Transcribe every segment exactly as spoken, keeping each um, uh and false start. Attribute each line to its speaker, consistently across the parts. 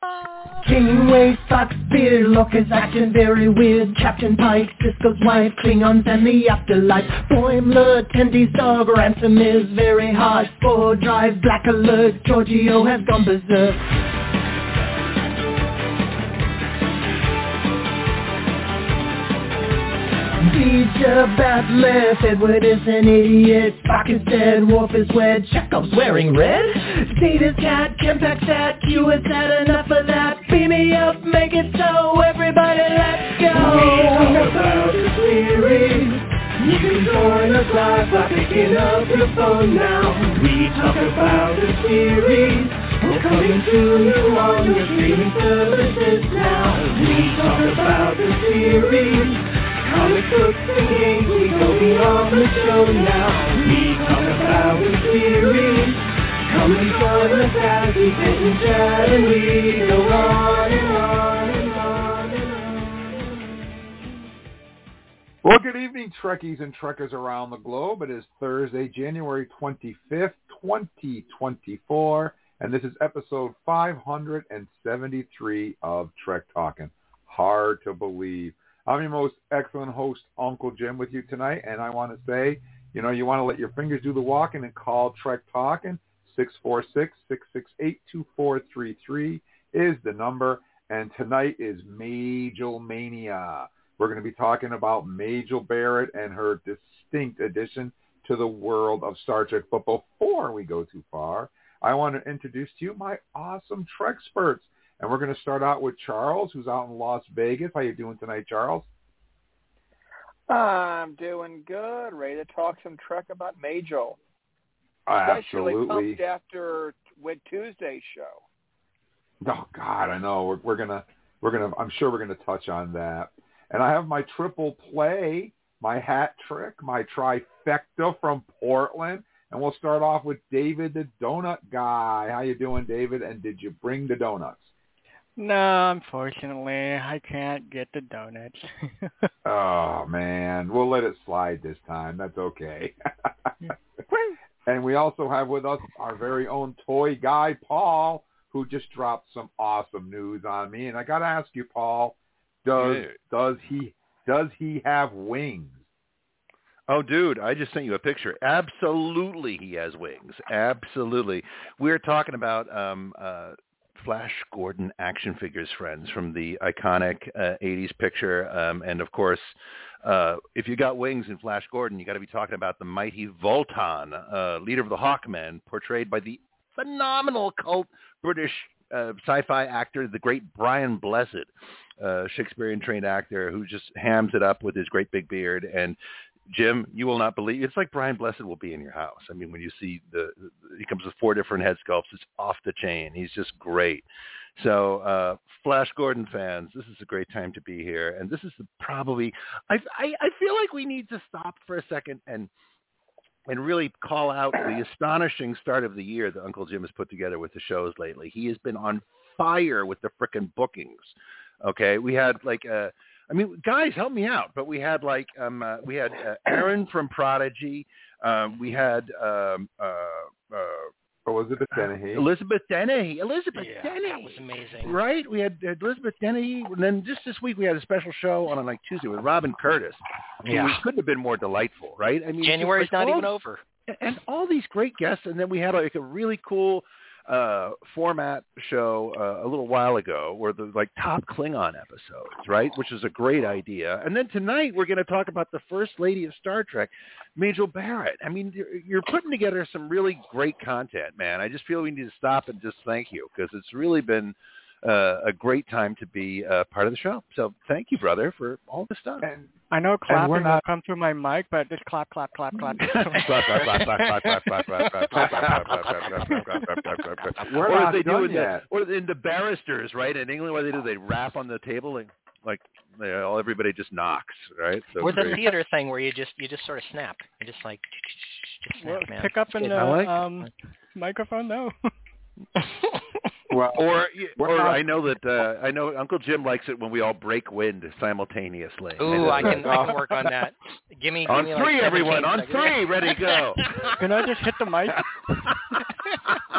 Speaker 1: King Wave, Fox, Beer, Locker's acting very weird. Captain Pike, Sisko's wife, Klingons and the afterlife. Boimler, Tendy's dog, Ransom is very hard. Spore Drive, Black Alert, Giorgio has gone berserk. Teacher, Batleth, Edward is an idiot. Spock is dead, Worf is wed, Chekhov's wearing red. Data's cat, Kempak's at, Q has had enough of that. Beam me up, make it so, everybody let's go. We talk about the series. You can join us live by picking up your phone now. We talk about the series. We're coming to you on your streaming services now. We talk about the series. Comic books and games, we go beyond the show now. We talk about the series. Come and join us as we sit and chat and we go on and on and on and on.
Speaker 2: Well, good evening, Trekkies and Trekkers around the globe. It is Thursday, January twenty-fifth, twenty twenty-four, and this is episode five hundred seventy-three of Trek Talkin'. Hard to believe. I'm your most excellent host, Uncle Jim, with you tonight, and I want to say, you know, you want to let your fingers do the walking and call Trek Talkin'. six four six, six six eight, two four three three is the number, and tonight is Majel Mania. We're going to be talking about Majel Barrett and her distinct addition to the world of Star Trek. But before we go too far, I want to introduce to you my awesome Trek-sperts. And we're going to start out with Charles, who's out in Las Vegas. How you doing tonight, Charles?
Speaker 3: I'm doing good. Ready to talk some Trek about Majel.
Speaker 2: Absolutely.
Speaker 3: Especially pumped after with Tuesday's show.
Speaker 2: Oh God, I know. We're, we're gonna, we're gonna. I'm sure we're gonna touch on that. And I have my triple play, my hat trick, my trifecta from Portland. And we'll start off with David, the donut guy. How you doing, David? And did you bring the donuts?
Speaker 4: No, unfortunately, I can't get the donuts.
Speaker 2: Oh, man. We'll let it slide this time. That's okay. And we also have with us our very own toy guy, Paul, who just dropped some awesome news on me. And I got to ask you, Paul, does
Speaker 5: Dude.
Speaker 2: does he does he have wings?
Speaker 5: Oh, dude, I just sent you a picture. Absolutely he has wings. Absolutely. We're talking about um, uh, Flash Gordon action figures, friends, from the iconic uh, eighties picture. Um, and, of course, uh, if you got wings in Flash Gordon, you got to be talking about the mighty Voltan, uh, leader of the Hawkmen, portrayed by the phenomenal cult British uh, sci-fi actor, the great Brian Blessed, uh, Shakespearean-trained actor who just hams it up with his great big beard. And Jim, you will not believe, it's like Brian Blessed will be in your house. I mean, when you see the, he comes with four different head sculpts, it's off the chain. He's just great. So, uh, Flash Gordon fans, this is a great time to be here. And this is the, probably, I, I, I feel like we need to stop for a second and, and really call out the astonishing start of the year that Uncle Jim has put together with the shows lately. He has been on fire with the frickin' bookings. Okay. We had like a, I mean, guys, help me out. But we had like um, uh, we had uh, Aaron from Prodigy. Um, we had um, uh, uh,
Speaker 2: Elizabeth Dennehy.
Speaker 5: Elizabeth Dennehy. Elizabeth
Speaker 4: yeah,
Speaker 5: Dennehy.
Speaker 4: That was amazing.
Speaker 5: Right? We had uh, Elizabeth Dennehy. And then just this week we had a special show on like Tuesday with Robin Curtis.
Speaker 4: Yeah.
Speaker 5: Which couldn't have been more delightful, right? I mean,
Speaker 4: January's
Speaker 5: like
Speaker 4: not
Speaker 5: all,
Speaker 4: even over.
Speaker 5: And all these great guests. And then we had like a really cool uh format show uh, a little while ago where the like top Klingon episodes, right, which is a great idea. And then tonight we're going to talk about the First Lady of Star Trek, Majel Barrett. I mean, you're, you're putting together some really great content, man. I just feel we need to stop and just thank you because it's really been uh, a great time to be uh, part of the show. So thank you, brother, for all this stuff.
Speaker 2: And,
Speaker 4: I know clapping
Speaker 2: we're not-
Speaker 4: will come through my mic, but just clap, clap, clap, clap.
Speaker 2: We're
Speaker 5: What
Speaker 2: not
Speaker 5: do they do
Speaker 2: done
Speaker 5: in the,
Speaker 2: yet.
Speaker 5: or in the barristers, right? In England, what do they do? They rap on the table and like they all everybody just knocks, right? So
Speaker 6: or the
Speaker 5: great.
Speaker 6: theater thing where you just you just sort of snap. You just like just snap,
Speaker 4: Well,
Speaker 6: man.
Speaker 4: pick up in
Speaker 6: It's
Speaker 4: the
Speaker 5: I like-
Speaker 4: um, microphone, though.
Speaker 2: Well,
Speaker 5: Or,
Speaker 2: We're
Speaker 5: or
Speaker 2: not-
Speaker 5: I know that uh, I know Uncle Jim likes it when we all break wind simultaneously.
Speaker 6: Ooh, I can I can work on that. Give me
Speaker 5: On
Speaker 6: give me
Speaker 5: three,
Speaker 6: like
Speaker 5: everyone. On
Speaker 6: seconds.
Speaker 5: three, ready, go.
Speaker 4: Can I just hit the mic?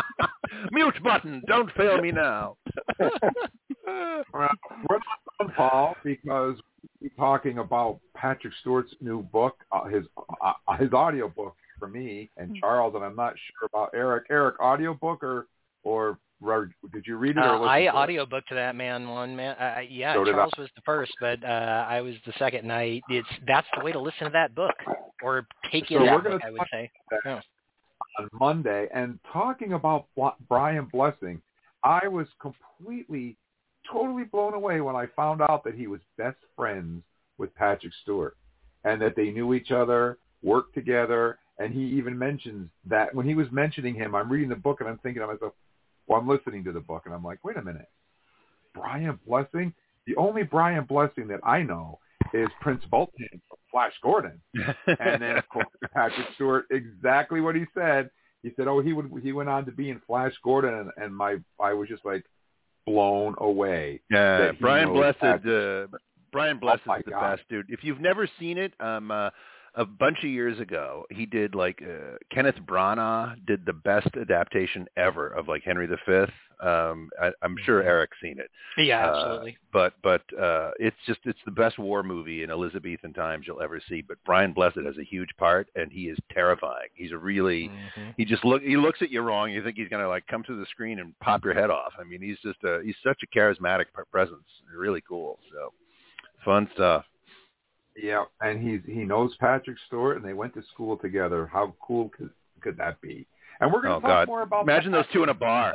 Speaker 5: Mute button. Don't fail me now.
Speaker 2: Well, we're not done, Paul, because we're talking about Patrick Stewart's new book, uh, his uh, his audio book for me and Charles, and I'm not sure about Eric. Eric, audio book or or did you read it? Or
Speaker 6: uh, I
Speaker 2: to
Speaker 6: audiobooked that man one man. Uh, yeah,
Speaker 2: so
Speaker 6: Charles was the first, but uh, I was the second. And I it's that's the way to listen to that book or take
Speaker 2: so
Speaker 6: in that
Speaker 2: we're
Speaker 6: book. I would say. Yeah.
Speaker 2: On Monday, and talking about Brian Blessing, I was completely, totally blown away when I found out that he was best friends with Patrick Stewart and that they knew each other, worked together, and he even mentions that when he was mentioning him, I'm reading the book and I'm thinking to myself, well, I'm listening to the book and I'm like, wait a minute, Brian Blessing? The only Brian Blessing that I know is Prince Bolton from Flash Gordon. And then, of course, Patrick Stewart, exactly what he said. He said, oh, he would. He went on to be in Flash Gordon, and, and my I was just like blown away.
Speaker 5: Yeah, Brian Blessed. Uh, Brian Blessed
Speaker 2: oh
Speaker 5: is the
Speaker 2: God.
Speaker 5: best, dude. If you've never seen it, um, uh, a bunch of years ago, he did like uh, Kenneth Branagh did the best adaptation ever of like Henry the Fifth. Um, I, I'm sure Eric's seen it.
Speaker 6: Yeah,
Speaker 5: uh,
Speaker 6: absolutely.
Speaker 5: But but uh, it's just it's the best war movie in Elizabethan times you'll ever see. But Brian Blessed has a huge part, and he is terrifying. He's a really
Speaker 6: Mm-hmm.
Speaker 5: he just look he looks at you wrong. You think he's gonna like come through the screen and pop your head off. I mean, he's just a he's such a charismatic presence. Really cool. So fun stuff.
Speaker 2: Yeah, and he's he knows Patrick Stewart, and they went to school together. How cool could could that be? And we're going to
Speaker 5: oh,
Speaker 2: talk
Speaker 5: God.
Speaker 2: more about
Speaker 5: Imagine
Speaker 2: that.
Speaker 5: those two in a bar.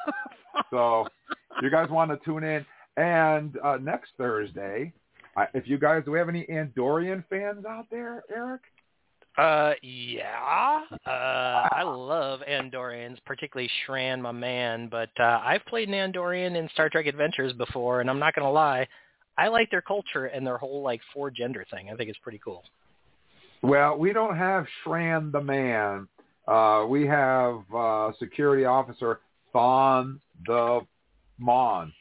Speaker 2: So you guys want to tune in. And uh, next Thursday, uh, if you guys, do we have any Andorian fans out there, Eric?
Speaker 6: Uh, yeah. Uh, I love Andorians, particularly Shran, my man. But uh, I've played an Andorian in Star Trek Adventures before, and I'm not going to lie, I like their culture and their whole like four gender thing. I think it's pretty cool.
Speaker 2: Well, we don't have Shran the man. Uh, we have uh, security officer Thon the Mon.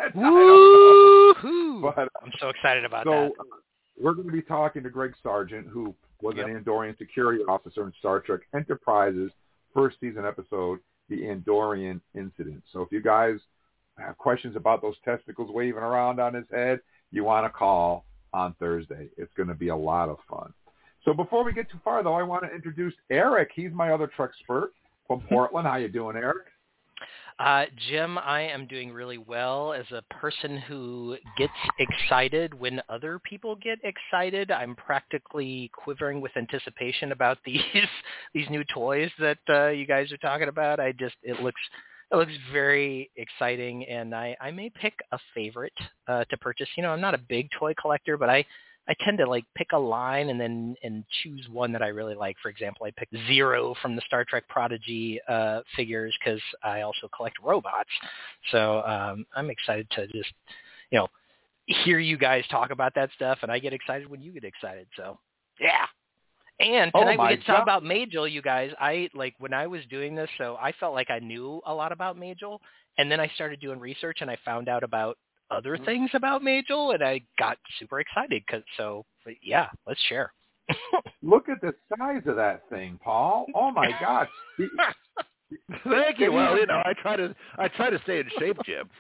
Speaker 6: Woo-hoo!
Speaker 2: But,
Speaker 6: I'm so excited about
Speaker 2: so,
Speaker 6: that.
Speaker 2: Uh, we're going to be talking to Greg Sargent, who was
Speaker 6: Yep.
Speaker 2: an Andorian security officer in Star Trek Enterprise's first season episode, The Andorian Incident. So if you guys have questions about those testicles waving around on his head, you want to call on Thursday. It's going to be a lot of fun. So before we get too far, though, I want to introduce Eric. He's my other truck expert from Portland. How you doing, Eric?
Speaker 6: Uh, Jim, I am doing really well as a person who gets excited when other people get excited. I'm practically quivering with anticipation about these these new toys that uh, you guys are talking about. I just it looks it looks very exciting, and I, I may pick a favorite uh, to purchase. You know, I'm not a big toy collector, but I. I tend to like pick a line and then and choose one that I really like. For example, I picked Zero from the Star Trek Prodigy uh, figures because I also collect robots. So um, I'm excited to just, you know, hear you guys talk about that stuff, and I get excited when you get excited. So yeah. And
Speaker 2: Oh,
Speaker 6: tonight
Speaker 2: my
Speaker 6: we get to talk
Speaker 2: God.
Speaker 6: about Majel, you guys. I like when I was doing this, so I felt like I knew a lot about Majel, and then I started doing research and I found out about other things about Majel, and I got super excited. Cause so yeah, let's share.
Speaker 2: Look at the size of that thing, Paul. Oh my God! He,
Speaker 5: Thank you. Well, you know, I try to I try to stay in shape, Jim.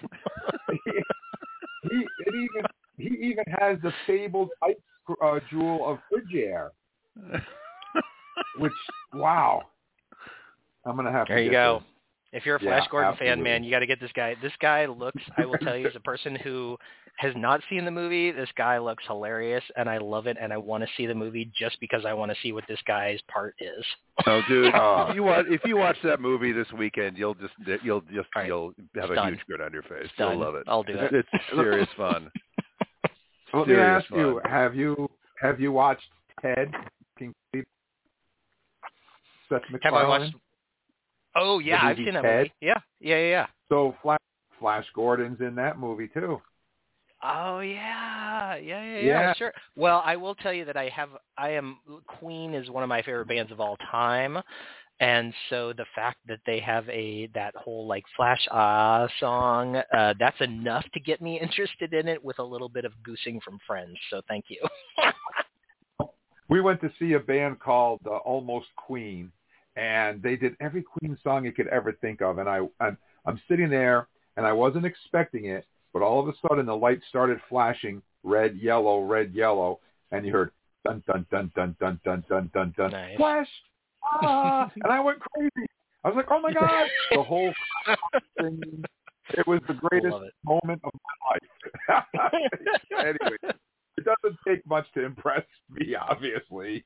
Speaker 2: he, he it even he even has the fabled ice uh, jewel of Frigidaire, which wow! I'm gonna have to.
Speaker 6: There you
Speaker 2: get
Speaker 6: go.
Speaker 2: this.
Speaker 6: If you're a Flash
Speaker 2: Yeah,
Speaker 6: Gordon
Speaker 2: absolutely.
Speaker 6: fan, man, you got to get this guy. This guy looks, I will tell you, as a person who has not seen the movie, this guy looks hilarious, and I love it, and I want to see the movie just because I want to see what this guy's part is.
Speaker 5: Oh, dude!
Speaker 2: Oh.
Speaker 5: if you watch if you watch that movie this weekend, you'll just you'll just
Speaker 6: All right.
Speaker 5: you'll have
Speaker 6: It's
Speaker 5: a
Speaker 6: done.
Speaker 5: huge grin on your face.
Speaker 6: It's
Speaker 5: You'll
Speaker 6: done.
Speaker 5: love it.
Speaker 6: I'll do
Speaker 5: it's,
Speaker 6: it.
Speaker 5: It's serious fun.
Speaker 2: So let me
Speaker 5: Serious
Speaker 2: ask you:
Speaker 5: fun.
Speaker 2: Have you have you watched Ted? King Seth MacFarlane?
Speaker 6: Have I watched? Oh yeah,
Speaker 2: The
Speaker 6: I've
Speaker 2: movie
Speaker 6: seen that
Speaker 2: Ted?
Speaker 6: movie. Yeah, yeah, yeah. yeah.
Speaker 2: So Flash, Flash Gordon's in that movie too.
Speaker 6: Oh yeah, yeah, yeah, yeah,
Speaker 2: Yeah.
Speaker 6: sure. Well, I will tell you that I have, I am Queen is one of my favorite bands of all time, and so the fact that they have a that whole like Flash Ah song, uh, that's enough to get me interested in it with a little bit of goosing from Friends. So thank you.
Speaker 2: We went to see a band called uh, Almost Queen, and they did every Queen song you could ever think of. And I, I'm, I'm sitting there, and I wasn't expecting it, but all of a sudden the lights started flashing red, yellow, red, yellow, and you heard dun dun dun dun dun dun dun dun dun
Speaker 6: Nice.
Speaker 2: flash, ah, and I went crazy. I was like, oh my God, the whole thing. It was the greatest moment of my life. Anyway, it doesn't take much to impress me, obviously.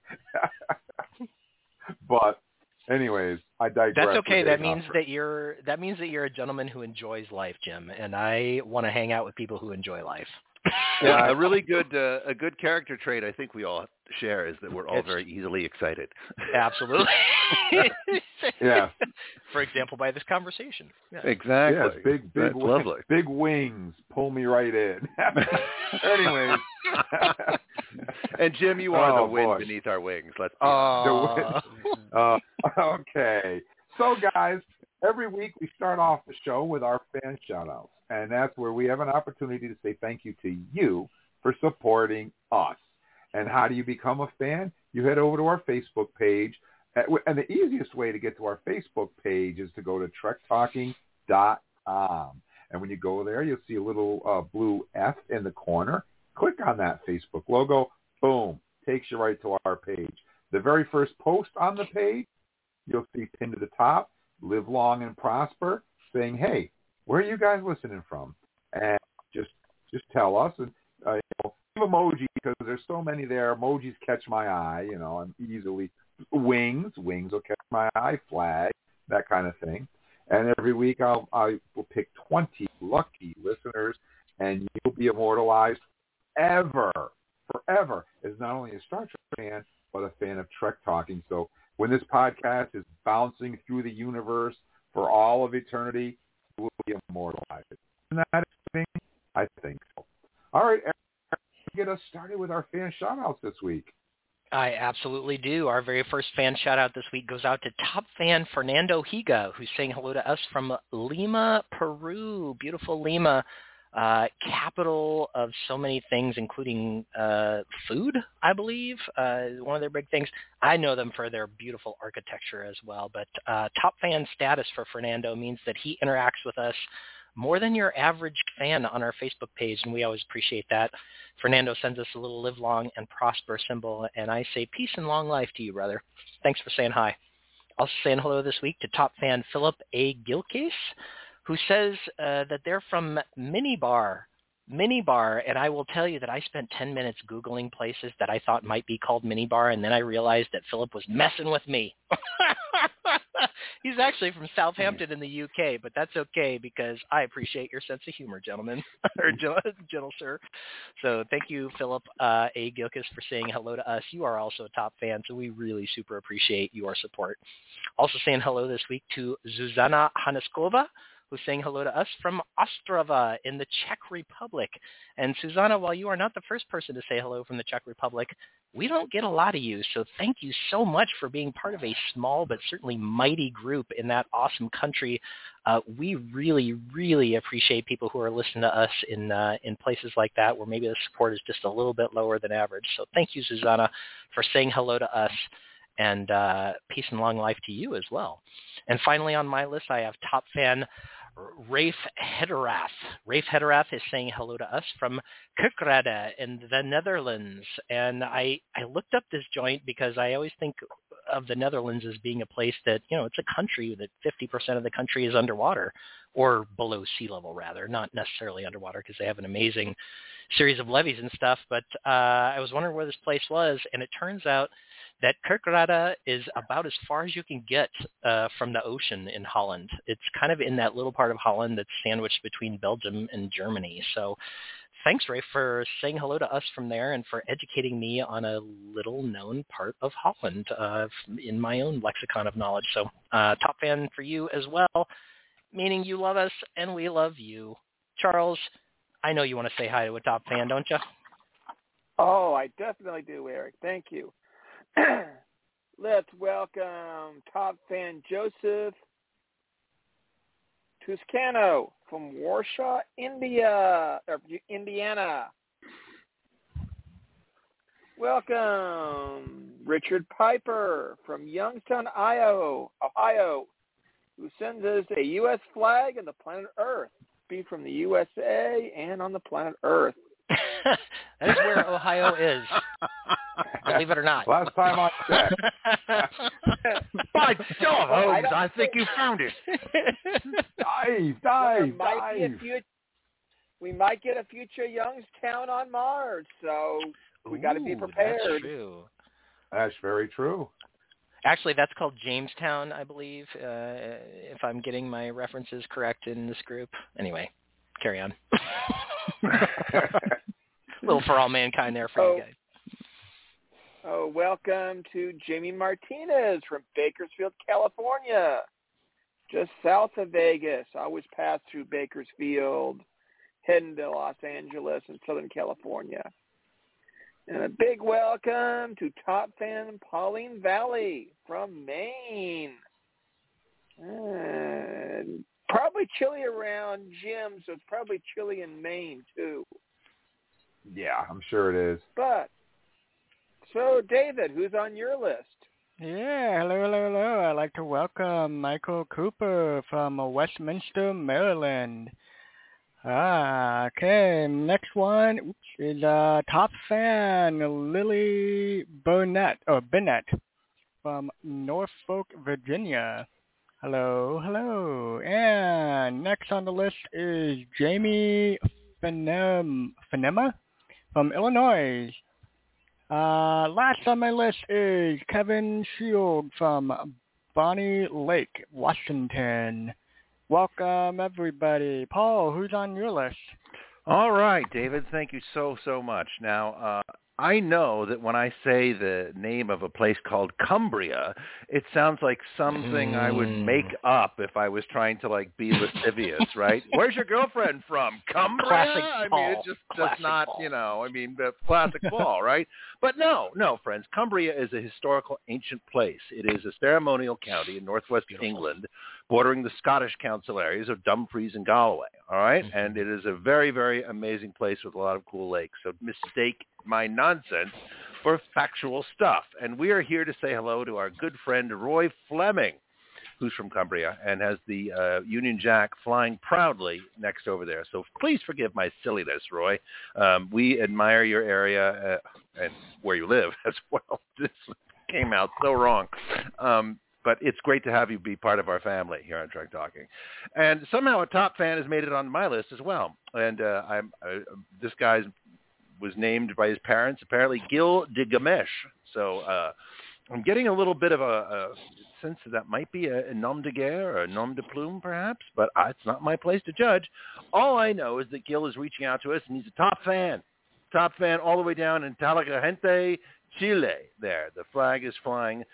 Speaker 2: But anyways, I digress.
Speaker 6: That's okay. That means
Speaker 2: opera.
Speaker 6: that you're that means that you're a gentleman who enjoys life, Jim, and I want to hang out with people who enjoy life.
Speaker 5: Yeah, a really good uh, a good character trait I think we all share is that we're all
Speaker 6: It's,
Speaker 5: very easily excited.
Speaker 6: Absolutely.
Speaker 2: Yeah.
Speaker 6: For example, by this conversation. Yeah.
Speaker 5: Exactly.
Speaker 2: Yes, big, big,
Speaker 5: That's
Speaker 2: wings,
Speaker 5: lovely.
Speaker 2: big wings pull me right in. Anyways.
Speaker 5: And Jim, you are
Speaker 2: Oh,
Speaker 5: the wind
Speaker 2: boy.
Speaker 5: beneath our wings. Let's be
Speaker 6: Aw.
Speaker 2: Uh, okay. So, guys, every week we start off the show with our fan shout-outs, and that's where we have an opportunity to say thank you to you for supporting us. And how do you become a fan? You head over to our Facebook page, and the easiest way to get to our Facebook page is to go to trek talking dot com. And when you go there, you'll see a little uh, blue F in the corner. Click on that Facebook logo. Boom. Takes you right to our page. The very first post on the page, you'll see pinned to the top, live long and prosper, saying, hey, where are you guys listening from? And just just tell us. And uh, you know, leave emoji, because there's so many there. Emojis catch my eye. You know, I'm easily wings. Wings will catch my eye. Flag, that kind of thing. And every week I'll I will pick twenty lucky listeners, and you'll be immortalized forever, forever, as not only a Star Trek fan, but a fan of Trek Talking. So when this podcast is bouncing through the universe for all of eternity, we'll be immortalized. Isn't that exciting? I think so. All right, Eric, get us started with our fan shout-outs this week.
Speaker 6: I absolutely do. Our very first fan shout-out this week goes out to top fan Fernando Higa, who's saying hello to us from Lima, Peru. Beautiful Lima. Uh, capital of so many things, including uh, food, I believe, uh, one of their big things. I know them for their beautiful architecture as well, but uh, top fan status for Fernando means that he interacts with us more than your average fan on our Facebook page, and we always appreciate that. Fernando sends us a little live long and prosper symbol, and I say peace and long life to you, brother. Thanks for saying hi. Also saying hello this week to top fan Philip A. Gilcase, who says uh, that they're from Minibar, Minibar, and I will tell you that I spent ten minutes Googling places that I thought might be called Minibar, and then I realized that Philip was messing with me. He's actually from Southampton in the U K, but that's okay because I appreciate your sense of humor, gentlemen, or gentle, gentle sir. So thank you, Philip uh, A. Gilkis, for saying hello to us. You are also a top fan, so we really super appreciate your support. Also saying hello this week to Zuzana Haneskova, who's saying hello to us from Ostrava in the Czech Republic. And Susanna, while you are not the first person to say hello from the Czech Republic, we don't get a lot of you, so thank you so much for being part of a small but certainly mighty group in that awesome country. Uh, we really, really appreciate people who are listening to us in uh, in places like that where maybe the support is just a little bit lower than average. So thank you, Susanna, for saying hello to us. And uh, peace and long life to you as well. And finally on my list, I have top fan Rafe Hederath. Rafe Hederath is saying hello to us from Kerkrade in the Netherlands. And I, I looked up this joint because I always think of the Netherlands as being a place that, you know, it's a country that fifty percent of the country is underwater, or below sea level rather, not necessarily underwater because they have an amazing series of levees and stuff. But uh, I was wondering where this place was, and it turns out that Kerkrade is about as far as you can get uh, from the ocean in Holland. It's kind of in that little part of Holland that's sandwiched between Belgium and Germany. So thanks, Ray, for saying hello to us from there and for educating me on a little-known part of Holland uh, in my own lexicon of knowledge. So uh, top fan for you as well, meaning you love us and we love you. Charles, I know you want to say hi to a top fan, don't you?
Speaker 3: Oh, I definitely do, Eric. Thank you. Let's welcome top fan Joseph Toscano from Warsaw, India, or Indiana. Welcome. Richard Piper from Youngstown, Ohio, Ohio, who sends us a U S flag and the planet Earth. Be from the U S A and on the planet Earth.
Speaker 6: That is where Ohio is. Believe it or not.
Speaker 2: Last time I checked.
Speaker 5: By Jove, Holmes, I, I think you found it.
Speaker 2: Dive, dive,
Speaker 3: might be a
Speaker 2: dive.
Speaker 3: few, we might get a future Youngstown on Mars, so we got to be prepared.
Speaker 6: That's true.
Speaker 2: That's very true.
Speaker 6: Actually, that's called Jamestown, I believe, uh, if I'm getting my references correct in this group. Anyway, carry on. A little for all mankind there for
Speaker 3: oh,
Speaker 6: you guys.
Speaker 3: Oh, welcome to Jamie Martinez from Bakersfield, California, just south of Vegas. I always pass through Bakersfield, heading to Los Angeles and Southern California. And a big welcome to top fan Pauline Valley from Maine. And probably chilly around Jim, so it's probably chilly in Maine too.
Speaker 2: Yeah, I'm sure it is.
Speaker 3: But, so David, who's on your list?
Speaker 4: Yeah, hello, hello, hello. I'd like to welcome Michael Cooper from Westminster, Maryland. Ah, okay. Next one oops, is uh, top fan Lily Burnett or Bennett from Norfolk, Virginia. Hello, hello. And next on the list is Jamie Phenem, Phenema from Illinois. Uh, last on my list is Kevin Shield from Bonnie Lake, Washington. Welcome, everybody. Paul, who's on your list?
Speaker 5: All right, David, thank you so, so much. Now, uh, I know that when I say the name of a place called Cumbria, it sounds like something mm. I would make up if I was trying to, like, be lascivious, right? Where's your girlfriend from? Cumbria?
Speaker 6: Classic
Speaker 5: I
Speaker 6: Paul.
Speaker 5: mean, it just
Speaker 6: Classic
Speaker 5: does not,
Speaker 6: Paul.
Speaker 5: you know, I mean, the classic Paul, right? But no, no, friends. Cumbria is a historical ancient place. It is a ceremonial county in northwest Beautiful. England, bordering the Scottish council areas of Dumfries and Galway, all right? Mm-hmm. And it is a very, very amazing place with a lot of cool lakes. So mistake my nonsense for factual stuff. And we are here to say hello to our good friend Roy Fleming, who's from Cumbria and has the uh, Union Jack flying proudly next over there. So please forgive my silliness, Roy. Um, we admire your area uh, and where you live as well. This came out so wrong. Um, But it's great to have you be part of our family here on Trek Talking. And somehow a top fan has made it on my list as well. And uh, I'm uh, this guy was named by his parents, apparently Gil de Gamesh. So uh, I'm getting a little bit of a, a sense that that might be a, a nom de guerre or a nom de plume, perhaps. But uh, it's not my place to judge. All I know is that Gil is reaching out to us, and he's a top fan. Top fan all the way down in Talagante, Chile. There, the flag is flying.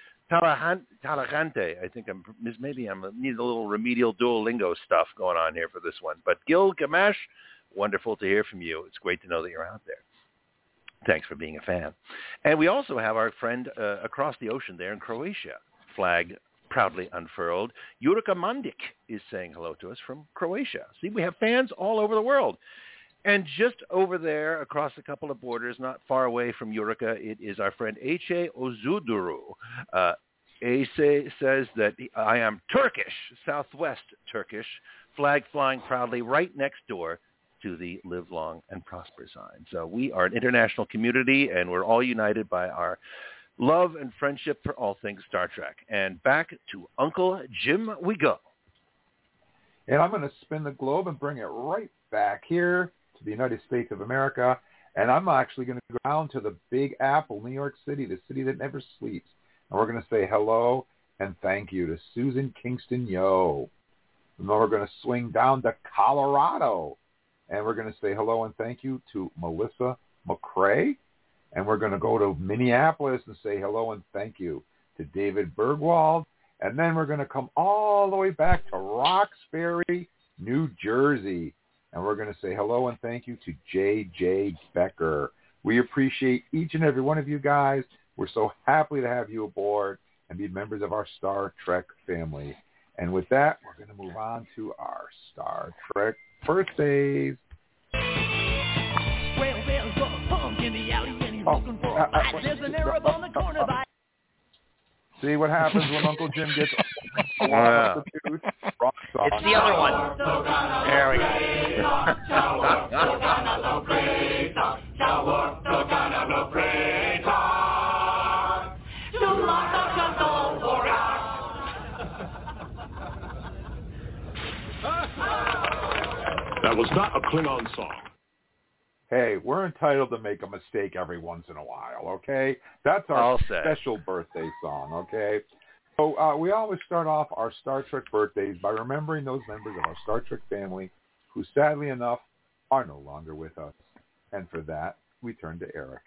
Speaker 5: Talagante, I think I'm maybe I'm need a little remedial Duolingo stuff going on here for this one. But Gil Gamesh, wonderful to hear from you. It's great to know that you're out there. Thanks for being a fan. And we also have our friend uh, across the ocean there in Croatia, flag proudly unfurled. Jurka Mandic is saying hello to us from Croatia. See, we have fans all over the world. And just over there, across a couple of borders, not far away from Jurka, it is our friend Ece Ozuduru. Uh, Ece says that he, I am Turkish, Southwest Turkish, flag flying proudly right next door to the Live Long and Prosper sign. So we are an international community, and we're all united by our love and friendship for all things Star Trek. And back to Uncle Jim we go.
Speaker 2: And I'm going to spin the globe and bring it right back here to the United States of America, and I'm actually going to go down to the Big Apple, New York City, the city that never sleeps, and we're going to say hello and thank you to Susan Kingston Yo. And then we're going to swing down to Colorado, and we're going to say hello and thank you to Melissa McCrae, and we're going to go to Minneapolis and say hello and thank you to David Bergwald, and then we're going to come all the way back to Roxbury, New Jersey. And we're going to say hello and thank you to J J Becker. We appreciate each and every one of you guys. We're so happy to have you aboard and be members of our Star Trek family. And with that, we're going to move on to our Star Trek birthdays.
Speaker 1: Well, there's a punk in the alley and he's looking for a fight. There's an Arab on the corner by...
Speaker 2: See what happens when Uncle Jim gets
Speaker 5: Wow.
Speaker 2: Wrong song.
Speaker 6: It's the other one. There we
Speaker 7: That was not a Klingon song.
Speaker 2: Hey, we're entitled to make a mistake every once in a while, okay? That's our
Speaker 5: I'll say.
Speaker 2: special birthday song, okay? So uh, we always start off our Star Trek birthdays by remembering those members of our Star Trek family who, sadly enough, are no longer with us. And for that, we turn to Eric.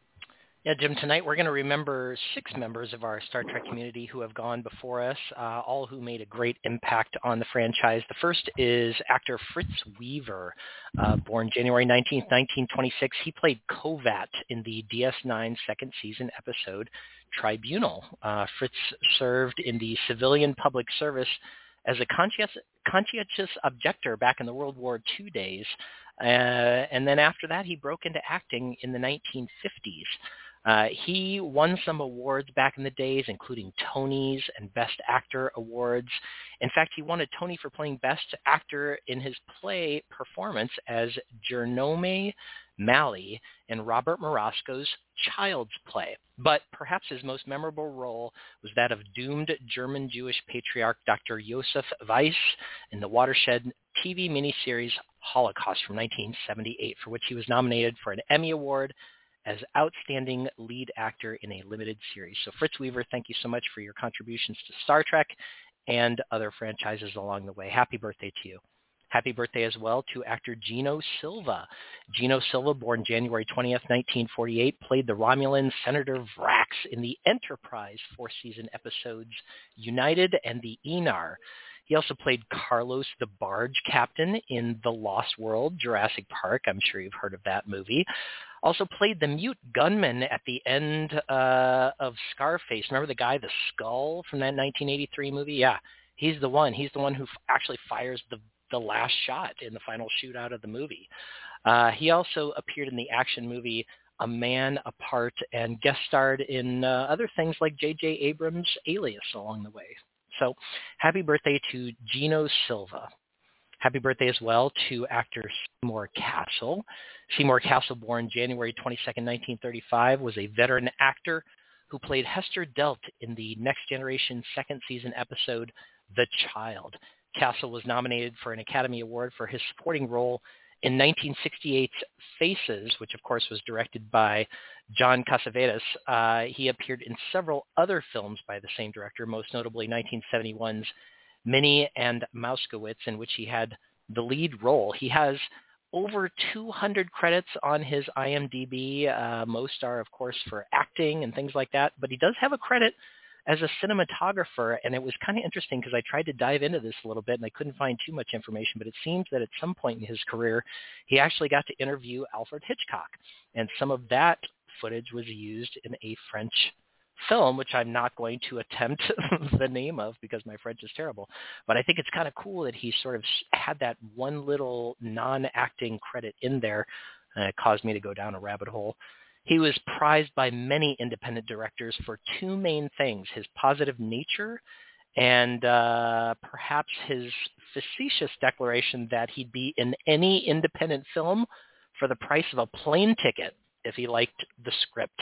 Speaker 6: Yeah, Jim, tonight we're going to remember six members of our Star Trek community who have gone before us, uh, all who made a great impact on the franchise. The first is actor Fritz Weaver, uh, born January nineteenth, nineteen twenty-six. He played Kovat in the D S nine second season episode Tribunal. Uh, Fritz served in the civilian public service as a conscientious, conscientious objector back in the World War Two days. Uh, and then after that, he broke into acting in the nineteen fifties. Uh, he won some awards back in the days, including Tonys and Best Actor awards. In fact, he won a Tony for playing Best Actor in his play performance as Jernome Malley in Robert Marasco's Child's Play. But perhaps his most memorable role was that of doomed German Jewish patriarch Doctor Josef Weiss in the Watershed T V miniseries Holocaust from nineteen seventy-eight, for which he was nominated for an Emmy Award as Outstanding Lead Actor in a Limited Series. So Fritz Weaver, thank you so much for your contributions to Star Trek and other franchises along the way. Happy birthday to you. Happy birthday as well to actor Gino Silva. Gino Silva, born January twentieth, nineteen forty-eight, played the Romulan Senator Vrax in the Enterprise four-season episodes United and the Enar. He also played Carlos the Barge Captain in The Lost World, Jurassic Park. I'm sure you've heard of that movie. Also played the mute gunman at the end uh, of Scarface. Remember the guy, the skull from that nineteen eighty-three movie? Yeah, he's the one. He's the one who f- actually fires the, the last shot in the final shootout of the movie. Uh, he also appeared in the action movie A Man Apart and guest starred in uh, other things like J J Abrams' Alias along the way. So happy birthday to Gino Silva. Happy birthday as well to actor Seymour Cassel. Seymour Cassel, born January twenty-second, nineteen thirty-five, was a veteran actor who played Hester Delt in the Next Generation second season episode The Child. Cassel was nominated for an Academy Award for his supporting role in nineteen sixty-eight's Faces, which of course was directed by John Cassavetes. Uh, he appeared in several other films by the same director, most notably nineteen seventy-one's Minnie and Mouskowitz, in which he had the lead role. He has over two hundred credits on his I M D B. Uh, most are, of course, for acting and things like that, but he does have a credit as a cinematographer, and it was kind of interesting because I tried to dive into this a little bit and I couldn't find too much information, but it seems that at some point in his career, he actually got to interview Alfred Hitchcock, and some of that footage was used in a French film, which I'm not going to attempt the name of because my French is terrible. But I think it's kind of cool that he sort of had that one little non-acting credit in there, and it caused me to go down a rabbit hole. He was prized by many independent directors for two main things, his positive nature and uh, perhaps his facetious declaration that he'd be in any independent film for the price of a plane ticket if he liked the script.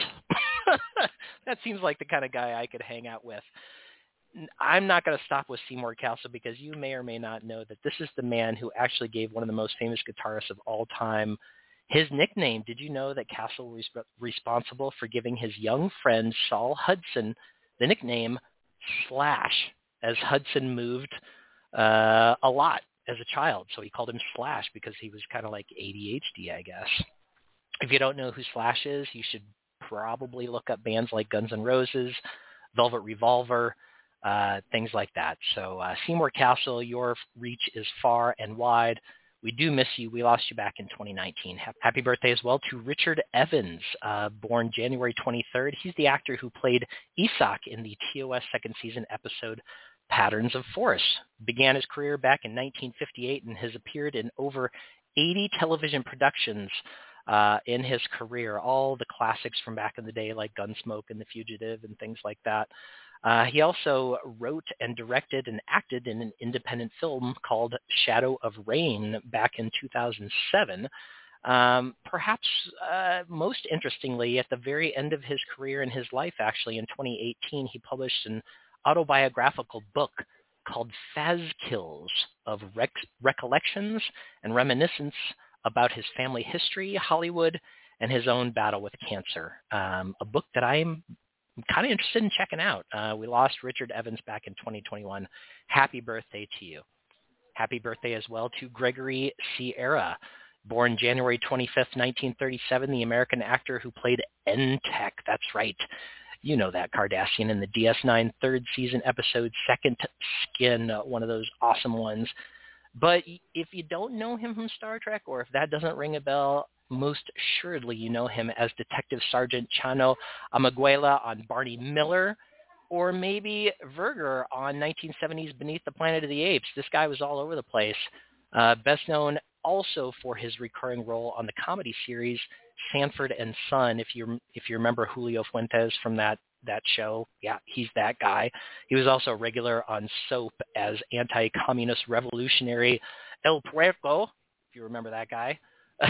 Speaker 6: That seems like the kind of guy I could hang out with. I'm not going to stop with Seymour Cassel because you may or may not know that this is the man who actually gave one of the most famous guitarists of all time his nickname. Did you know that Cassel was responsible for giving his young friend Saul Hudson the nickname Slash, as Hudson moved uh, a lot as a child? So he called him Slash because he was kind of like A D H D, I guess. If you don't know who Slash is, you should probably look up bands like Guns N' Roses, Velvet Revolver, uh, things like that. So uh, Seymour Cassel, your reach is far and wide. We do miss you. We lost you back in twenty nineteen. Happy birthday as well to Richard Evans, uh, born January twenty-third. He's the actor who played Isak in the T O S second season episode Patterns of Force. Began his career back in nineteen fifty-eight and has appeared in over eighty television productions uh, in his career, all the classics from back in the day like Gunsmoke and The Fugitive and things like that. Uh, he also wrote and directed and acted in an independent film called Shadow of Rain back in two thousand seven. Um, perhaps uh, most interestingly, at the very end of his career and his life, actually, in twenty eighteen, he published an autobiographical book called Fazkills of Rec- Recollections and Reminiscence about his family history, Hollywood, and his own battle with cancer. Um, a book that I'm kind of interested in checking out. Uh, we lost Richard Evans back in twenty twenty-one. Happy birthday to you. Happy birthday as well to Gregory Sierra. Born January twenty-fifth, nineteen thirty-seven, the American actor who played N-Tech. That's right. You know that Cardassian in the D S nine third season episode Second Skin, uh, one of those awesome ones. But if you don't know him from Star Trek, or if that doesn't ring a bell, most assuredly you know him as Detective Sergeant Chano Amaguela on Barney Miller, or maybe Verger on nineteen seventies Beneath the Planet of the Apes. This guy was all over the place. Uh, best known also for his recurring role on the comedy series Sanford and Son. If you if you remember Julio Fuentes from that that show, yeah, he's that guy. He was also a regular on Soap as anti-communist revolutionary El Puerco, if you remember that guy.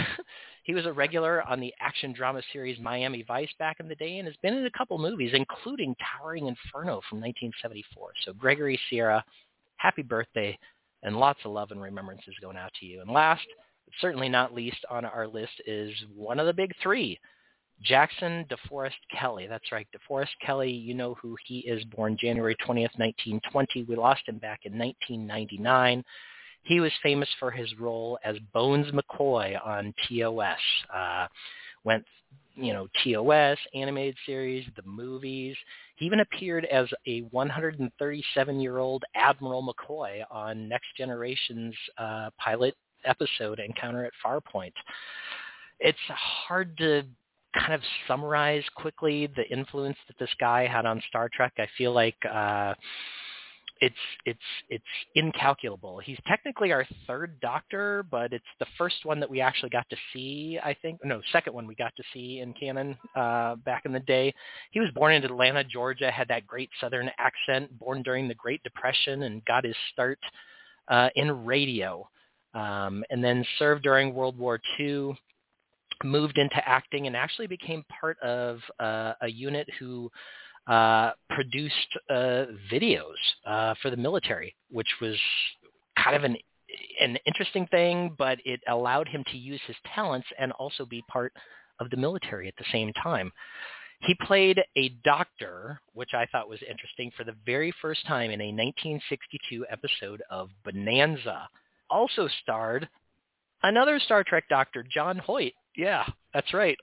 Speaker 6: He was a regular on the action drama series Miami Vice back in the day and has been in a couple movies, including Towering Inferno from nineteen seventy-four. So Gregory Sierra, happy birthday, and lots of love and remembrances going out to you. And last, but certainly not least on our list, is one of the big three, Jackson DeForest Kelly. That's right, DeForest Kelly, you know who he is, born January twentieth, nineteen twenty. We lost him back in nineteen ninety-nine. He was famous for his role as Bones McCoy on T O S. Uh, went, you know, T O S, animated series, the movies. He even appeared as a one hundred thirty-seven-year-old Admiral McCoy on Next Generation's uh, pilot episode, Encounter at Farpoint. It's hard to kind of summarize quickly the influence that this guy had on Star Trek. I feel like uh, it's it's it's incalculable. He's technically our third Doctor, but it's the first one that we actually got to see, I think. No, second one we got to see in canon uh, back in the day. He was born in Atlanta, Georgia, had that great Southern accent, born during the Great Depression, and got his start uh, in radio, um, and then served during World War Two, moved into acting, and actually became part of uh, a unit who Uh, produced uh, videos uh, for the military, which was kind of an an interesting thing, but it allowed him to use his talents and also be part of the military at the same time. He played a doctor, which I thought was interesting, for the very first time in a nineteen sixty-two episode of Bonanza. Also starred another Star Trek doctor, John Hoyt. Yeah, that's right.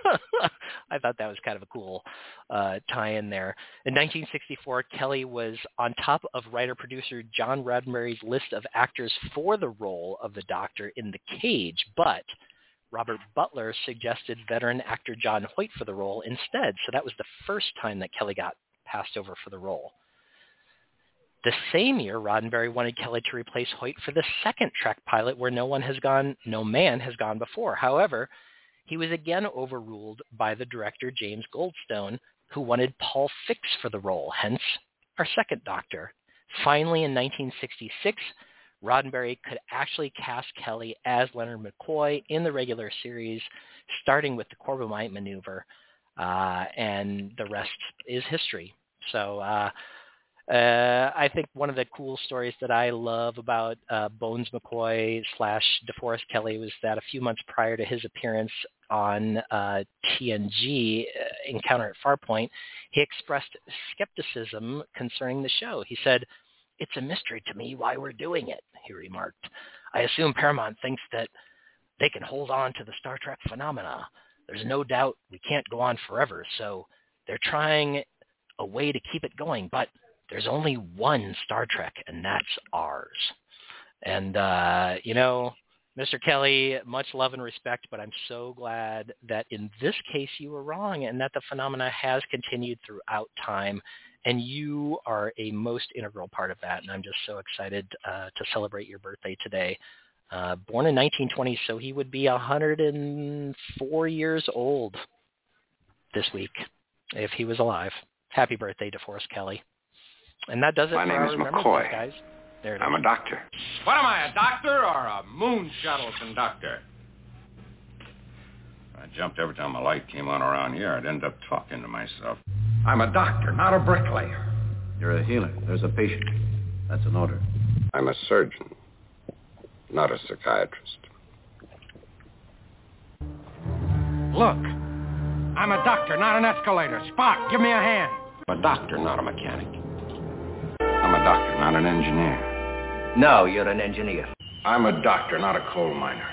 Speaker 6: I thought that was kind of a cool uh, tie-in there. In nineteen sixty-four, Kelly was on top of writer-producer John Roddenberry's list of actors for the role of the Doctor in The Cage, but Robert Butler suggested veteran actor John Hoyt for the role instead, so that was the first time that Kelly got passed over for the role. The same year, Roddenberry wanted Kelly to replace Hoyt for the second Trek pilot, where no one has gone, no man has gone before. However, he was again overruled by the director James Goldstone, who wanted Paul Fix for the role, hence our second Doctor. Finally, in nineteen sixty-six, Roddenberry could actually cast Kelly as Leonard McCoy in the regular series, starting with the Corbomite maneuver, uh, and the rest is history. So uh, uh, I think one of the cool stories that I love about uh, Bones McCoy slash DeForest Kelly was that a few months prior to his appearance on uh, T N G, uh, Encounter at Farpoint, he expressed skepticism concerning the show. He said, "It's a mystery to me why we're doing it," he remarked. "I assume Paramount thinks that they can hold on to the Star Trek phenomena. There's no doubt we can't go on forever, so they're trying a way to keep it going, but there's only one Star Trek, and that's ours." And, uh, you know, Mister Kelly, much love and respect, but I'm so glad that in this case you were wrong and that the phenomena has continued throughout time, and you are a most integral part of that, and I'm just so excited uh, to celebrate your birthday today. Uh, born in nineteen twenty, so he would be one hundred four years old this week if he was alive. Happy birthday, DeForest Kelly. And that does it
Speaker 8: My
Speaker 6: for
Speaker 8: name
Speaker 6: our
Speaker 8: is
Speaker 6: Remember
Speaker 8: McCoy.
Speaker 6: This, guys. There it
Speaker 8: I'm
Speaker 6: is.
Speaker 8: a doctor.
Speaker 9: What am I, a doctor or a moon shuttle conductor?
Speaker 8: I jumped every time a light came on around here. I'd end up talking to myself. I'm a doctor, not a bricklayer.
Speaker 10: You're a healer. There's a patient. That's an order.
Speaker 8: I'm a surgeon, not a psychiatrist.
Speaker 9: Look, I'm a doctor, not an escalator. Spock, give me a hand.
Speaker 8: I'm a doctor, not a mechanic. I'm a doctor, not an engineer.
Speaker 10: No, you're an engineer.
Speaker 8: I'm a doctor, not a coal miner.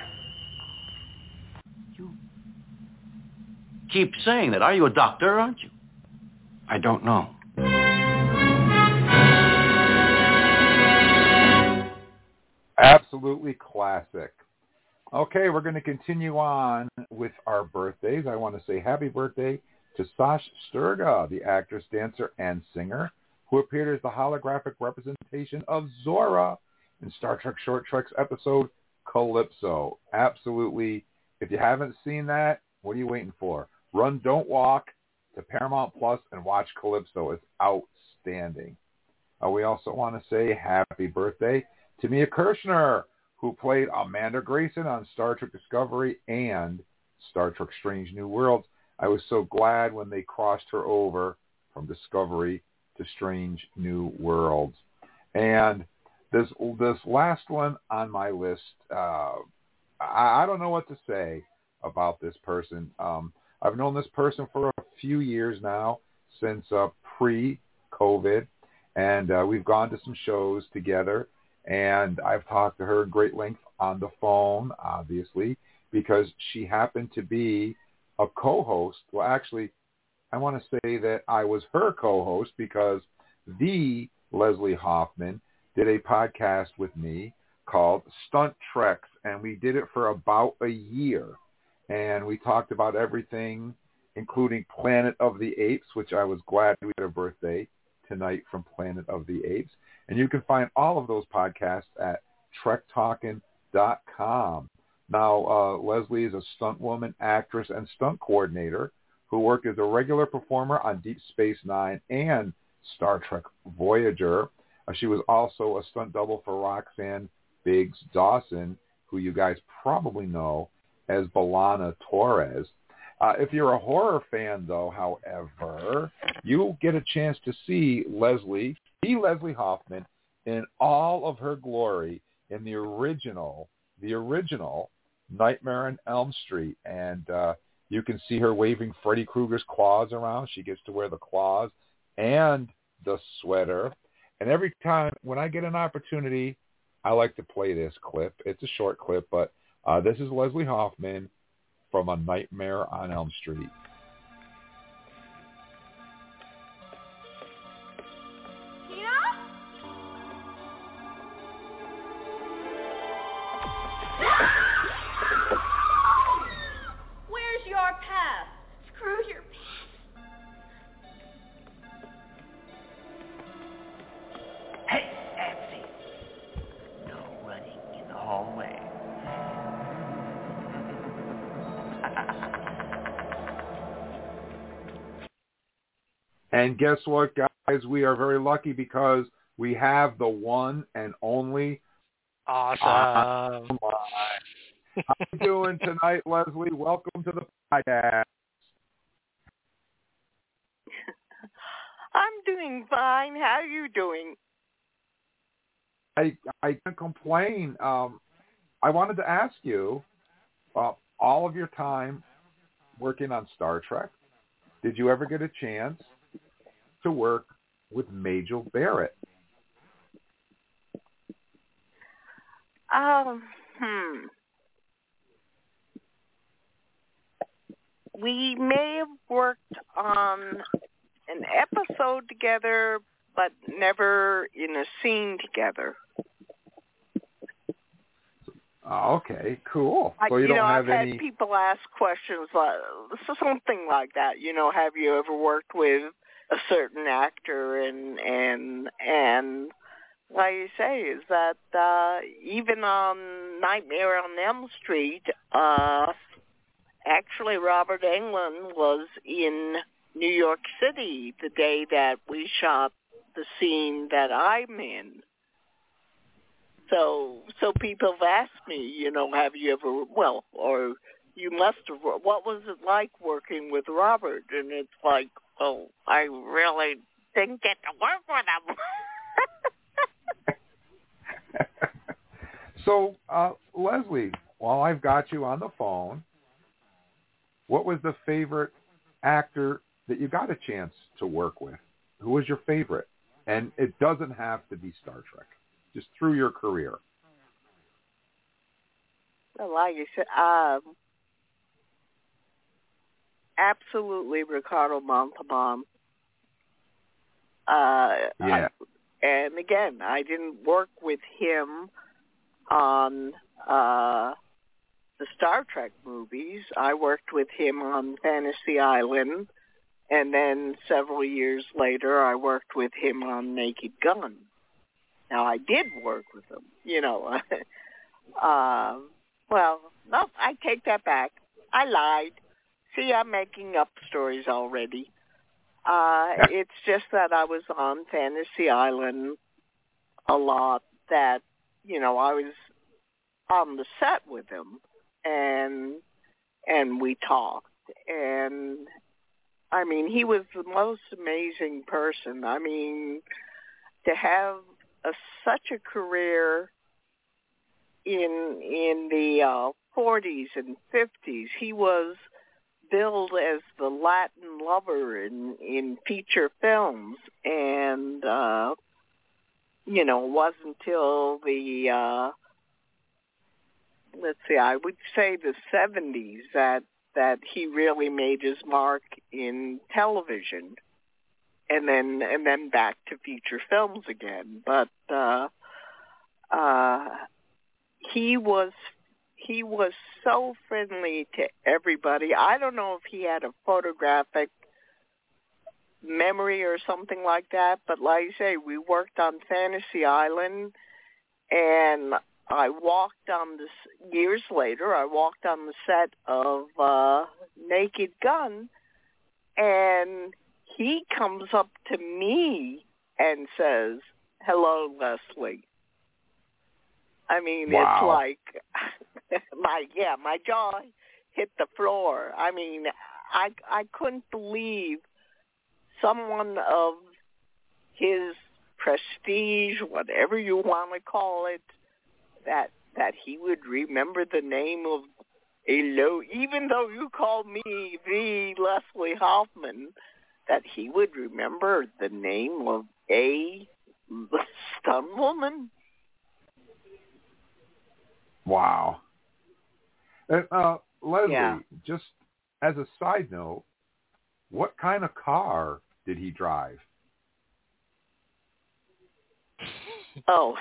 Speaker 10: You keep saying that. Are you a doctor, aren't you?
Speaker 8: I don't know.
Speaker 2: Absolutely classic. Okay, we're going to continue on with our birthdays. I want to say happy birthday to Sash Sturga, the actress, dancer, and singer, who appeared as the holographic representation of Zora in Star Trek Short Trek's episode Calypso. Absolutely. If you haven't seen that, what are you waiting for? Run, don't walk to Paramount Plus and watch Calypso. It's outstanding. Uh, we also want to say happy birthday to Mia Kirshner, who played Amanda Grayson on Star Trek Discovery and Star Trek Strange New Worlds. I was so glad when they crossed her over from Discovery to Strange New Worlds. And this this last one on my list, uh, I, I don't know what to say about this person. Um, I've known this person for a few years now, since uh, pre-COVID, and uh, we've gone to some shows together. And I've talked to her at great length on the phone, obviously, because she happened to be a co-host. Well, actually, I want to say that I was her co-host because the Leslie Hoffman did a podcast with me called Stunt Treks, and we did it for about a year. And we talked about everything, including Planet of the Apes, which I was glad we had a birthday tonight from Planet of the Apes. And you can find all of those podcasts at trek talkin dot com. Now, uh, Leslie is a stunt woman, actress, and stunt coordinator who worked as a regular performer on Deep Space Nine and Star Trek Voyager. Uh, she was also a stunt double for Roxanne Biggs Dawson, who you guys probably know as B'Elanna Torres. Uh, if you're a horror fan, though, however, you'll get a chance to see Leslie, the Leslie Hoffman, in all of her glory in the original, the original Nightmare on Elm Street. And uh, you can see her waving Freddy Krueger's claws around. She gets to wear the claws and the sweater. And every time, when I get an opportunity, I like to play this clip. It's a short clip, but uh, this is Leslie Hoffman from A Nightmare on Elm Street.
Speaker 11: Where's your pass? Screw your pass.
Speaker 12: Hey, Patsy. No running in the hallway.
Speaker 2: And guess what, guys? We are very lucky because we have the one and only.
Speaker 6: Awesome.
Speaker 2: Uh, how you doing tonight, Leslie? Welcome to the podcast.
Speaker 13: I'm doing fine. How are you doing?
Speaker 2: I I can't complain. Um, I wanted to ask you, uh, all of your time working on Star Trek, did you ever get a chance to work with Majel Barrett?
Speaker 13: Um, hmm. We may have worked on an episode together, but never in a scene together.
Speaker 2: Oh, okay, cool. So you,
Speaker 13: you
Speaker 2: don't
Speaker 13: know,
Speaker 2: have
Speaker 13: I've
Speaker 2: any.
Speaker 13: had people ask questions like something like that. You know, have you ever worked with a certain actor? And and and like you say, is that uh, even on Nightmare on Elm Street, uh, actually Robert Englund was in New York City the day that we shot the scene that I'm in. So, so people have asked me, you know, have you ever, well, or you must have, what was it like working with Robert? And it's like, oh, I really didn't get to work with him.
Speaker 2: So, uh, Leslie, while I've got you on the phone, what was the favorite actor that you got a chance to work with? Who was your favorite? And it doesn't have to be Star Trek, just through your career.
Speaker 13: Well, like I said, um, absolutely Ricardo Montalban. Uh,
Speaker 2: yeah.
Speaker 13: I, and again, I didn't work with him on uh, the Star Trek movies. I worked with him on Fantasy Island, and then several years later, I worked with him on Naked Gun. Now, I did work with him, you know. uh, well, no, I take that back. I lied. See, I'm making up stories already. Uh, it's just that I was on Fantasy Island a lot, that, you know, I was on the set with him, and and we talked. And, I mean, he was the most amazing person. I mean, to have a, such a career in in the uh, forties and fifties, he was billed as the Latin lover in, in feature films. And, uh, you know, it wasn't until the, uh, let's see, I would say the seventies that, that he really made his mark in television. And then, and then back to feature films again. But, uh, uh, he was He was so friendly to everybody. I don't know if he had a photographic memory or something like that, but like I say, we worked on Fantasy Island, and I walked on this, years later, I walked on the set of uh, Naked Gun, and he comes up to me and says, "Hello, Leslie." I mean,
Speaker 2: wow.
Speaker 13: It's like my yeah, my jaw hit the floor. I mean, I I couldn't believe someone of his prestige, whatever you want to call it, that that he would remember the name of a low, even though you called me the Leslie Hoffman, that he would remember the name of a stunt woman.
Speaker 2: Wow. And, uh, Leslie,
Speaker 13: yeah.
Speaker 2: just as a side note, what kind of car did he drive?
Speaker 13: Oh.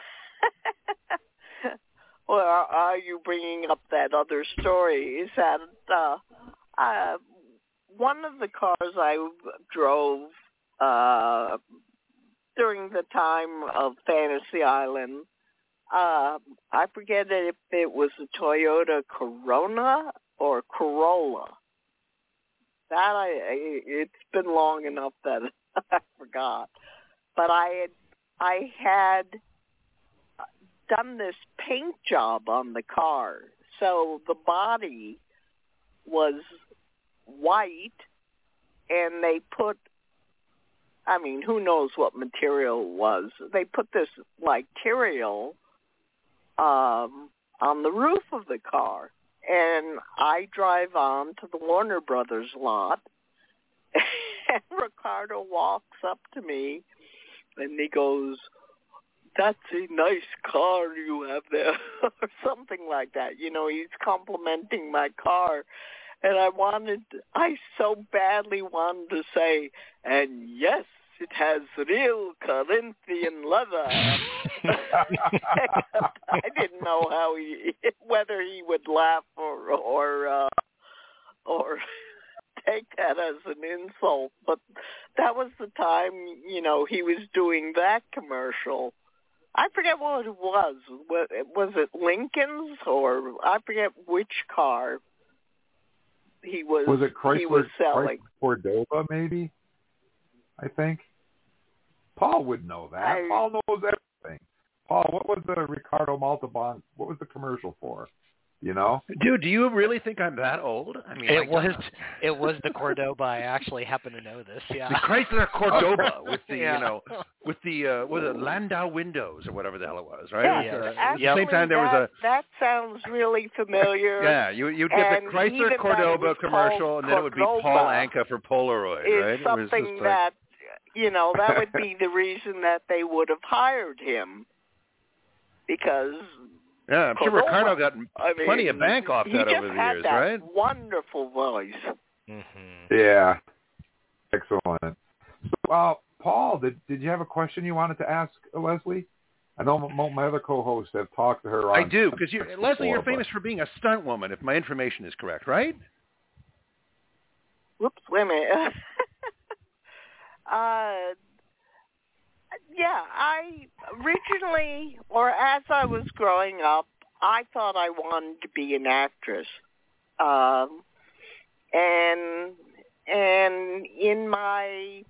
Speaker 13: Well, are you bringing up that other story? Is that uh, uh, one of the cars I drove uh, during the time of Fantasy Island? Uh, I forget if it was a Toyota Corona or Corolla. That I, it's been long enough that I forgot. But I had, I had done this paint job on the car. So the body was white, and they put, I mean, who knows what material it was. They put this, like, material Um, on the roof of the car, and I drive on to the Warner Brothers lot, and Ricardo walks up to me, and he goes, "That's a nice car you have there," or something like that. You know, he's complimenting my car, and I wanted, I so badly wanted to say, "And yes, it has real Corinthian leather." I didn't know how he, whether he would laugh or or uh, or take that as an insult. But that was the time, you know, he was doing that commercial. I forget what it was. Was it Lincoln's, or I forget which car he was.
Speaker 2: Was it Chrysler,
Speaker 13: he was selling?
Speaker 2: Chrysler Cordova, maybe? I think. Paul would know that.
Speaker 13: I,
Speaker 2: Paul knows everything. Paul, what was the Ricardo Montalban? What was the commercial for? You know,
Speaker 5: dude, do you really think I'm that old? I mean,
Speaker 6: it was
Speaker 5: God.
Speaker 6: it was the Cordoba. I actually happen to know this. Yeah,
Speaker 5: the Chrysler Cordoba with the
Speaker 6: yeah.
Speaker 5: you know with the uh, with the Landau windows or whatever the hell it was, right?
Speaker 13: Yeah,
Speaker 5: It was, uh,
Speaker 13: actually,
Speaker 5: at the same time, there
Speaker 13: that,
Speaker 5: was a
Speaker 13: that sounds really familiar.
Speaker 5: yeah. You you'd get the Chrysler Cordoba commercial, and then it would be Paul Anka for Polaroid,
Speaker 13: is
Speaker 5: right?
Speaker 13: Something
Speaker 5: it was just
Speaker 13: that like... you know that would be the reason that they would have hired him, because.
Speaker 5: Yeah, I'm sure
Speaker 13: Cordoba.
Speaker 5: Ricardo got
Speaker 13: I mean,
Speaker 5: plenty of bank off that over the
Speaker 13: had
Speaker 5: years,
Speaker 13: that
Speaker 5: right?
Speaker 13: Wonderful voice.
Speaker 6: Mm-hmm.
Speaker 2: Yeah, excellent. So, uh, Paul, did did you have a question you wanted to ask Leslie? I know my, my other co-hosts have talked to her.
Speaker 5: I
Speaker 2: on
Speaker 5: do, because you, Leslie, you're
Speaker 2: before,
Speaker 5: famous
Speaker 2: but...
Speaker 5: for being a stunt woman, if my information is correct, right?
Speaker 13: Whoops, wait a minute. uh, yeah, I originally, or as I was growing up, I thought I wanted to be an actress. Um, and and in my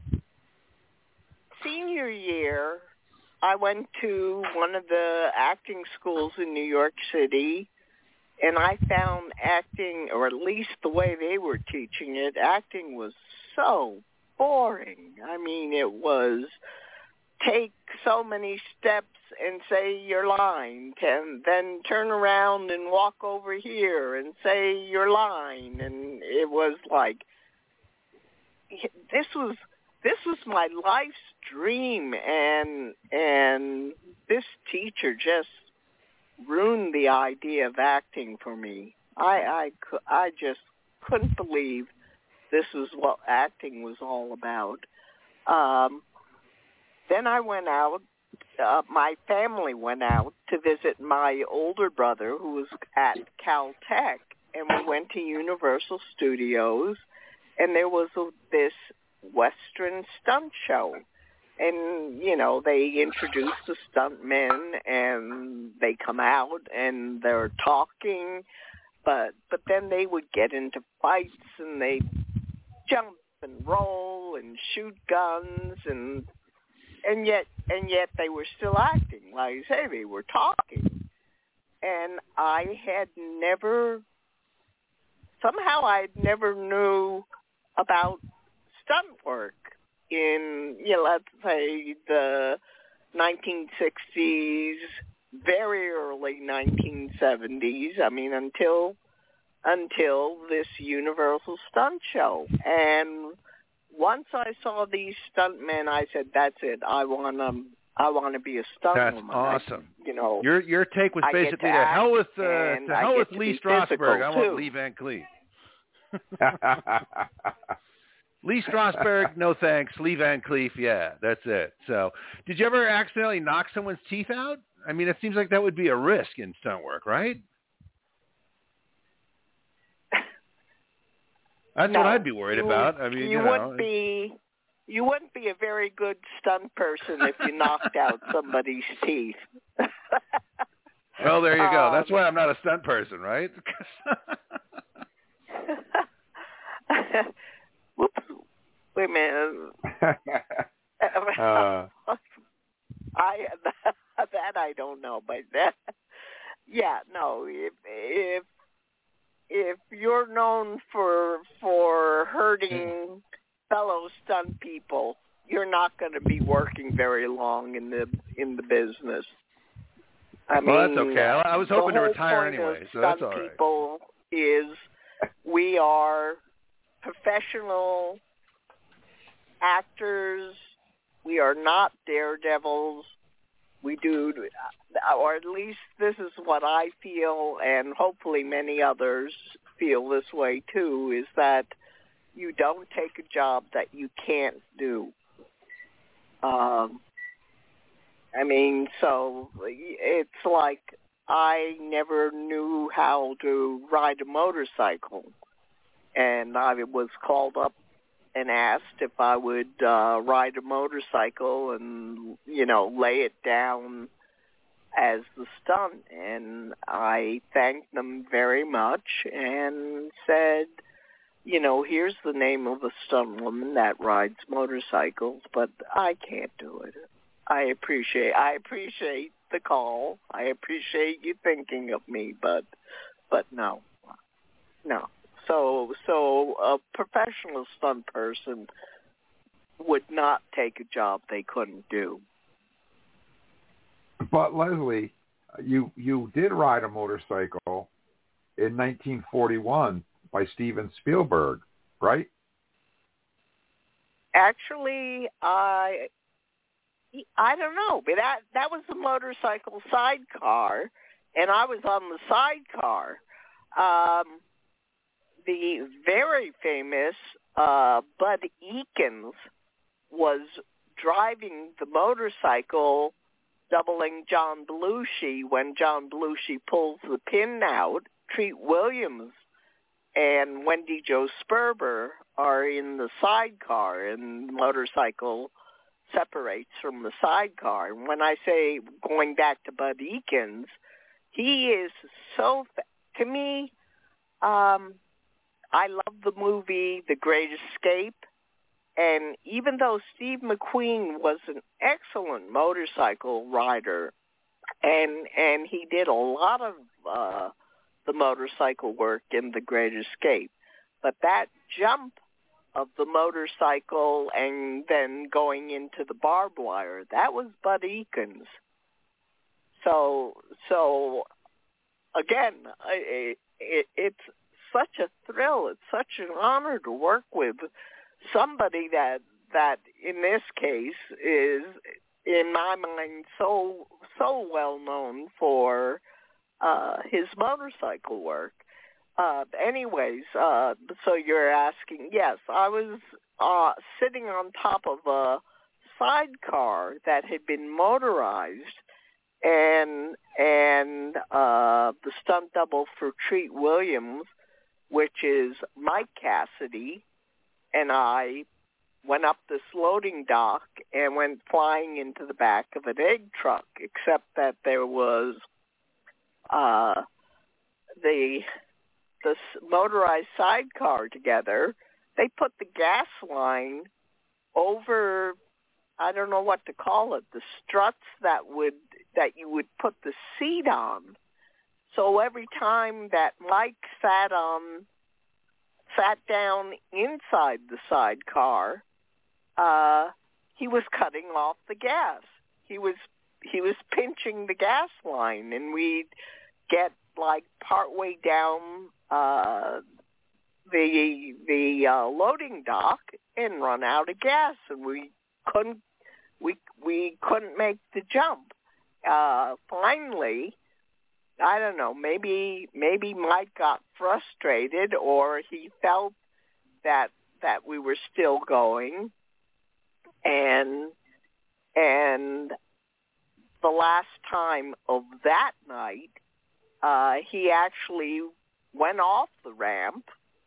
Speaker 13: senior year, I went to one of the acting schools in New York City, and I found acting, or at least the way they were teaching it, acting was so boring. I mean, it was take so many steps and say your line, and then turn around and walk over here and say your line. And it was like, this was this was my life's dream, and and this teacher just ruined the idea of acting for me. I I, I just couldn't believe this was what acting was all about. Um, then I went out, uh, my family went out to visit my older brother who was at Caltech, and we went to Universal Studios, and there was a, this Western stunt show. And, you know, they introduce the stuntmen, and they come out, and they're talking, but but then they would get into fights, and they jump and roll and shoot guns, and and yet and yet they were still acting. Like I say, they were talking. And I had never, somehow I never knew about stunt work in, you know, let's say the nineteen sixties, very early nineteen seventies. I mean, until until this Universal stunt show. And once I saw these stuntmen, I said, "That's it. I want to. I want to be a stunt
Speaker 5: That's
Speaker 13: woman."
Speaker 5: awesome.
Speaker 13: I, you know,
Speaker 5: your your take was
Speaker 13: I
Speaker 5: basically
Speaker 13: to
Speaker 5: to hell with uh,
Speaker 13: and
Speaker 5: to
Speaker 13: I
Speaker 5: hell
Speaker 13: get
Speaker 5: with
Speaker 13: to
Speaker 5: Lee
Speaker 13: be
Speaker 5: Strasberg.
Speaker 13: physical,
Speaker 5: I want
Speaker 13: too.
Speaker 5: Lee Van Cleef. Lee Strasberg, no thanks. Lee Van Cleef, yeah, that's it. So, did you ever accidentally knock someone's teeth out? I mean, it seems like that would be a risk in stunt work, right? That's
Speaker 13: no,
Speaker 5: what I'd be worried
Speaker 13: you,
Speaker 5: about. I mean,
Speaker 13: you,
Speaker 5: you know,
Speaker 13: wouldn't be you wouldn't be a very good stunt person if you knocked out somebody's teeth.
Speaker 5: Well, there you go.
Speaker 13: Um,
Speaker 5: That's why I'm not a stunt person, right?
Speaker 13: Whoops. Wait a minute.
Speaker 2: uh,
Speaker 13: I that I don't know, but that, yeah, no. If if if you're known for for hurting fellow stunt people, you're not going to be working very long in the in the business. I mean,
Speaker 5: well, that's okay. I was hoping to retire
Speaker 13: point
Speaker 5: anyway,
Speaker 13: of
Speaker 5: so that's
Speaker 13: stunt
Speaker 5: all right.
Speaker 13: People is we are professional actors. We are not daredevils. We do, or at least this is what I feel, and hopefully many others feel this way too, is that you don't take a job that you can't do. Um, I mean, so it's like I never knew how to ride a motorcycle, and I was called up and asked if I would uh, ride a motorcycle and, you know, lay it down as the stunt. And I thanked them very much and said, you know, here's the name of a stunt woman that rides motorcycles, but I can't do it. I appreciate I appreciate the call. I appreciate you thinking of me, but but no, no. So so a professional stunt person would not take a job they couldn't do.
Speaker 2: But Leslie, you you did ride a motorcycle in nineteen forty-one by Steven Spielberg, right?
Speaker 13: Actually, I I don't know, but that that was the motorcycle sidecar, and I was on the sidecar. Um, the very famous uh, Bud Ekins was driving the motorcycle, doubling John Belushi when John Belushi pulls the pin out. Treat Williams and Wendy Jo Sperber are in the sidecar, and the motorcycle separates from the sidecar. And when I say going back to Bud Ekins, he is so, to me, um, I love the movie The Great Escape, and even though Steve McQueen was an excellent motorcycle rider, and and he did a lot of uh, the motorcycle work in The Great Escape, but that jump of the motorcycle and then going into the barbed wire, that was Bud Ekins. So, so again, it, it, it's such a thrill. It's such an honor to work with somebody that, that in this case is, in my mind, so so well known for uh, his motorcycle work. Uh, anyways, uh, so you're asking, yes, I was uh, sitting on top of a sidecar that had been motorized, and and uh, the stunt double for Treat Williams, which is Mike Cassidy, and I went up this loading dock and went flying into the back of an egg truck, except that there was uh, the... the motorized sidecar together. They put the gas line over, I don't know what to call it, the struts that would that you would put the seat on. So every time that Mike sat on, sat down inside the sidecar, uh, he was cutting off the gas. He was he was pinching the gas line, and we'd get like partway down uh, the the uh, loading dock and run out of gas, and we couldn't we we couldn't make the jump. Uh, finally, I don't know. Maybe maybe Mike got frustrated, or he felt that that we were still going, and and the last time of that night, Uh, he actually went off the ramp,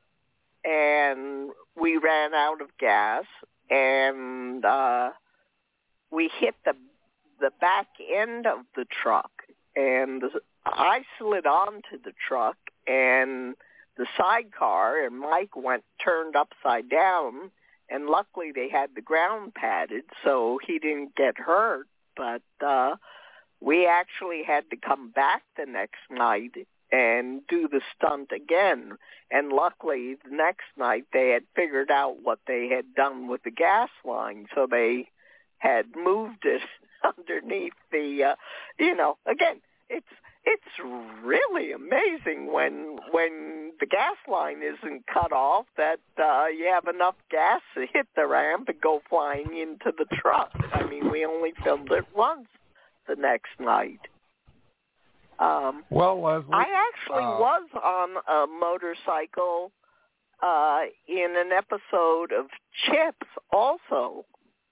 Speaker 13: and we ran out of gas, and uh, we hit the the back end of the truck, and I slid onto the truck and the sidecar, and Mike went turned upside down, and luckily they had the ground padded, so he didn't get hurt, but uh, we actually had to come back the next night and do the stunt again. And luckily, the next night, they had figured out what they had done with the gas line. So they had moved it underneath the, uh, you know, again, it's it's really amazing when when the gas line isn't cut off that uh, you have enough gas to hit the ramp and go flying into the truck. I mean, we only filmed it once the next night. Um,
Speaker 2: well, Leslie,
Speaker 13: I actually
Speaker 2: uh,
Speaker 13: was on a motorcycle uh, in an episode of Chips also.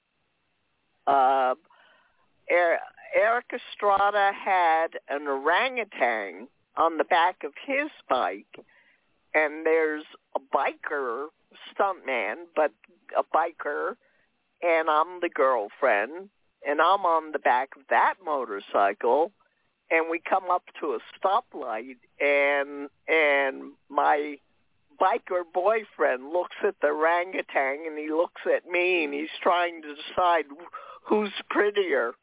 Speaker 13: Uh, er- Eric Estrada had an orangutan on the back of his bike, and there's a biker stuntman, but a biker, and I'm the girlfriend, and I'm on the back of that motorcycle, and we come up to a stoplight, and and my biker boyfriend looks at the orangutan and he looks at me and he's trying to decide who's prettier.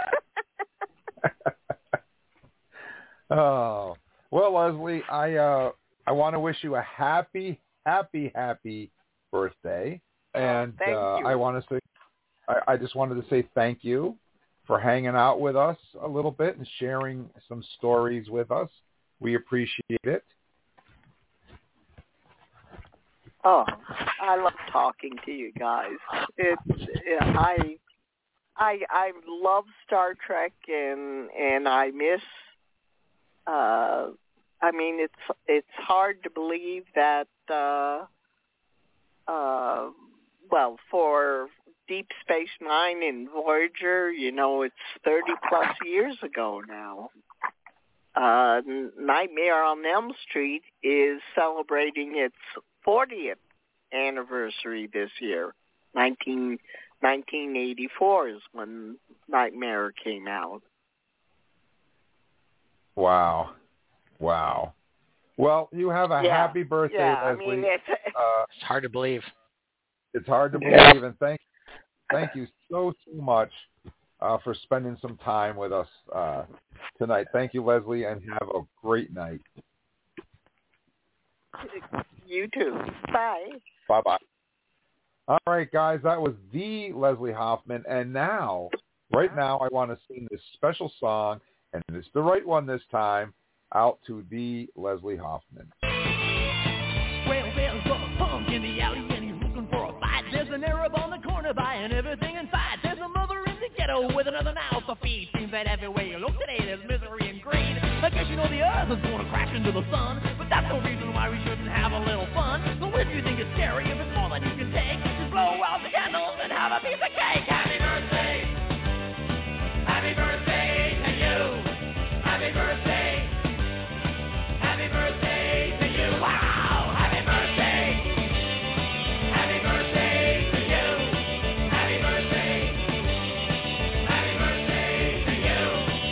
Speaker 2: Oh, well, Leslie, I uh, I want to wish you a happy, happy, happy birthday, and
Speaker 13: Thank
Speaker 2: uh,
Speaker 13: you.
Speaker 2: I want to say, I, I just wanted to say thank you for hanging out with us a little bit and sharing some stories with us. We appreciate it.
Speaker 13: Oh, I love talking to you guys. It's yeah, I I I love Star Trek and and I miss. Uh, I mean, it's it's hard to believe that. Uh, uh, well, for Deep Space Nine and Voyager, you know, it's thirty plus years ago now. Uh, Nightmare on Elm Street is celebrating its fortieth anniversary this year. nineteen, nineteen eighty-four is when Nightmare came out.
Speaker 2: Wow. Wow. Well, you have a
Speaker 13: yeah.
Speaker 2: happy birthday,
Speaker 13: yeah,
Speaker 2: Leslie.
Speaker 13: I mean, it's,
Speaker 2: uh,
Speaker 6: it's hard to believe.
Speaker 2: It's hard to believe,
Speaker 6: Yeah.
Speaker 2: and thank, thank you so, so much uh, for spending some time with us uh, tonight. Thank you, Leslie, and have a great night.
Speaker 13: You too. Bye.
Speaker 2: Bye-bye. All right, guys, that was the Leslie Hoffman, and now, right now, I want to sing this special song, and it's the right one this time, out to the Leslie Hoffman.
Speaker 1: Well, there's a punk in the alley and he's looking for a fight. There's an Arab on the corner buying everything in fight. There's a mother in the ghetto with another now to feed. Seems that everywhere you look today there's misery and greed. I guess you know the earth is going to crash into the sun, but that's no reason why we shouldn't have a little fun. So if you think it's scary, if it's more than you can take, just blow out the candles and have a piece of cake. Happy birthday! Happy birthday to you! Happy birthday! Happy birthday to you! Wow! Happy birthday! Happy birthday to you! Happy birthday! Happy birthday to you!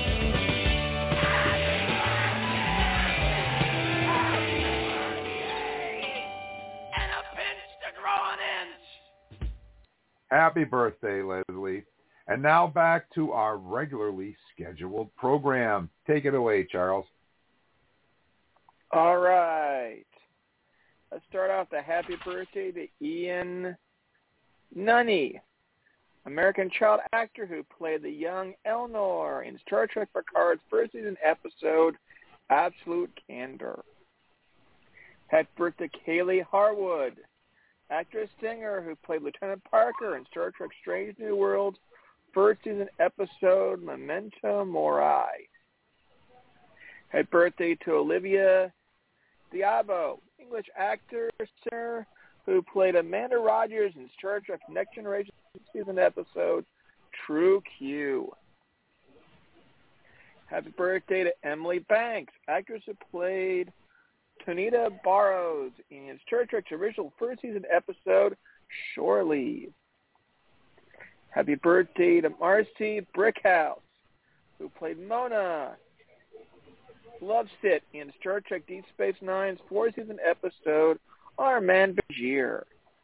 Speaker 1: And a pinch to grow an inch!
Speaker 2: Happy birthday, Leslie. And now back to our regularly scheduled program. Take it away, Charles.
Speaker 3: All right. Let's start off the happy birthday to Ian Nunney, American child actor who played the young Elnor in Star Trek Picard's first season episode, Absolute Candor. Happy birthday to Kaylee Harwood, actress singer who played Lieutenant Parker in Star Trek Strange New Worlds first season episode, Memento Mori. Happy birthday to Olivia Diabo, English actor, singer, who played Amanda Rogers in Star Trek Next Generation season episode, True Q. Happy birthday to Emily Banks, actress who played Tonita Barrows in Star Trek's original first season episode, Shore Leave. Happy birthday to Marcy Brickhouse, who played Mona Lovesit in Star Trek Deep Space Nine's four-season episode, Armand Bajir.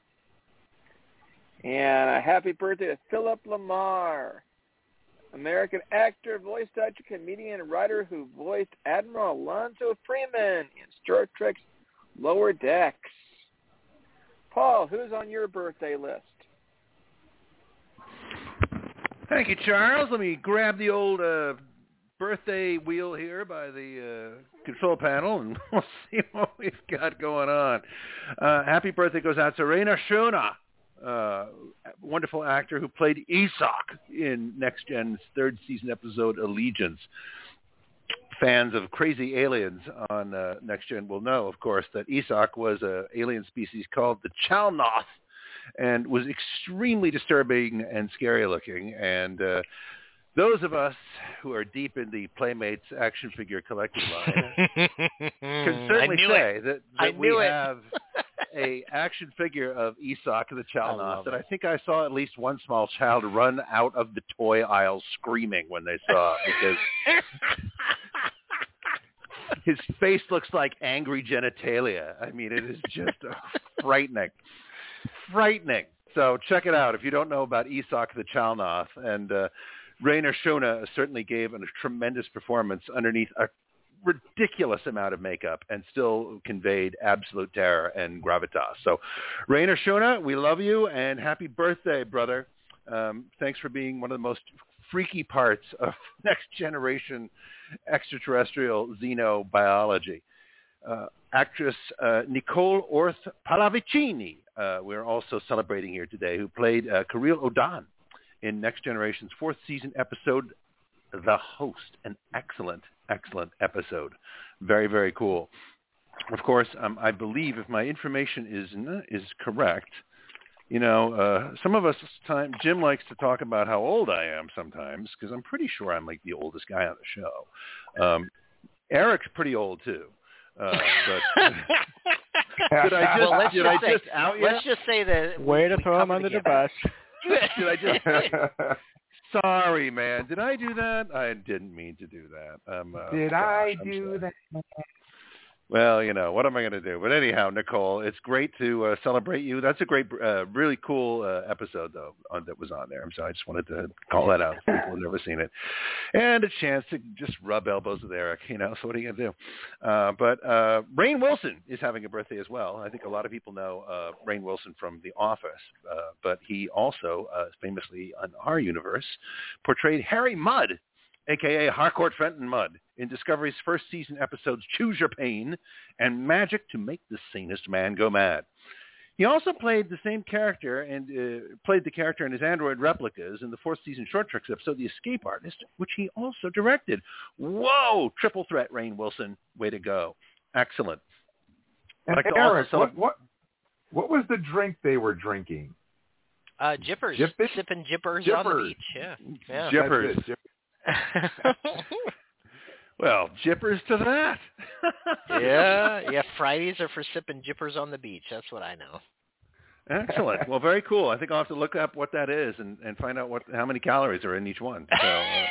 Speaker 3: And a happy birthday to Philip Lamar, American actor, voice actor, comedian, and writer who voiced Admiral Alonzo Freeman in Star Trek's Lower Decks. Paul, who's on your birthday list?
Speaker 5: Thank you, Charles. Let me grab the old uh, birthday wheel here by the uh, control panel, and we'll see what we've got going on. Uh, happy birthday goes out to Raina Shona, uh, wonderful actor who played Isak in Next Gen's third season episode Allegiance. Fans of Crazy Aliens on uh, Next Gen will know, of course, that Isak was an alien species called the Chalnoth, and was extremely disturbing and scary looking. And uh, those of us who are deep in the Playmates action figure collecting line can certainly say it. that, that we
Speaker 6: it.
Speaker 5: have a action figure of Isak the Chalnoth that I think I saw at least one small child run out of the toy aisle screaming when they saw it, because his face looks like angry genitalia. I mean, it is just uh, frightening, frightening. So check it out if you don't know about Isak the Chalnoth. And uh, Rainer Schöne certainly gave a tremendous performance underneath a ridiculous amount of makeup and still conveyed absolute terror and gravitas. So Rainer Schöne, we love you and happy birthday, brother. Um, thanks for being one of the most freaky parts of Next Generation extraterrestrial xenobiology. Uh, actress uh, Nicole Orth Pallavicini, uh, we're also celebrating here today, who played uh, Kirill Odan in Next Generation's fourth season episode, The Host. An excellent, excellent episode. Very, very cool. Of course, um, I believe if my information is is correct, you know, uh, some of us, time, Jim likes to talk about how old I am sometimes, because I'm pretty sure I'm like the oldest guy on the show. Um, Eric's pretty old too. Uh, but did I just,
Speaker 6: well, let's
Speaker 5: did
Speaker 6: just
Speaker 5: I
Speaker 6: say,
Speaker 5: just out you?
Speaker 6: Let's just say that
Speaker 4: way to
Speaker 6: we
Speaker 4: throw him under
Speaker 6: together.
Speaker 4: the bus.
Speaker 5: Did I just? Sorry, man. Did I do that? I didn't mean to do that. Um, uh,
Speaker 2: Did
Speaker 5: gosh,
Speaker 2: I
Speaker 5: I'm
Speaker 2: do
Speaker 5: sorry.
Speaker 2: that?
Speaker 5: Well, you know, what am I going to do? But anyhow, Nicole, it's great to uh, celebrate you. That's a great, uh, really cool uh, episode, though, on, that was on there. So I just wanted to call that out. People have never seen it. And a chance to just rub elbows with Eric, you know, so what are you going to do? Uh, but uh, Rainn Wilson is having a birthday as well. I think a lot of people know uh, Rainn Wilson from The Office, uh, but he also, uh, famously on our universe, portrayed Harry Mudd, a k a. Harcourt Fenton Mudd, in Discovery's first season episodes Choose Your Pain and Magic to Make the Sanest Man Go Mad. He also played the same character and uh, played the character in his android replicas in the fourth season Short Treks episode The Escape Artist, which he also directed. Whoa! Triple threat, Rainn Wilson. Way to go. Excellent.
Speaker 2: And
Speaker 5: like
Speaker 2: Eric,
Speaker 5: also,
Speaker 2: what, what what was the drink they were drinking?
Speaker 6: Uh, jippers.
Speaker 2: Jippers?
Speaker 6: Sipping jippers,
Speaker 2: Jippers.
Speaker 6: on the beach. Yeah. yeah.
Speaker 5: Jippers.
Speaker 2: That's it,
Speaker 5: Well, jippers to that.
Speaker 6: yeah, yeah. Fridays are for sipping jippers on the beach. That's what I know.
Speaker 5: Excellent. Well, very cool. I think I'll have to look up what that is and, and find out what how many calories are in each one. So uh,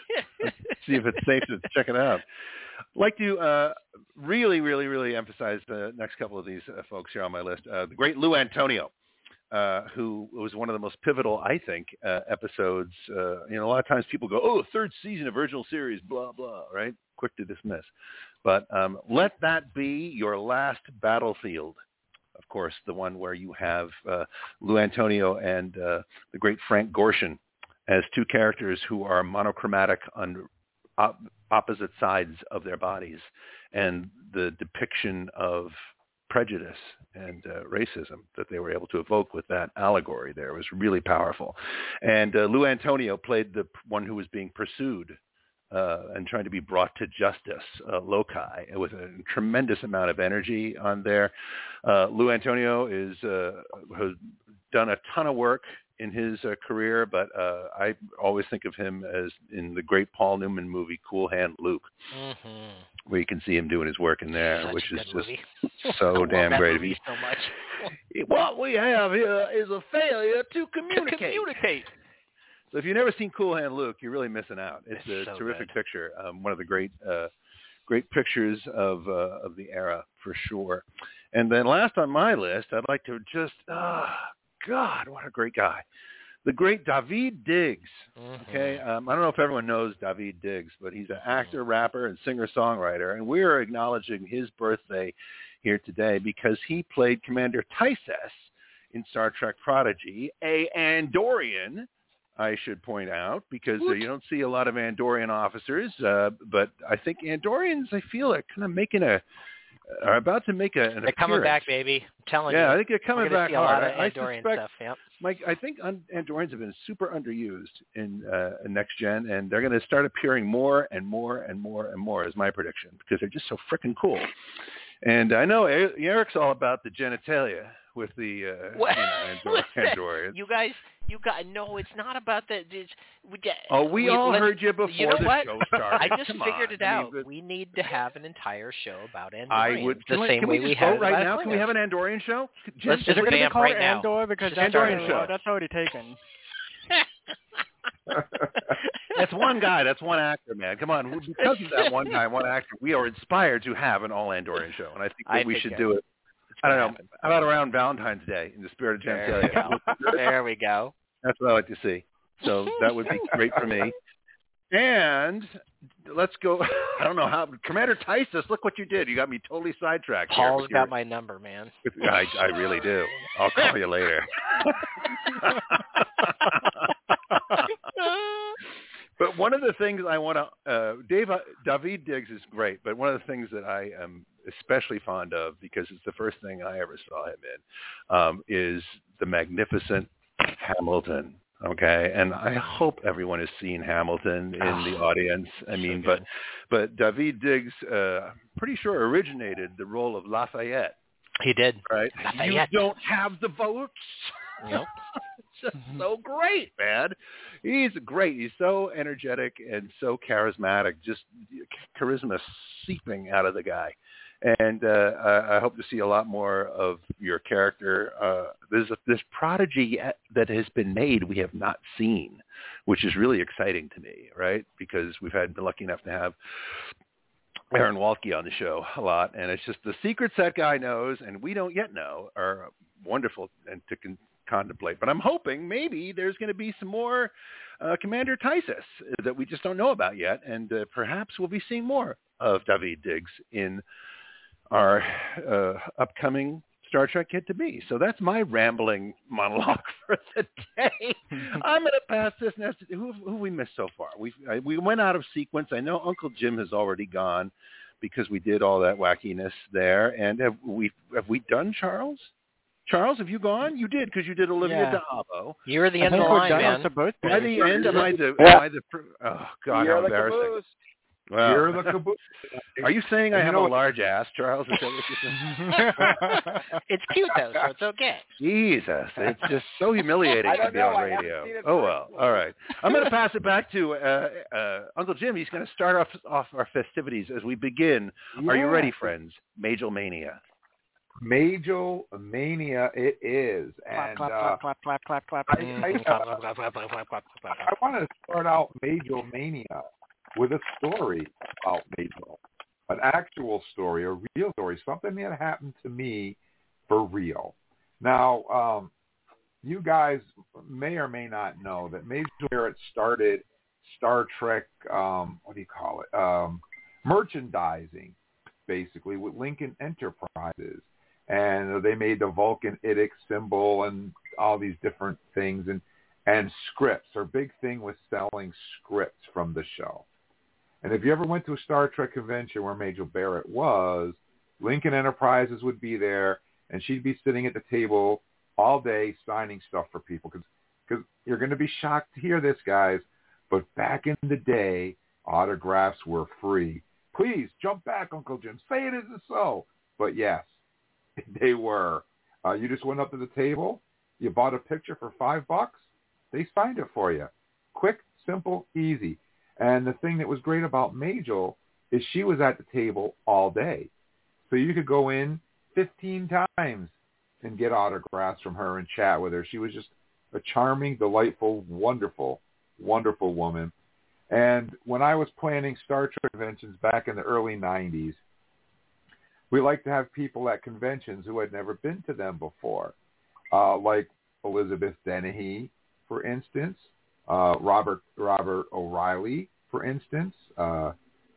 Speaker 5: see if it's safe to check it out. I'd like to uh, really, really, really emphasize the next couple of these uh, folks here on my list. Uh, the great Lou Antonio, uh, who was one of the most pivotal, I think, uh, episodes. Uh, you know, a lot of times people go, oh, third season of original series, blah, blah, right? Quick to dismiss. But um, let that be your last battlefield. Of course, the one where you have uh, Lou Antonio and uh, the great Frank Gorshin as two characters who are monochromatic on op- opposite sides of their bodies, and the depiction of prejudice and uh, racism that they were able to evoke with that allegory there was really powerful. And uh, Lou Antonio played the one who was being pursued Uh, and trying to be brought to justice, uh, loci, with a tremendous amount of energy on there. Uh, Lou Antonio is uh, has done a ton of work in his uh, career, but uh, I always think of him as in the great Paul Newman movie Cool Hand Luke,
Speaker 6: mm-hmm.
Speaker 5: where you can see him doing his work in there,
Speaker 6: Such
Speaker 5: which
Speaker 6: a
Speaker 5: is
Speaker 6: good
Speaker 5: just
Speaker 6: movie.
Speaker 5: so
Speaker 6: I
Speaker 5: damn
Speaker 6: love that
Speaker 5: great.
Speaker 6: movie so much.
Speaker 5: What we have here is a failure to communicate.
Speaker 6: To communicate.
Speaker 5: So if you've never seen Cool Hand Luke, you're really missing out. It's,
Speaker 6: It's
Speaker 5: a
Speaker 6: so
Speaker 5: terrific
Speaker 6: good.
Speaker 5: picture. Um, one of the great, uh, great pictures of uh, of the era for sure. And then last on my list, I'd like to just, oh, God, what a great guy, the great Daveed Diggs.
Speaker 6: Mm-hmm.
Speaker 5: Okay, um, I don't know if everyone knows Daveed Diggs, but he's an actor, rapper, and singer-songwriter, and we're acknowledging his birthday here today because he played Commander Tysus in Star Trek Prodigy, a Andorian, I should point out, because uh, you don't see a lot of Andorian officers, uh, but I think Andorians, I feel, are kind of making a, are about to make a, an
Speaker 6: They're
Speaker 5: appearance.
Speaker 6: coming back, baby. I'm telling
Speaker 5: yeah,
Speaker 6: you.
Speaker 5: I think they're coming
Speaker 6: We're gonna
Speaker 5: back
Speaker 6: see a
Speaker 5: hard.
Speaker 6: lot of
Speaker 5: I, I
Speaker 6: Andorian
Speaker 5: suspect,
Speaker 6: stuff. Yep.
Speaker 5: Mike, I think Andorians have been super underused in, uh, in Next Gen, and they're going to start appearing more and more and more and more, is my prediction, because they're just so freaking cool. And I know Eric's all about the genitalia with the uh,
Speaker 6: What?
Speaker 5: you know, Andor- Andorians.
Speaker 6: You guys, you guys, no, it's not about that. It's, we,
Speaker 5: Oh, we, we all
Speaker 6: let's-
Speaker 5: heard you before
Speaker 6: you know
Speaker 5: the
Speaker 6: what?
Speaker 5: show started.
Speaker 6: I just
Speaker 5: Come
Speaker 6: figured
Speaker 5: on.
Speaker 6: it
Speaker 5: I mean,
Speaker 6: out.
Speaker 5: but
Speaker 6: we need to have an entire show about Andorians.
Speaker 5: I would.
Speaker 6: the
Speaker 5: Can we,
Speaker 6: same
Speaker 5: can
Speaker 6: way
Speaker 5: we just
Speaker 6: have
Speaker 5: vote right
Speaker 6: about
Speaker 5: now? Can we have
Speaker 6: Klingons.
Speaker 5: an Andorian show?
Speaker 6: Let's
Speaker 4: Is
Speaker 6: just
Speaker 4: it going to be
Speaker 6: vamp
Speaker 4: called
Speaker 6: right now.
Speaker 4: Andor? Because
Speaker 6: Just
Speaker 4: that's
Speaker 5: Andorian
Speaker 4: already,
Speaker 5: show.
Speaker 4: that's already taken.
Speaker 5: That's one guy. That's one actor, man. Come on. Because of that one guy, one actor, we are inspired to have an all Andorian show, and I think that
Speaker 6: I
Speaker 5: we
Speaker 6: think
Speaker 5: should
Speaker 6: it.
Speaker 5: do it. I don't know.
Speaker 6: Happen.
Speaker 5: How about around Valentine's Day in the spirit of
Speaker 6: There we
Speaker 5: genitalia?
Speaker 6: go. There we go.
Speaker 5: That's what I like to see. So that would be great for me. And let's go. I don't know how. Commander Tysus, look what you did. You got me totally sidetracked.
Speaker 6: Paul's
Speaker 5: here
Speaker 6: got
Speaker 5: your,
Speaker 6: my number, man.
Speaker 5: I, I really do. I'll call you later. But one of the things I want to, uh, Dave, uh, David Diggs is great, but one of the things that I am especially fond of, because it's the first thing I ever saw him in, um, is the magnificent Hamilton. Okay, and I hope everyone has seen Hamilton in oh, the audience. I mean, so but but David Diggs, uh, pretty sure originated the role of Lafayette.
Speaker 6: He did,
Speaker 5: right?
Speaker 6: Lafayette.
Speaker 5: You don't have the votes.
Speaker 6: Nope.
Speaker 5: Just so great, man. He's great. He's so energetic and so charismatic. Just charisma seeping out of the guy. And uh, I, I hope to see a lot more of your character. Uh, there's a, this prodigy that has been made we have not seen, which is really exciting to me, right? Because we've had been lucky enough to have Aaron Waltke on the show a lot, and it's just the secrets that guy knows and we don't yet know are wonderful and to con- contemplate. But I'm hoping maybe there's going to be some more uh, Commander Tysus that we just don't know about yet, and uh, perhaps we'll be seeing more of David Diggs in our uh, upcoming Star Trek Yet to Be. So that's my rambling monologue for the day. I'm going to pass this next. Who who have we missed so far? We we went out of sequence. I know Uncle Jim has already gone because we did all that wackiness there. And have we have we done Charles? Charles, have you gone? You did because you did Olivia
Speaker 4: Yeah.
Speaker 5: D'Abo.
Speaker 6: You were the end of the line, man.
Speaker 5: By the end, am I the? Am I the? Oh God,
Speaker 3: You're
Speaker 5: how
Speaker 3: the
Speaker 5: embarrassing!
Speaker 3: caboose.
Speaker 5: Well,
Speaker 2: You're the caboose.
Speaker 5: Are you saying I
Speaker 2: You
Speaker 5: have
Speaker 2: know
Speaker 5: a
Speaker 2: what-
Speaker 5: large ass, Charles? Is that what you're saying?
Speaker 6: It's cute though, so it's okay.
Speaker 5: Jesus, it's just so humiliating
Speaker 3: I
Speaker 5: to
Speaker 3: don't
Speaker 5: be
Speaker 3: know.
Speaker 5: on
Speaker 3: I haven't
Speaker 5: radio.
Speaker 3: seen it
Speaker 5: Oh
Speaker 3: first.
Speaker 5: well, all right. I'm going to pass it back to uh, uh, Uncle Jim. He's going to start off off our festivities as we begin. Are you
Speaker 2: Yeah.
Speaker 5: ready, friends? Major Mania.
Speaker 2: Major Mania it is. And
Speaker 6: clap,
Speaker 2: uh,
Speaker 6: clap, clap, clap, clap, clap.
Speaker 2: I-
Speaker 6: Mm,
Speaker 2: I,
Speaker 6: clap,
Speaker 2: uh,
Speaker 6: clap, clap, clap, clap, clap, clap.
Speaker 2: I want to start out Major Mania with a story about Major. An actual story, a real story, something that happened to me for real. Now, um, you guys may or may not know that Major Barrett started Star Trek, um, what do you call it, um, merchandising, basically, with Lincoln Enterprises. And they made the Vulcan Idic symbol and all these different things. And, and scripts. Their big thing was selling scripts from the show. And if you ever went to a Star Trek convention where Major Barrett was, Lincoln Enterprises would be there, and she'd be sitting at the table all day signing stuff for people. Because you're going to be shocked to hear this, guys, but back in the day, autographs were free. Please, jump back, Uncle Jim. Say it isn't so. But yes, they were. Uh, you just went up to the table, you bought a picture for five bucks, they signed it for you. Quick, simple, easy. And the thing that was great about Majel is she was at the table all day. So you could go in fifteen times and get autographs from her and chat with her. She was just a charming, delightful, wonderful, wonderful woman. And when I was planning Star Trek conventions back in the early nineties, we liked to have people at conventions who had never been to them before, uh, like Elizabeth Dennehy, for instance. Uh, Robert Robert O'Reilly, for instance. Uh,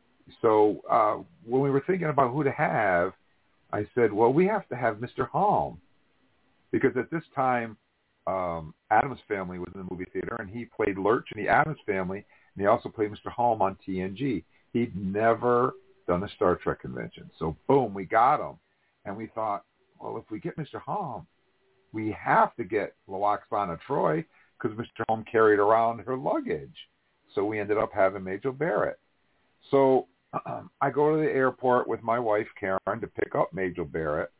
Speaker 2: so uh, when we were thinking about who to have, I said, well, we have to have Mister Halm, because at this time, um, Addams Family was in the movie theater, and he played Lurch in the Addams Family, and he also played Mister Halm on T N G. He'd never done a Star Trek convention. So, boom, we got him. And we thought, well, if we get Mister Halm, we have to get Lwaxana Troi, because Mister Holm carried around her luggage. So we ended up having Major Barrett. So um, I go to the airport with my wife, Karen, to pick up Major Barrett.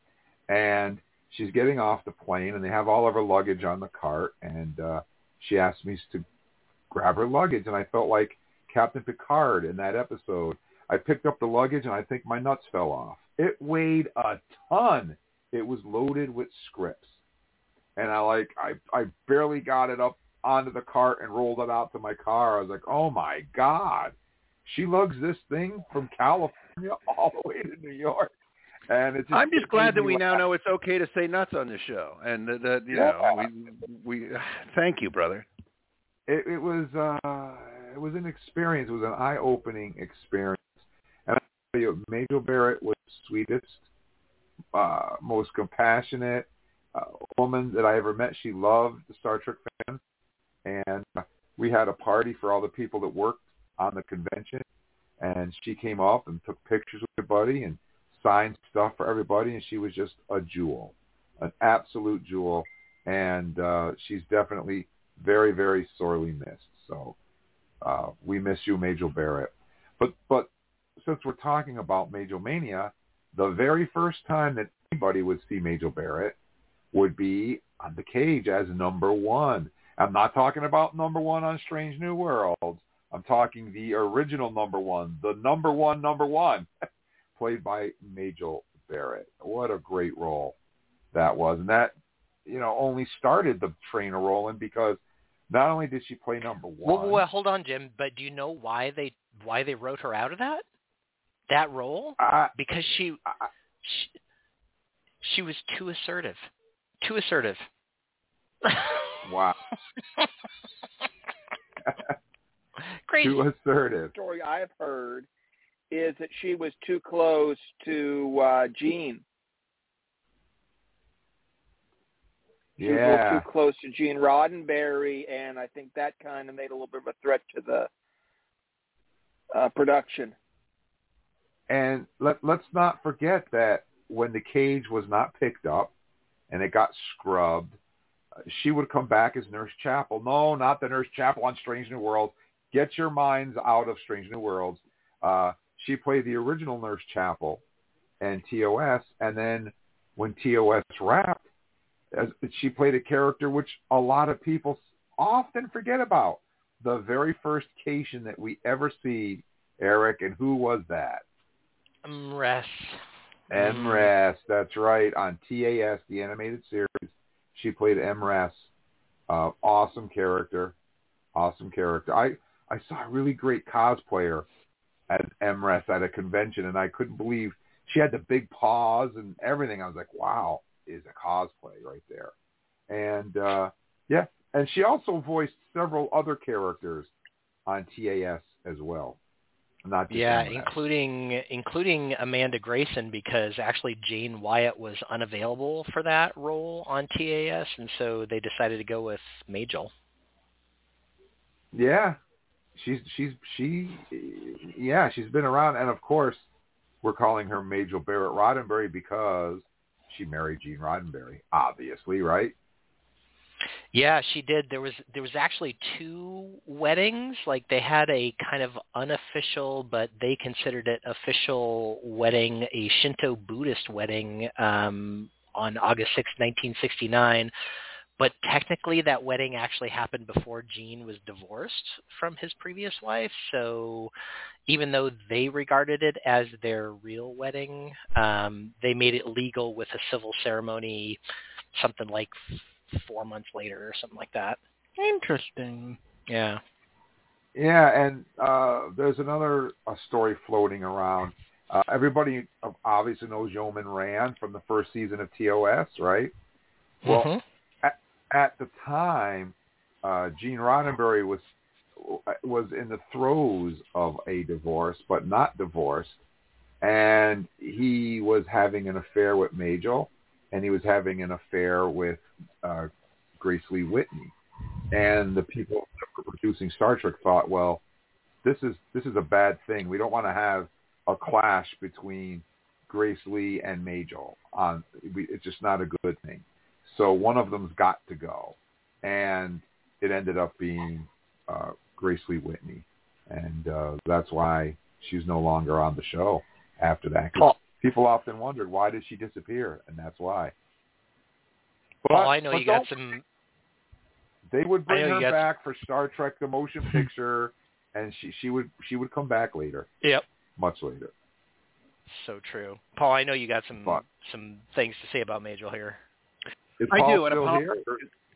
Speaker 2: And she's getting off the plane, and they have all of her luggage on the cart. And uh, she asked me to grab her luggage. And I felt like Captain Picard in that episode. I picked up the luggage, and I think my nuts fell off. It weighed a ton. It was loaded with scripts. And I like I, I barely got it up onto the cart and rolled it out to my car. I was like, oh, my God. She lugs this thing from California all the way to New York. And it's just,
Speaker 5: I'm just glad that we
Speaker 2: laugh.
Speaker 5: now know it's okay to say nuts on this show. And that, that you
Speaker 2: yeah.
Speaker 5: know, we, we thank you, brother.
Speaker 2: It, it was uh, it was an experience. It was an eye-opening experience. And I tell you, Majel Barrett was the sweetest, uh, most compassionate uh, woman that I ever met. She loved the Star Trek fans. And uh, we had a party for all the people that worked on the convention. And she came up and took pictures with everybody and signed stuff for everybody. And she was just a jewel, an absolute jewel. And uh, she's definitely very, very sorely missed. So uh, we miss you, Majel Barrett. But but since we're talking about Majel Mania, the very first time that anybody would see Majel Barrett would be on the Cage as number one. I'm not talking about number one on Strange New Worlds. I'm talking the original number one, the number one, number one, played by Majel Barrett. What a great role that was. And that, you know, only started the train a rolling because not only did she play number one.
Speaker 6: Well, well, hold on, Jim. But do you know why they why they wrote her out of that that role?
Speaker 2: Uh,
Speaker 6: because she,
Speaker 2: uh,
Speaker 6: she she was too assertive, too assertive.
Speaker 2: Wow.
Speaker 6: Crazy.
Speaker 2: Too assertive.
Speaker 3: The story I've heard is that she was too close to uh, Gene. She
Speaker 2: yeah.
Speaker 3: was a little too close to Gene Roddenberry, and I think that kind of made a little bit of a threat to the uh, production.
Speaker 2: And let, let's not forget that when the Cage was not picked up and it got scrubbed, uh, she would come back as Nurse Chapel. No, not the Nurse Chapel on Strange New Worlds. Get your minds out of Strange New Worlds. Uh, she played the original Nurse Chapel and T O S, and then when T O S wrapped, as she played a character which a lot of people often forget about. The very first Cation that we ever see, Eric, and who was that?
Speaker 6: M R E S.
Speaker 2: M R E S, that's right, on T A S, the animated series. She played M R E S. Uh, awesome character. Awesome character. I, I saw a really great cosplayer at M R E S at a convention, and I couldn't believe she had the big paws and everything. I was like, wow, is a cosplay right there. And, uh, yeah, and she also voiced several other characters on T A S as well. Not just
Speaker 6: yeah,
Speaker 2: M R E S.
Speaker 6: including including Amanda Grayson, because actually Jane Wyatt was unavailable for that role on T A S, and so they decided to go with Majel.
Speaker 2: Yeah, she's she's she, yeah, she's been around, and of course, we're calling her Majel Barrett Roddenberry because she married Gene Roddenberry, obviously, right?
Speaker 6: Yeah, she did. There was there was actually two weddings. Like they had a kind of unofficial, but they considered it official wedding, a Shinto Buddhist wedding um, on August sixth, nineteen sixty-nine. But technically that wedding actually happened before Gene was divorced from his previous wife. So even though they regarded it as their real wedding, um, they made it legal with a civil ceremony, something like four months later or something like that.
Speaker 4: Interesting.
Speaker 6: Yeah.
Speaker 2: Yeah, and uh, there's another a story floating around. Uh, everybody obviously knows Yeoman Rand from the first season of T O S, right? Well,
Speaker 6: mm-hmm.
Speaker 2: at, at the time, uh, Gene Roddenberry was was in the throes of a divorce, but not divorced, and he was having an affair with Majel, and he was having an affair with uh, Grace Lee Whitney. And the people that were producing Star Trek thought, well, this is this is a bad thing. We don't want to have a clash between Grace Lee and Majel. On it's just not a good thing. So one of them's got to go, and it ended up being uh, Grace Lee Whitney, and uh, that's why she's no longer on the show after that. 'Cause
Speaker 6: Paul,
Speaker 2: people often wondered, why did she disappear, and that's why. But,
Speaker 6: Paul, I know you got some.
Speaker 2: They would bring her
Speaker 6: got...
Speaker 2: back for Star Trek: The Motion Picture, and she she would she would come back later.
Speaker 6: Yep.
Speaker 2: Much later.
Speaker 6: So true, Paul. I know you got some
Speaker 2: but,
Speaker 6: some things to say about Majel here.
Speaker 2: Is
Speaker 5: I
Speaker 2: Paul
Speaker 5: do.
Speaker 2: Still
Speaker 5: and
Speaker 2: here?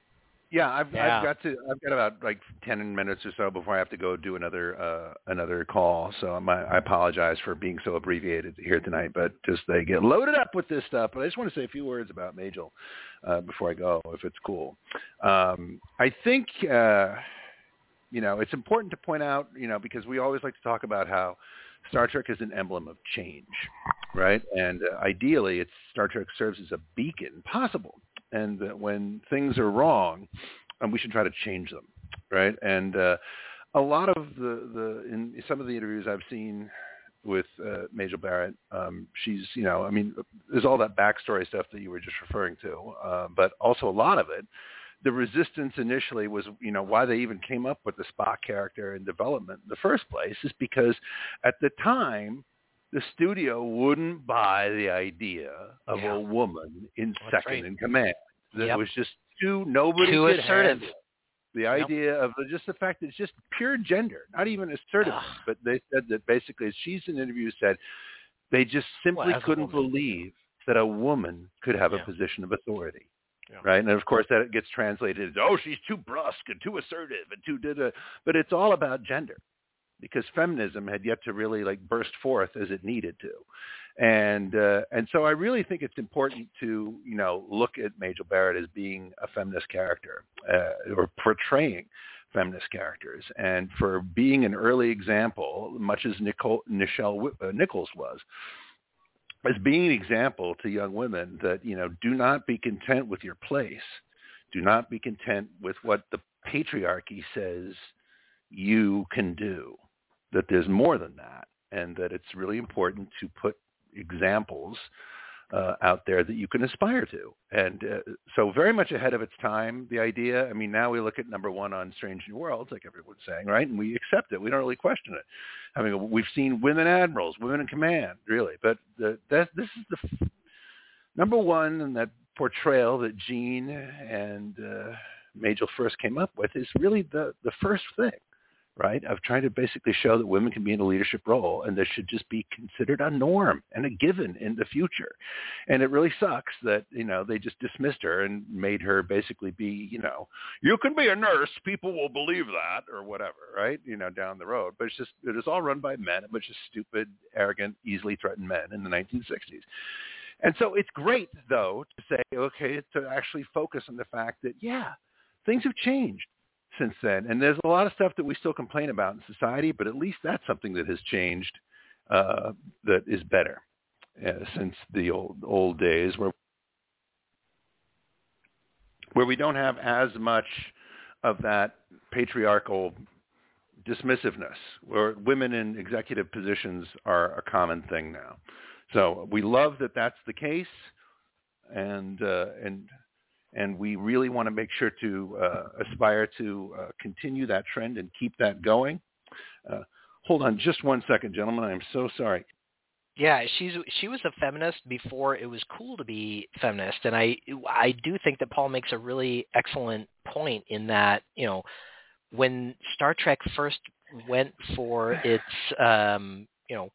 Speaker 5: Yeah, I've,
Speaker 6: Yeah.
Speaker 5: I've got to. I've got about like ten minutes or so before I have to go do another uh, another call. So I'm, I apologize for being so abbreviated here tonight, but just they get loaded up with this stuff. But I just want to say a few words about Majel uh, before I go, if it's cool. Um, I think uh, you know it's important to point out, you know, because we always like to talk about how Star Trek is an emblem of change, right? And uh, ideally, it's Star Trek serves as a beacon, possible. And that when things are wrong, um, we should try to change them, right? And uh, a lot of the, the in some of the interviews I've seen with uh, Majel Barrett, um, she's, you know, I mean, there's all that backstory stuff that you were just referring to, uh, but also a lot of it, the resistance initially was, you know, why they even came up with the Spock character in development in the first place is because at the time, the studio wouldn't buy the idea of yeah. a woman in That's second right. in command. That yep. was just too nobody
Speaker 6: too
Speaker 5: could
Speaker 6: assertive.
Speaker 5: handle the idea yep. of the, just the fact that it's just pure gender, not even assertive. Ugh. But they said that basically, she's in an interview said they just simply well, couldn't believe that a woman could have yeah. a position of authority. Yeah. Right. And of course that gets translated as, oh, she's too brusque and too assertive and too da-da. But it's all about gender. Because feminism had yet to really like burst forth as it needed to, and uh, and so I really think it's important to you know look at Majel Barrett as being a feminist character uh, or portraying feminist characters, and for being an early example, much as Nicole, Nichelle uh, Nichols was, as being an example to young women that you know do not be content with your place, do not be content with what the patriarchy says you can do. That there's more than that, and that it's really important to put examples uh, out there that you can aspire to. And uh, so very much ahead of its time, the idea, I mean, now we look at number one on Strange New Worlds, like everyone's saying, right? And we accept it. We don't really question it. I mean, we've seen women admirals, women in command, really. But the, that, this is the f- number one, and that portrayal that Gene and uh, Majel first came up with is really the, the first thing. Right, of trying to basically show that women can be in a leadership role and this should just be considered a norm and a given in the future. And it really sucks that, you know, they just dismissed her and made her basically be, you know, you can be a nurse, people will believe that or whatever, right, you know, down the road. But it's just, it is all run by men, a bunch of stupid, arrogant, easily threatened men in the nineteen sixties. And so it's great, though, to say, okay, to actually focus on the fact that, yeah, things have changed since then. And there's a lot of stuff that we still complain about in society, but at least that's something that has changed uh, that is better uh, since the old old days where where we don't have as much of that patriarchal dismissiveness, where women in executive positions are a common thing now. So we love that that's the case, and uh, and and we really want to make sure to uh, aspire to uh, continue that trend and keep that going. Uh, hold on just one second, gentlemen. I'm so sorry.
Speaker 6: Yeah, she's she was a feminist before it was cool to be feminist, and I I do think that Paul makes a really excellent point in that, you know, when Star Trek first went for its um, you know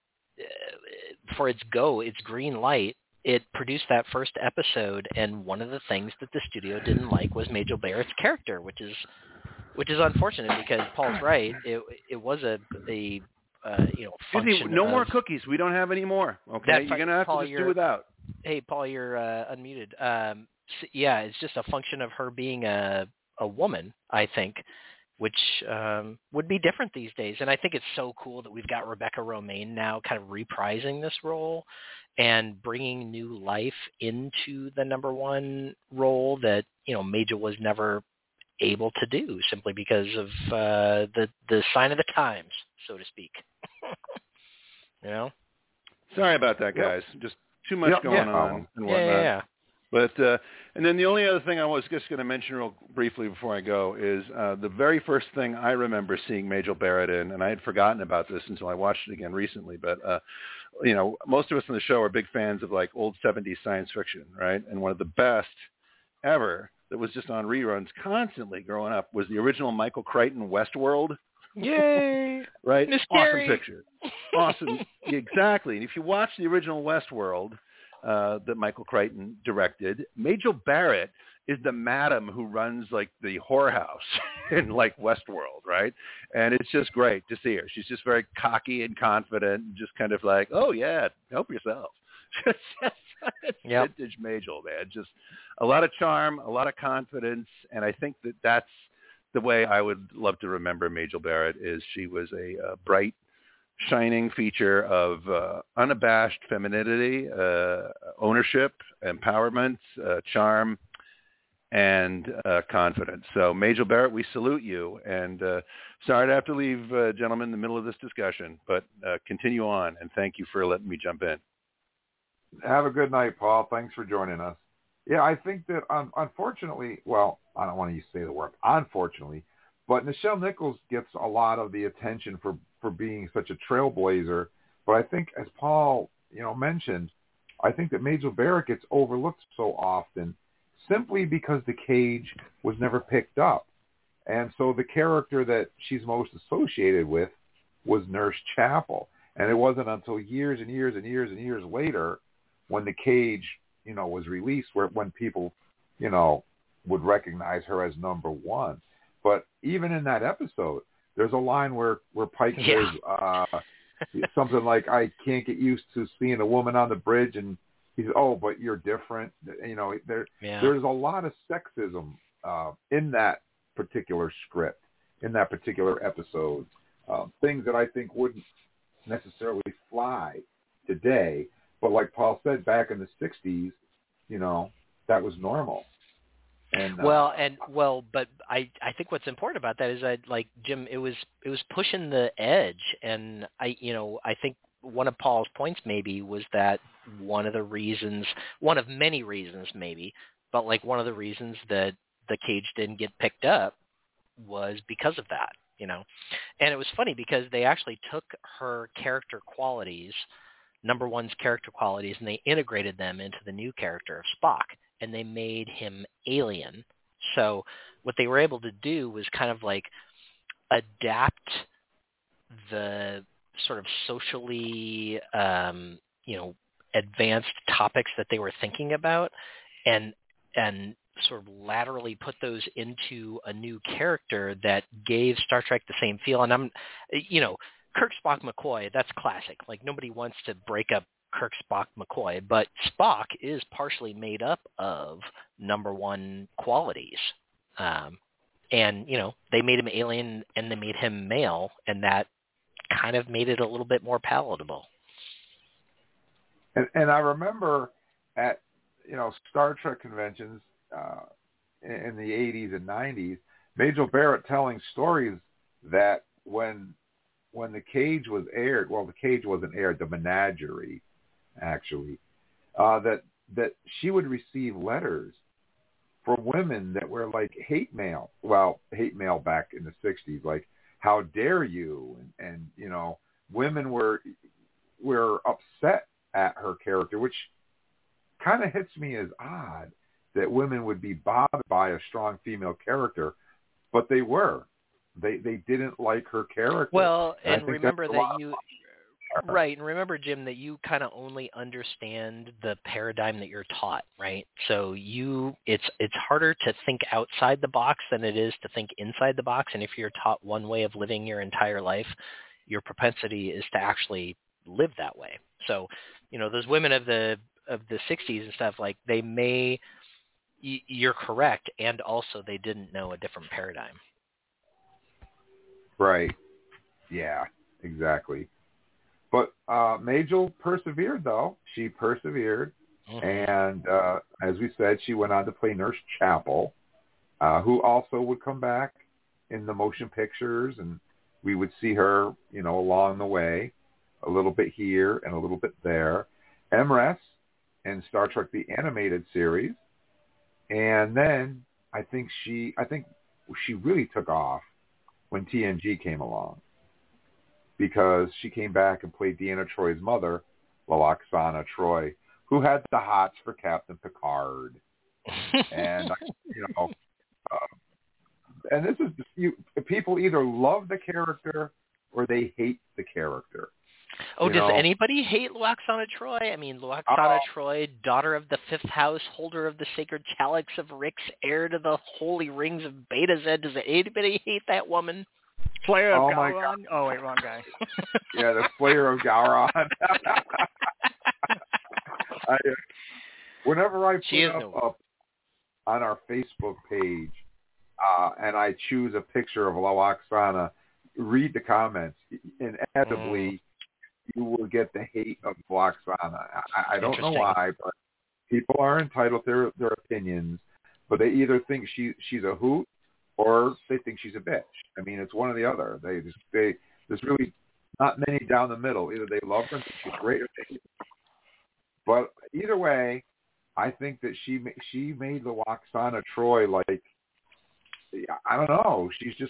Speaker 6: for its go, its green light, it produced that first episode, and one of the things that the studio didn't like was Majel Barrett's character, which is which is unfortunate because Paul's right. It it was a a uh, you know function.
Speaker 5: No
Speaker 6: of,
Speaker 5: more cookies. We don't have any more. Okay, you're gonna have
Speaker 6: Paul,
Speaker 5: to just do without.
Speaker 6: Hey, Paul, you're uh, unmuted. Um, so, yeah, it's just a function of her being a a woman, I think, which um, would be different these days. And I think it's so cool that we've got Rebecca Romijn now kind of reprising this role and bringing new life into the number one role that, you know, Majel was never able to do simply because of uh, the, the sign of the times, so to speak. You know?
Speaker 5: Sorry about that, guys. Yep. Just too much
Speaker 6: yep,
Speaker 5: going
Speaker 6: yeah.
Speaker 5: on and whatnot.
Speaker 6: Yeah, yeah, yeah.
Speaker 5: But uh, and then the only other thing I was just going to mention real briefly before I go is uh, the very first thing I remember seeing Majel Barrett in, and I had forgotten about this until I watched it again recently. But uh, you know, most of us on the show are big fans of like old seventies science fiction, right? And one of the best ever that was just on reruns constantly growing up was the original Michael Crichton Westworld.
Speaker 6: Yay!
Speaker 5: Right?
Speaker 6: Miss
Speaker 5: Awesome
Speaker 6: Carey.
Speaker 5: picture. Awesome. Exactly. And if you watch the original Westworld, Uh, that Michael Crichton directed, Majel Barrett is the madam who runs like the whorehouse in like Westworld, right? And it's just great to see her. She's just very cocky and confident, and just kind of like, oh yeah, help yourself. It's
Speaker 6: yep.
Speaker 5: vintage Majel, man. Just a lot of charm, a lot of confidence, and I think that that's the way I would love to remember Majel Barrett. Is she was a uh, bright, shining feature of uh, unabashed femininity, uh, ownership, empowerment, uh, charm, and uh, confidence. So, Majel Barrett, we salute you. And uh, sorry to have to leave, uh, gentlemen, in the middle of this discussion, but uh, continue on, and thank you for letting me jump in.
Speaker 2: Have a good night, Paul. Thanks for joining us. Yeah, I think that um, unfortunately, well, I don't want to say the word unfortunately, but Nichelle Nichols gets a lot of the attention for, for being such a trailblazer. But I think, as Paul, you know, mentioned, I think that Majel Barrett gets overlooked so often simply because The Cage was never picked up. And so the character that she's most associated with was Nurse Chapel. And it wasn't until years and years and years and years later when The Cage, you know, was released where when people, you know, would recognize her as number one. But even in that episode, there's a line where, where Pike
Speaker 6: yeah.
Speaker 2: says uh, something like, I can't get used to seeing a woman on the bridge. And he says, oh, but you're different. You know, there
Speaker 6: yeah.
Speaker 2: there's a lot of sexism uh, in that particular script, in that particular episode. Uh, things that I think wouldn't necessarily fly today. But like Paul said, back in the sixties, you know, that was normal. And,
Speaker 6: well,
Speaker 2: uh,
Speaker 6: and well, but I, I think what's important about that is that, like Jim, it was it was pushing the edge, and I, you know, I think one of Paul's points maybe was that one of the reasons, one of many reasons maybe, but like one of the reasons that The Cage didn't get picked up was because of that, you know, and it was funny because they actually took her character qualities, number one's character qualities, and they integrated them into the new character of Spock. And they made him alien. So what they were able to do was kind of like adapt the sort of socially, um, you know, advanced topics that they were thinking about, and and sort of laterally put those into a new character that gave Star Trek the same feel. And I'm, you know, Kirk, Spock, McCoy, that's classic. Like nobody wants to break up Kirk, Spock, McCoy, but Spock is partially made up of number one qualities. Um, and, you know, they made him alien and they made him male, and that kind of made it a little bit more palatable.
Speaker 2: And, and I remember at, you know, Star Trek conventions uh, in, in the eighties and nineties, Majel Barrett telling stories that when when The Cage was aired, well, The Cage wasn't aired, The Menagerie, actually, uh, that that she would receive letters from women that were like hate mail. Well, hate mail back in the sixties, like, how dare you? And, and you know, women were were upset at her character, which kind of hits me as odd that women would be bothered by a strong female character, but they were. They they didn't like her character.
Speaker 6: Well, and,
Speaker 2: and
Speaker 6: remember that you... Right, and remember, Jim, that you kind of only understand the paradigm that you're taught, right? So you, it's it's harder to think outside the box than it is to think inside the box. And if you're taught one way of living your entire life, your propensity is to actually live that way. So, you know, those women of the of the sixties and stuff, like they may, you're correct, and also they didn't know a different paradigm.
Speaker 2: Right. Yeah. Exactly. But uh, Majel persevered, though. She persevered. Mm-hmm. And uh, as we said, she went on to play Nurse Chapel, uh, who also would come back in the motion pictures. And we would see her, you know, along the way, a little bit here and a little bit there. M R E S in Star Trek The Animated Series. And then I think she, I think she really took off when T N G came along, because she came back and played Deanna Troy's mother, Lwaxana Troi, who had the hots for Captain Picard. And, you know, uh, and this is, you, people either love the character or they hate the character.
Speaker 6: Oh,
Speaker 2: you
Speaker 6: does
Speaker 2: know,
Speaker 6: anybody hate Luoxana Troy? I mean, Luoxana
Speaker 2: oh.
Speaker 6: Troy, daughter of the fifth house, holder of the sacred chalix of Rix, heir to the holy rings of Beta Z. Does anybody hate that woman?
Speaker 4: Slayer of
Speaker 2: Oh my
Speaker 4: Gowron? Oh, wait, wrong guy.
Speaker 2: Yeah, the Slayer of Gowron. I, uh, whenever I
Speaker 6: She
Speaker 2: put
Speaker 6: is
Speaker 2: up,
Speaker 6: no...
Speaker 2: up on our Facebook page uh, and I choose a picture of Luoxana, read the comments. Inevitably, mm. you will get the hate of Luoxana. I, I don't know why, but people are entitled to their, their opinions, but they either think she she's a hoot or they think she's a bitch. I mean, it's one or the other. They just they there's really not many down the middle. Either they love her and think she's great, or they. But either way, I think that she she made Luoxana Troy like I don't know. She's just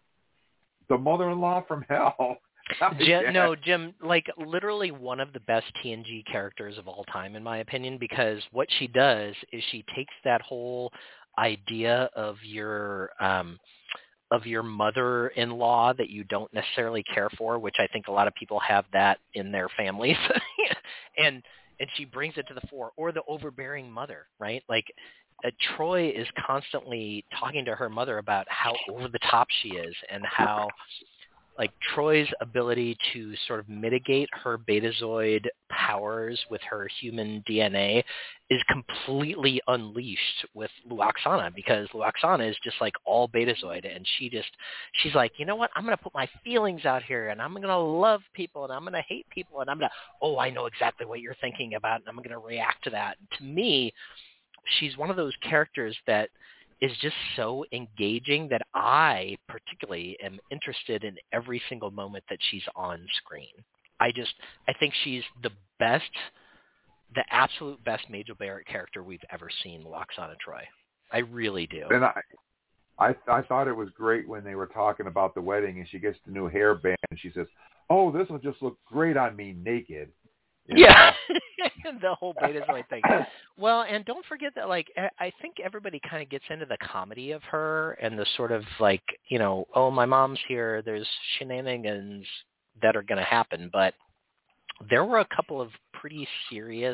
Speaker 2: the mother-in-law from hell.
Speaker 6: Jim, no, Jim, like literally one of the best T N G characters of all time, in my opinion, because what she does is she takes that whole idea of your um, of your mother-in-law that you don't necessarily care for, which I think a lot of people have that in their families, and and she brings it to the fore, or the overbearing mother, right? Like uh, Troy is constantly talking to her mother about how over the top she is and how like Troy's ability to sort of mitigate her Betazoid powers with her human D N A is completely unleashed with Luoxana, because Luoxana is just like all Betazoid, and she just, she's like, you know what, I'm going to put my feelings out here, and I'm going to love people, and I'm going to hate people, and I'm going to, oh, I know exactly what you're thinking about, and I'm going to react to that. And to me, she's one of those characters that is just so engaging that I particularly am interested in every single moment that she's on screen. I just, I think she's the best, the absolute best Majel Barrett character we've ever seen, Luoxana Troy. I really do.
Speaker 2: And I, I, I thought it was great when they were talking about the wedding and she gets the new hairband and she says, oh, this will just look great on me naked. You
Speaker 6: yeah, the whole Betazoid thing. Well, and don't forget that, like, I think everybody kind of gets into the comedy of her and the sort of, like, you know, oh, my mom's here, there's shenanigans that are going to happen. But there were a couple of pretty serious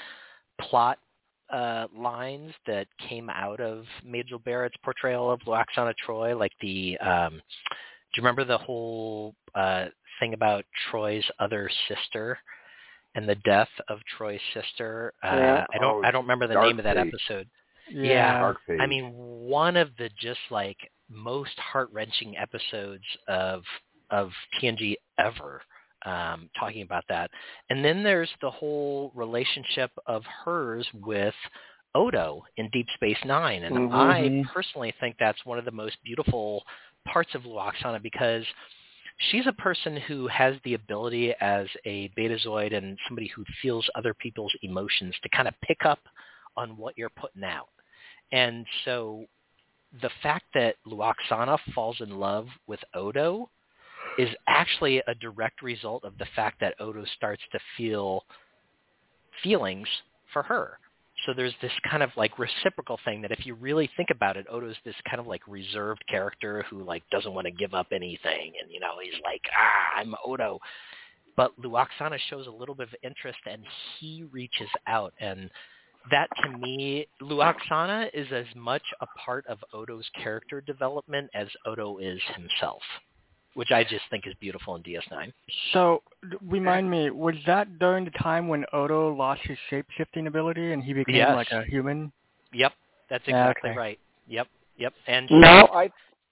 Speaker 6: plot uh, lines that came out of Majel Barrett's portrayal of Luoxana Troy, like the, um, do you remember the whole uh, thing about Troy's other sister? And the death of Troy's sister. Uh,
Speaker 2: yeah.
Speaker 6: I don't.
Speaker 2: Oh,
Speaker 6: I don't remember the
Speaker 2: Dark
Speaker 6: name of that
Speaker 2: Page.
Speaker 6: episode.
Speaker 4: Yeah.
Speaker 6: yeah. I mean, one of the just like most heart wrenching episodes of of T N G ever. Um, talking about that, and then there's the whole relationship of hers with Odo in Deep Space Nine, and
Speaker 3: mm-hmm.
Speaker 6: I personally think that's one of the most beautiful parts of Luoxana, because she's a person who has the ability as a Betazoid and somebody who feels other people's emotions to kind of pick up on what you're putting out. And so the fact that Luoxana falls in love with Odo is actually a direct result of the fact that Odo starts to feel feelings for her. So there's this kind of like reciprocal thing that if you really think about it, Odo's this kind of like reserved character who like doesn't want to give up anything. And, you know, he's like, ah, I'm Odo. But Luoxana shows a little bit of interest and he reaches out. And that to me, Luoxana is as much a part of Odo's character development as Odo is himself, which I just think is beautiful in D S nine.
Speaker 4: So, remind me, was that during the time when Odo lost his shape-shifting ability and he became
Speaker 6: yes.
Speaker 4: like a human?
Speaker 6: Yep, that's exactly
Speaker 4: okay.
Speaker 6: right. Yep, yep. And
Speaker 3: no, I.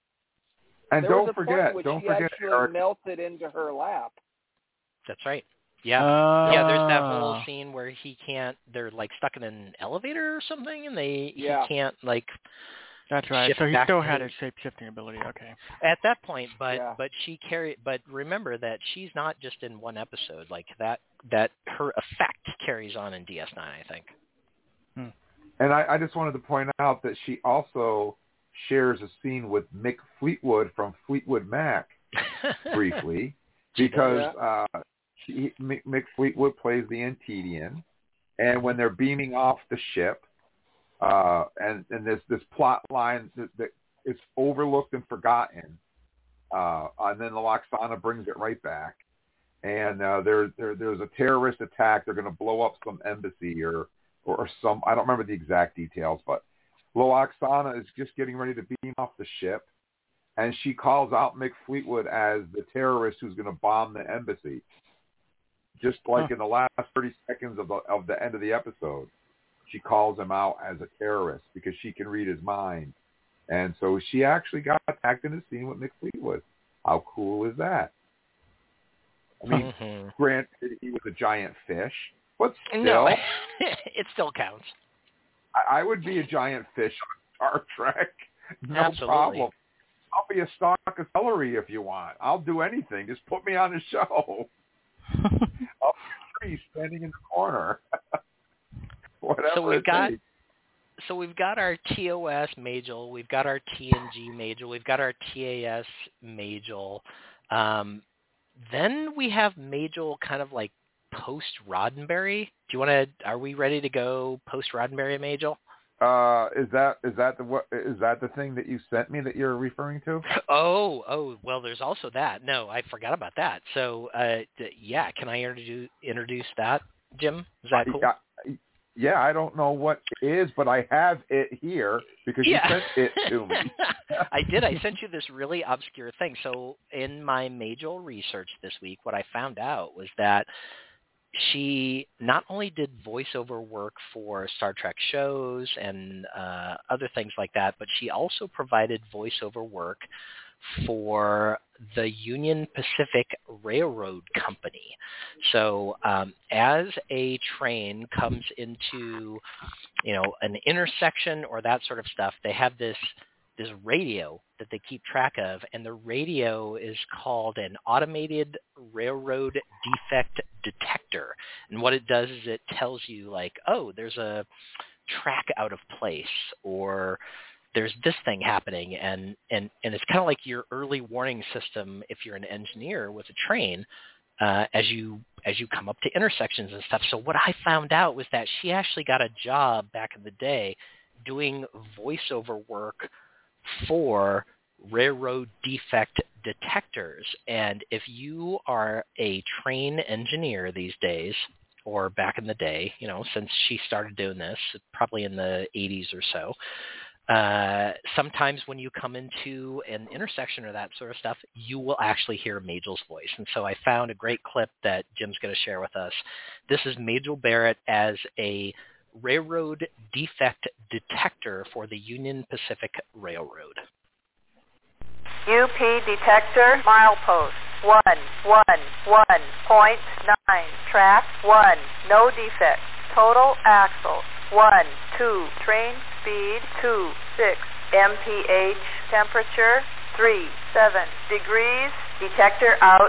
Speaker 2: And
Speaker 3: there
Speaker 2: don't
Speaker 3: was a
Speaker 2: forget,
Speaker 3: point
Speaker 2: don't
Speaker 3: she
Speaker 2: forget,
Speaker 3: actually
Speaker 2: Eric.
Speaker 3: melted into her lap.
Speaker 6: That's right. Yeah,
Speaker 4: uh,
Speaker 6: yeah. There's that whole scene where he can't. They're like stuck in an elevator or something, and they
Speaker 3: yeah.
Speaker 6: he can't like.
Speaker 4: That's right. So he still had his shape-shifting ability. Okay.
Speaker 6: At that point, but
Speaker 3: yeah.
Speaker 6: but she carried. But remember that she's not just in one episode. Like that that her effect carries on in D S nine, I think.
Speaker 4: Hmm.
Speaker 2: And I, I just wanted to point out that she also shares a scene with Mick Fleetwood from Fleetwood Mac briefly, because uh, she, Mick Fleetwood plays the Antedian, and when they're beaming off the ship. Uh, and, and there's this plot line that, that is overlooked and forgotten. Uh, and then Luoxana brings it right back. and uh, there, there there's a terrorist attack. They're going to blow up some embassy or, or or some. I don't remember the exact details, but Lwaxana is just getting ready to beam off the ship, and she calls out Mick Fleetwood as the terrorist who's going to bomb the embassy. Just like huh. in the last thirty seconds of the of the end of the episode, she calls him out as a terrorist because she can read his mind, and so she actually got attacked in a scene with Mick Fleetwood. How cool is that? I mean, mm-hmm. granted, he was a giant fish, but still,
Speaker 6: no, it still counts.
Speaker 2: I, I would be a giant fish on Star Trek, no
Speaker 6: Absolutely.
Speaker 2: problem. I'll be a stalk of celery if you want. I'll do anything. Just put me on the show. I'll be a tree standing in the corner. Whatever
Speaker 6: so we've
Speaker 2: it
Speaker 6: got,
Speaker 2: takes.
Speaker 6: so we've got our T O S Majel, we've got our T N G Majel, we've got our T A S Majel. Um, Then we have Majel kind of like post Roddenberry. Do you want to? Are we ready to go post Roddenberry Majel?
Speaker 2: Uh, is that is that the what is that the thing that you sent me that you're referring to?
Speaker 6: Oh, oh, well, there's also that. No, I forgot about that. So, uh, yeah, can I introduce introduce that, Jim? Is that cool?
Speaker 2: Uh, yeah, yeah, I don't know what it is, but I have it here because
Speaker 6: yeah.
Speaker 2: you sent it to me.
Speaker 6: I did. I sent you this really obscure thing. So in my Majel research this week, what I found out was that she not only did voiceover work for Star Trek shows and uh, other things like that, but she also provided voiceover work for the Union Pacific Railroad Company. So um, as a train comes into, you know, an intersection or that sort of stuff, they have this this radio that they keep track of, and the radio is called an automated railroad defect detector. And what it does is it tells you like, oh, there's a track out of place, or there's this thing happening, and, and, and it's kind of like your early warning system if you're an engineer with a train uh, as you as you come up to intersections and stuff. So what I found out was that she actually got a job back in the day doing voiceover work for railroad defect detectors. And if you are a train engineer these days, or back in the day, you know, since she started doing this, probably in the eighties or so, uh, sometimes when you come into an intersection or that sort of stuff, you will actually hear Majel's voice. And so I found a great clip that Jim's going to share with us. This is Majel Barrett as a railroad defect detector for the Union Pacific Railroad.
Speaker 14: U P detector, milepost one one one point nine, track one, no defect, total axle one two, train speed two six, M P H, temperature three seven degrees, detector out.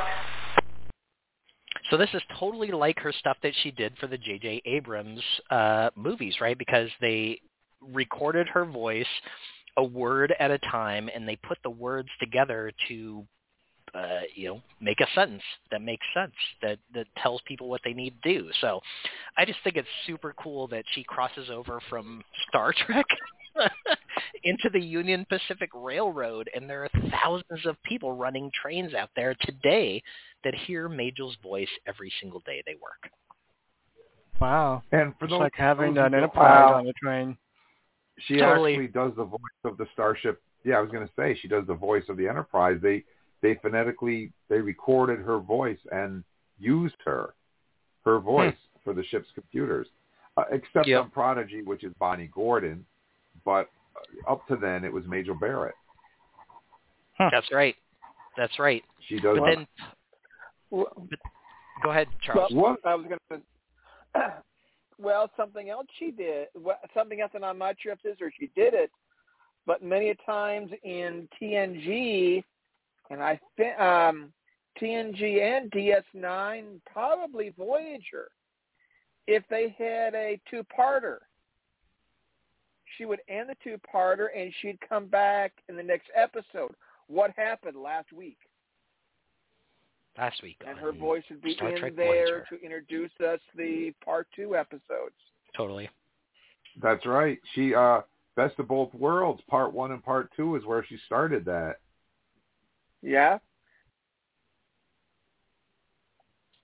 Speaker 6: So this is totally like her stuff that she did for the J J Abrams uh, movies, right? Because they recorded her voice a word at a time, and they put the words together to, uh, you know, make a sentence that makes sense, that, that tells people what they need to do. So I just think it's super cool that she crosses over from Star Trek into the Union Pacific Railroad, and there are thousands of people running trains out there today that hear Majel's voice every single day they work.
Speaker 4: Wow.
Speaker 2: And for
Speaker 4: it's
Speaker 2: those,
Speaker 4: like having
Speaker 2: those
Speaker 4: an Enterprise wow. on the train.
Speaker 2: She
Speaker 6: totally.
Speaker 2: actually does the voice of the Starship. Yeah, I was going to say, she does the voice of the Enterprise. They they phonetically, they recorded her voice and used her, her voice hmm. for the ship's computers. Uh, except
Speaker 6: yep.
Speaker 2: on Prodigy, which is Bonnie Gordon. But up to then, it was Majel Barrett.
Speaker 6: Huh. That's right. That's right.
Speaker 2: She does.
Speaker 6: But then, well, but, go ahead, Charles.
Speaker 3: Well, I was going to. Well, something else she did. Something else, and I'm not sure if this or she did it, but many times in T N G, and I think um, T N G and D S nine, probably Voyager, if they had a two-parter, she would end the two-parter and she'd come back in the next episode. What happened last week?
Speaker 6: Last week.
Speaker 3: And her voice would be
Speaker 6: Star
Speaker 3: in
Speaker 6: Trek
Speaker 3: there
Speaker 6: Voyager.
Speaker 3: to introduce us the part two episodes.
Speaker 6: Totally.
Speaker 2: That's right. She, uh, Best of Both Worlds, part one and part two is where she started that.
Speaker 3: Yeah.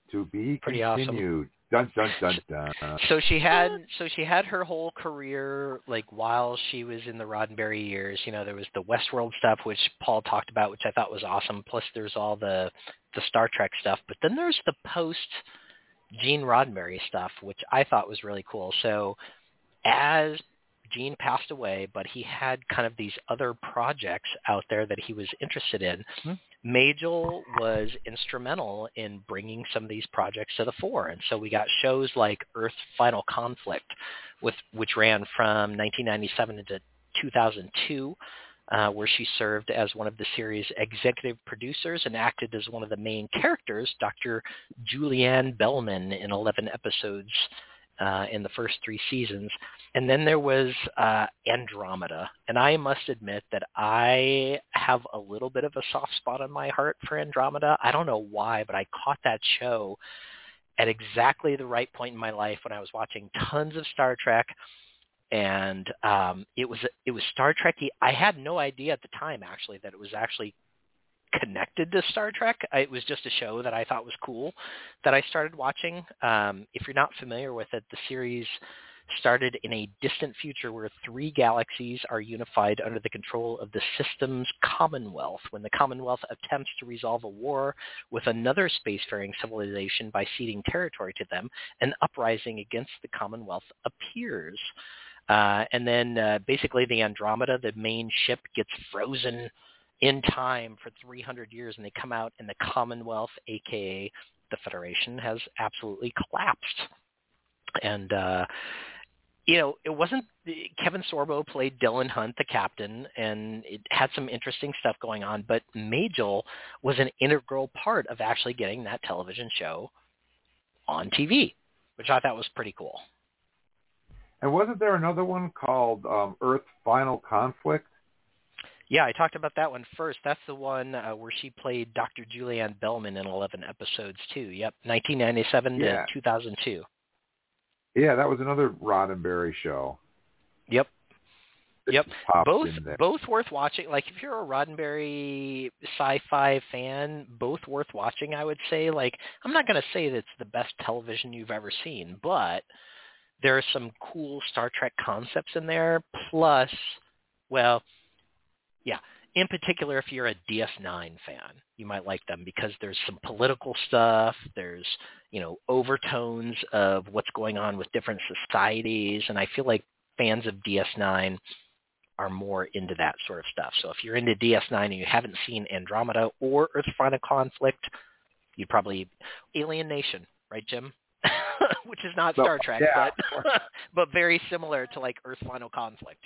Speaker 2: To be
Speaker 6: Pretty
Speaker 2: continued.
Speaker 6: awesome.
Speaker 2: Dun dun dun dun.
Speaker 6: So she had so she had her whole career like while she was in the Roddenberry years. You know, there was the Westworld stuff, which Paul talked about, which I thought was awesome. Plus, there's all the the Star Trek stuff. But then there's the post Gene Roddenberry stuff, which I thought was really cool. So as Gene passed away, but he had kind of these other projects out there that he was interested in.
Speaker 4: Hmm.
Speaker 6: Majel was instrumental in bringing some of these projects to the fore. And so we got shows like Earth Final Conflict, with, which ran from nineteen ninety-seven into two thousand two, uh, where she served as one of the series' executive producers and acted as one of the main characters, Doctor Julianne Bellman, in eleven episodes uh, in the first three seasons. And then there was uh, Andromeda. And I must admit that I have a little bit of a soft spot on my heart for Andromeda. I don't know why, but I caught that show at exactly the right point in my life when I was watching tons of Star Trek. And um, it was it was Star Trek-y. I had no idea at the time, actually, that it was actually connected to Star Trek. It was just a show that I thought was cool that I started watching. Um, if you're not familiar with it, the series started in a distant future where three galaxies are unified under the control of the system's Commonwealth. When the Commonwealth attempts to resolve a war with another spacefaring civilization by ceding territory to them, an uprising against the Commonwealth appears. Uh, and then uh, basically the Andromeda, the main ship, gets frozen in time for three hundred years, and they come out, and the Commonwealth, a k a the Federation, has absolutely collapsed. And, uh, you know, it wasn't – Kevin Sorbo played Dylan Hunt, the captain, and it had some interesting stuff going on, but Majel was an integral part of actually getting that television show on T V, which I thought was pretty cool.
Speaker 2: And wasn't there another one called um, Earth Final Conflict?
Speaker 6: Yeah, I talked about that one first. That's the one uh, where she played Doctor Julianne Bellman in eleven episodes, too. Yep, nineteen ninety-seven
Speaker 2: yeah.
Speaker 6: to two thousand two.
Speaker 2: Yeah, that was another Roddenberry show.
Speaker 6: Yep. Yep. Both
Speaker 2: in
Speaker 6: both worth watching. Like, if you're a Roddenberry sci-fi fan, both worth watching, I would say. Like, I'm not going to say that it's the best television you've ever seen, but there are some cool Star Trek concepts in there. Plus, well, yeah, in particular, if you're a D S nine fan, you might like them because there's some political stuff. There's, you know, overtones of what's going on with different societies. And I feel like fans of D S nine are more into that sort of stuff. So if you're into D S nine and you haven't seen Andromeda or Earth Final Conflict, you'd probably Alien Nation, right, Jim? Which is not Star Trek,
Speaker 2: yeah.
Speaker 6: but but very similar to like Earth Final Conflict.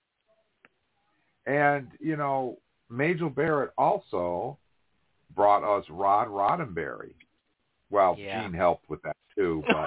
Speaker 2: And, you know, Majel Barrett also brought us Rod Roddenberry. Well,
Speaker 6: yeah.
Speaker 2: Gene helped with that too, but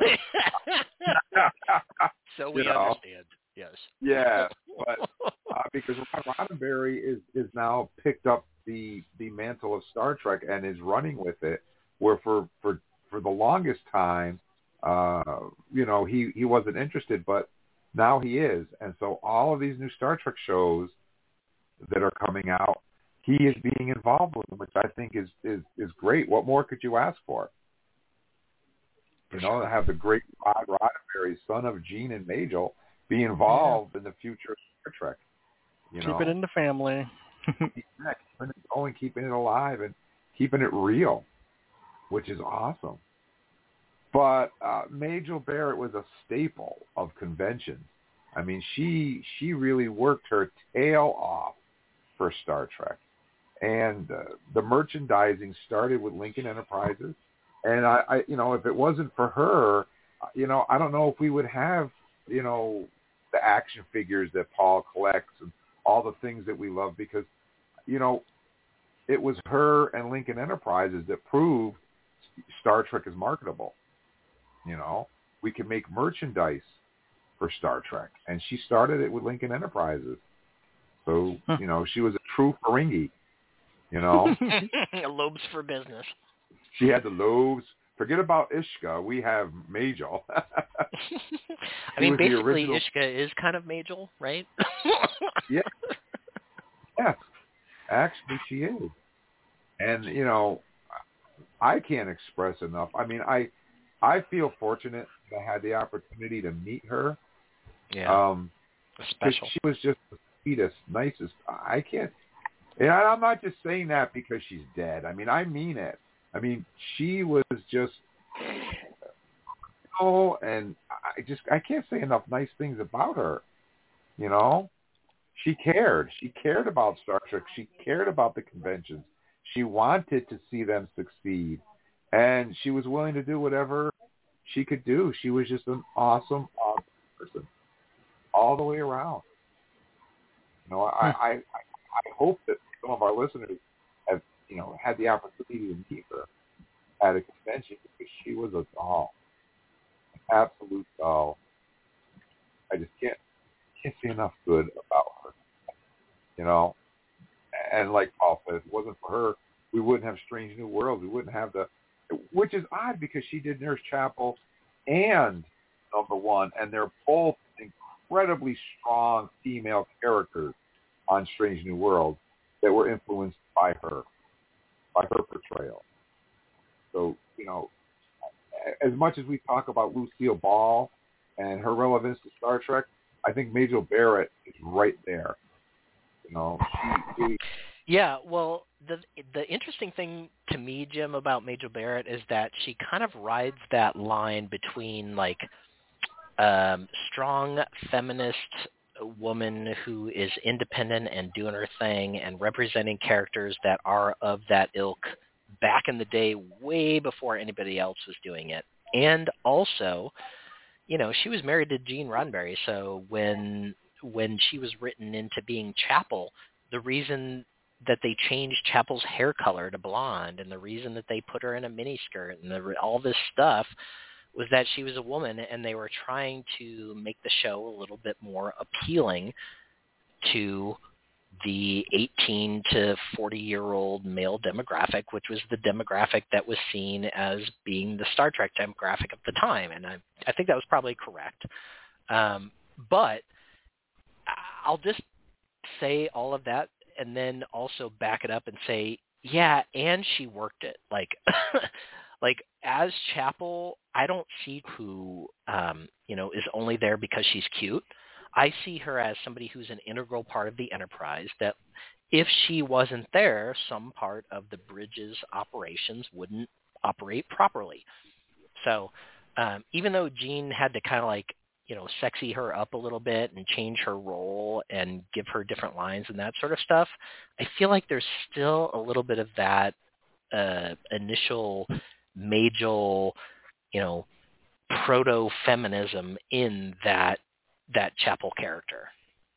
Speaker 6: so we
Speaker 2: you know,
Speaker 6: understand. Yes.
Speaker 2: Yeah, but uh, because Rod Roddenberry is is now picked up the the mantle of Star Trek and is running with it. Where for for for the longest time, uh, you know, he he wasn't interested, but now he is, and so all of these new Star Trek shows that are coming out, he is being involved with them, which I think is, is, is great. What more could you ask for? You know, to have the great Rod Roddenberry, son of Gene and Majel, be involved yeah. in the future of Star Trek. You
Speaker 4: Keep
Speaker 2: know?
Speaker 4: it in the family.
Speaker 2: yeah, keeping it going, keeping it alive, and keeping it real, which is awesome. But uh, Majel Barrett was a staple of conventions. I mean, she she really worked her tail off for Star Trek. And uh, the merchandising started with Lincoln Enterprises. And, I, I, you know, if it wasn't for her, you know, I don't know if we would have, you know, the action figures that Paul collects and all the things that we love because, you know, it was her and Lincoln Enterprises that proved Star Trek is marketable. You know, we can make merchandise for Star Trek. And she started it with Lincoln Enterprises. So, huh. you know, she was a true Ferengi, you know.
Speaker 6: Lobes for business.
Speaker 2: She had the lobes. Forget about Ishka. We have Majel.
Speaker 6: I mean, basically, Ishka is kind of Majel, right?
Speaker 2: yeah. Yes. Actually, she is. And, you know, I can't express enough. I mean, I I feel fortunate that I had the opportunity to meet her.
Speaker 6: Yeah.
Speaker 2: Um,
Speaker 6: Special.
Speaker 2: She was just the sweetest, nicest. I can't. And I'm not just saying that because she's dead. I mean, I mean it. I mean, she was just. Oh, and I just I can't say enough nice things about her. You know, she cared. She cared about Star Trek. She cared about the conventions. She wanted to see them succeed, and she was willing to do whatever she could do. She was just an awesome, awesome person, all the way around. You know, I, I, I, I hope that some of our listeners have, you know, had the opportunity to meet her at a convention because she was a doll, an absolute doll. I just can't can't say enough good about her. You know, and like Paul said, if it wasn't for her, we wouldn't have Strange New Worlds. We wouldn't have the, which is odd because she did Nurse Chapel and Number One, and they're both incredibly strong female characters on Strange New Worlds that were influenced by her, by her portrayal. So, you know, as much as we talk about Lucille Ball and her relevance to Star Trek, I think Majel Barrett is right there. You know, she really...
Speaker 6: Yeah, well, the the interesting thing to me, Jim, about Majel Barrett is that she kind of rides that line between like um, strong feminist woman who is independent and doing her thing and representing characters that are of that ilk back in the day, way before anybody else was doing it. And also, you know, she was married to Gene Roddenberry, so when when she was written into being Chapel, the reason that they changed Chapel's hair color to blonde and the reason that they put her in a miniskirt and the, all this stuff was that she was a woman, and they were trying to make the show a little bit more appealing to the eighteen to forty-year-old male demographic, which was the demographic that was seen as being the Star Trek demographic of the time. And I, I think that was probably correct. Um, but I'll just say all of that and then also back it up and say, yeah, and she worked it. Like, like as Chapel, I don't see who, um, you know, is only there because she's cute. I see her as somebody who's an integral part of the Enterprise, that if she wasn't there, some part of the bridge's operations wouldn't operate properly. So um, even though Gene had to kind of like, you know, sexy her up a little bit and change her role and give her different lines and that sort of stuff, I feel like there's still a little bit of that uh, initial Majel, you know, proto-feminism in that that Chapel character.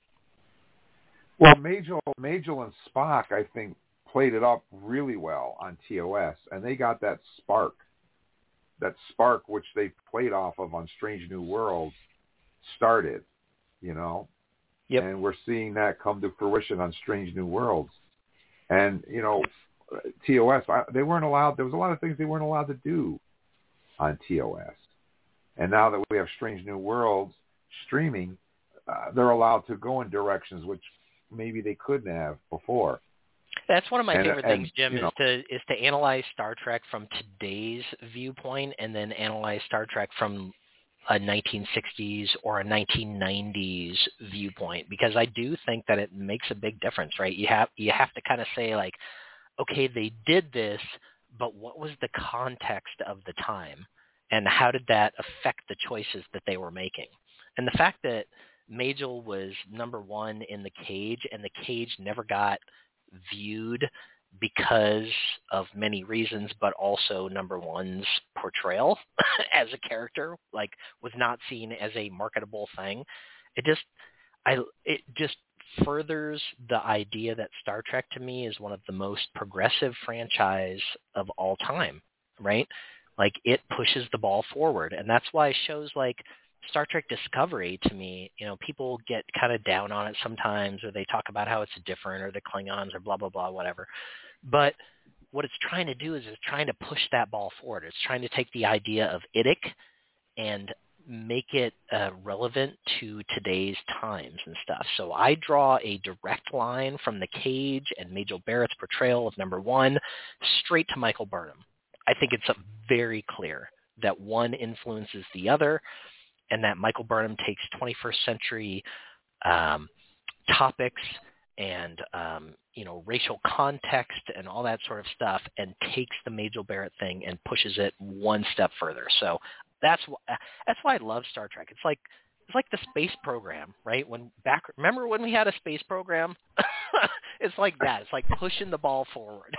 Speaker 2: Well, Majel, Majel and Spock, I think, played it up really well on T O S, and they got that spark, that spark which they played off of on Strange New Worlds, started, you know,
Speaker 6: yep.
Speaker 2: And we're seeing that come to fruition on Strange New Worlds. And, you know, T O S, they weren't allowed, there was a lot of things they weren't allowed to do on T O S. And now that we have Strange New Worlds streaming, uh, they're allowed to go in directions which maybe they couldn't have before.
Speaker 6: That's one of my
Speaker 2: and,
Speaker 6: favorite
Speaker 2: and,
Speaker 6: things, Jim,
Speaker 2: you know,
Speaker 6: is to is to analyze Star Trek from today's viewpoint and then analyze Star Trek from a nineteen sixties or a nineteen nineties viewpoint, because I do think that it makes a big difference, right? You have you have to kind of say like, okay, they did this, but what was the context of the time, and how did that affect the choices that they were making? And the fact that Majel was number one in the Cage, and the Cage never got viewed because of many reasons, but also number one's portrayal as a character, like, was not seen as a marketable thing. It just, I, it just furthers the idea that Star Trek to me is one of the most progressive franchise of all time, right? Like, it pushes the ball forward, and that's why shows like Star Trek Discovery, to me, you know, people get kind of down on it sometimes, or they talk about how it's different, or the Klingons, or blah, blah, blah, whatever. But what it's trying to do is it's trying to push that ball forward. It's trying to take the idea of Idic and make it uh, relevant to today's times and stuff. So I draw a direct line from the Cage and Majel Barrett's portrayal of number one straight to Michael Burnham. I think it's very clear that one influences the other, and that Michael Burnham takes twenty-first century um, topics and um, you know, racial context and all that sort of stuff, and takes the Majel Barrett thing and pushes it one step further. So that's wh- that's why I love Star Trek. It's like it's like the space program, right? When back, remember when we had a space program? It's like that. It's like pushing the ball forward.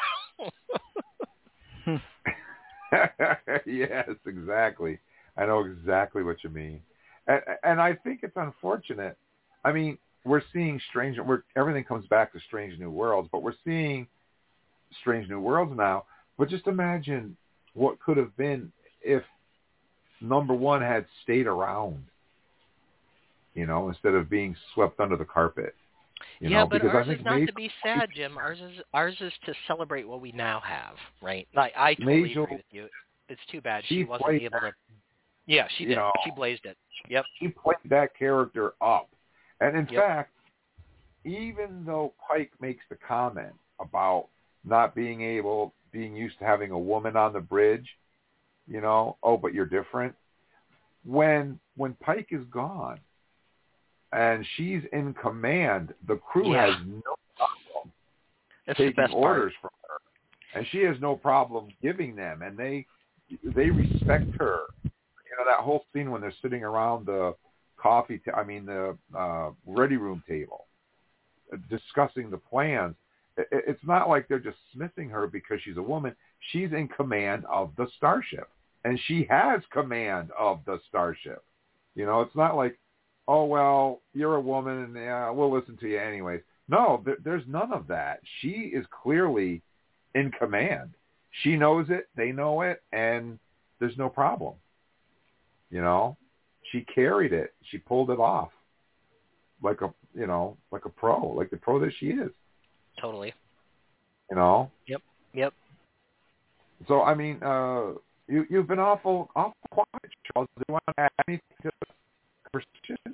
Speaker 2: Yes, exactly. I know exactly what you mean, and, and I think it's unfortunate. I mean, we're seeing strange. We're, everything comes back to Strange New Worlds, but we're seeing Strange New Worlds now. But just imagine what could have been if number one had stayed around, you know, instead of being swept under the carpet. You
Speaker 6: yeah,
Speaker 2: know,
Speaker 6: but
Speaker 2: because
Speaker 6: ours
Speaker 2: I think
Speaker 6: is not
Speaker 2: Majel,
Speaker 6: to be sad, Jim. Ours is ours is to celebrate what we now have, right? Like I totally
Speaker 2: Majel,
Speaker 6: agree with you. It's too bad
Speaker 2: she
Speaker 6: she wasn't
Speaker 2: played
Speaker 6: able
Speaker 2: that.
Speaker 6: to. Yeah, she
Speaker 2: You
Speaker 6: did.
Speaker 2: know,
Speaker 6: She blazed it. Yep.
Speaker 2: She played that character up, and in
Speaker 6: Yep.
Speaker 2: fact, even though Pike makes the comment about not being able, being used to having a woman on the bridge, you know, oh, but you're different. When when Pike is gone and she's in command, the crew
Speaker 6: Yeah.
Speaker 2: has no problem
Speaker 6: That's the
Speaker 2: taking
Speaker 6: best
Speaker 2: orders
Speaker 6: part.
Speaker 2: from her, and she has no problem giving them, and they they respect her. You know, that whole scene when they're sitting around the coffee, ta- I mean the uh, ready room table, discussing the plans. It's not like they're dismissing her because she's a woman. She's in command of the starship, and she has command of the starship. You know, it's not like, oh, well, you're a woman, and yeah, we'll listen to you anyways. No, there, there's none of that. She is clearly in command. She knows it, they know it, and there's no problem. You know, she carried it. She pulled it off like a, you know, like a pro, like the pro that she is.
Speaker 6: Totally.
Speaker 2: You know?
Speaker 6: Yep. Yep.
Speaker 2: So, I mean, uh, you, you've been awful, awful quiet, Charles. Do you want to add anything to the conversation?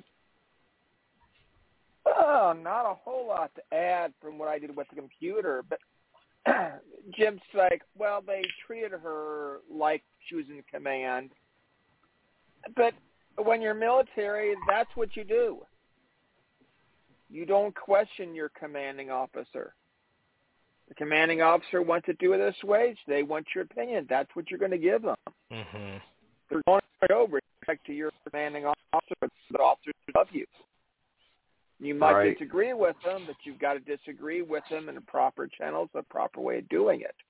Speaker 3: Oh, not a whole lot to add from what I did with the computer, but Jim's like, well, they treated her like she was in command. But when you're military, that's what you do. You don't question your commanding officer. The commanding officer wants to do it this way. So they want your opinion. That's what you're going to give them.
Speaker 6: Mm-hmm.
Speaker 3: They're going to go respect to your commanding officer, but the officers above you. You might
Speaker 2: Right.
Speaker 3: disagree with them, but you've got to disagree with them in the proper channels, the proper way of doing it.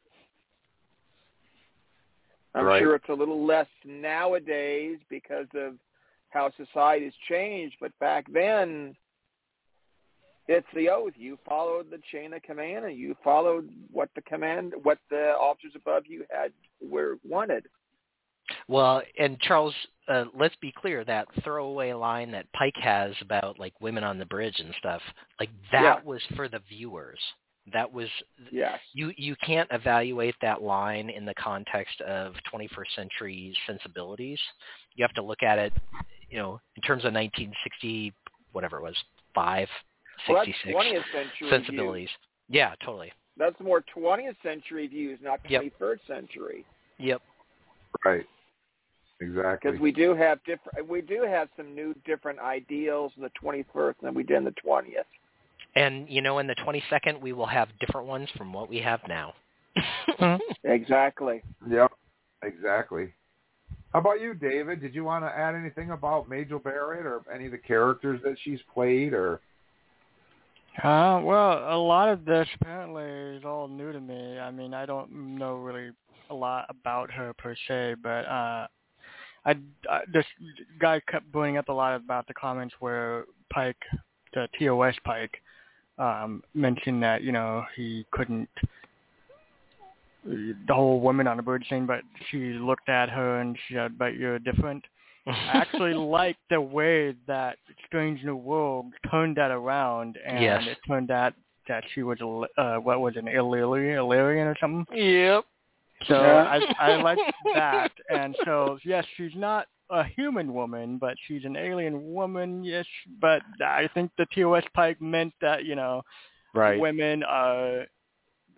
Speaker 3: I'm
Speaker 2: Right.
Speaker 3: sure it's a little less nowadays because of how society's changed, but back then, it's the oath. You followed the chain of command, and you followed what the command, what the officers above you had were wanted.
Speaker 6: Well, and Charles, uh, let's be clear, that throwaway line that Pike has about like women on the bridge and stuff, like that
Speaker 3: Yeah.
Speaker 6: was for the viewers. That was
Speaker 3: Yes.
Speaker 6: you. You can't evaluate that line in the context of twenty-first century sensibilities. You have to look at it, you know, in terms of nineteen sixty, whatever it was, five,
Speaker 3: Well,
Speaker 6: sixty-six
Speaker 3: that's twentieth century
Speaker 6: sensibilities.
Speaker 3: views.
Speaker 6: Yeah, totally.
Speaker 3: That's more twentieth century views, not
Speaker 6: Yep.
Speaker 3: twenty-first century.
Speaker 6: Yep.
Speaker 2: Right. Exactly.
Speaker 3: Because we do have different, we do have some new different ideals in the twenty-first than we did in the twentieth.
Speaker 6: And, you know, in the twenty-second, we will have different ones from what we have now.
Speaker 3: Exactly.
Speaker 2: Yep. Exactly. How about you, David? Did you want to add anything about Majel Barrett or any of the characters that she's played, or?
Speaker 4: Uh, well, a lot of this apparently is all new to me. I mean, I don't know really a lot about her per se, but uh, I, I this guy kept bringing up a lot about the comments where Pike, the T O S Pike, um, mentioned that, you know, he couldn't, the whole woman on the bridge thing, but she looked at her and she said, but you're different. I actually like the way that Strange New World turned that around, and
Speaker 6: Yes.
Speaker 4: it turned out that she was, a, uh, what was it, an Illyrian, Illyrian or something?
Speaker 6: Yep.
Speaker 4: So
Speaker 3: Yeah.
Speaker 4: I, I like that, and so, yes, she's not a human woman, but she's an alien woman, yes, but I think the T O S Pike meant that, you know,
Speaker 5: Right.
Speaker 4: women are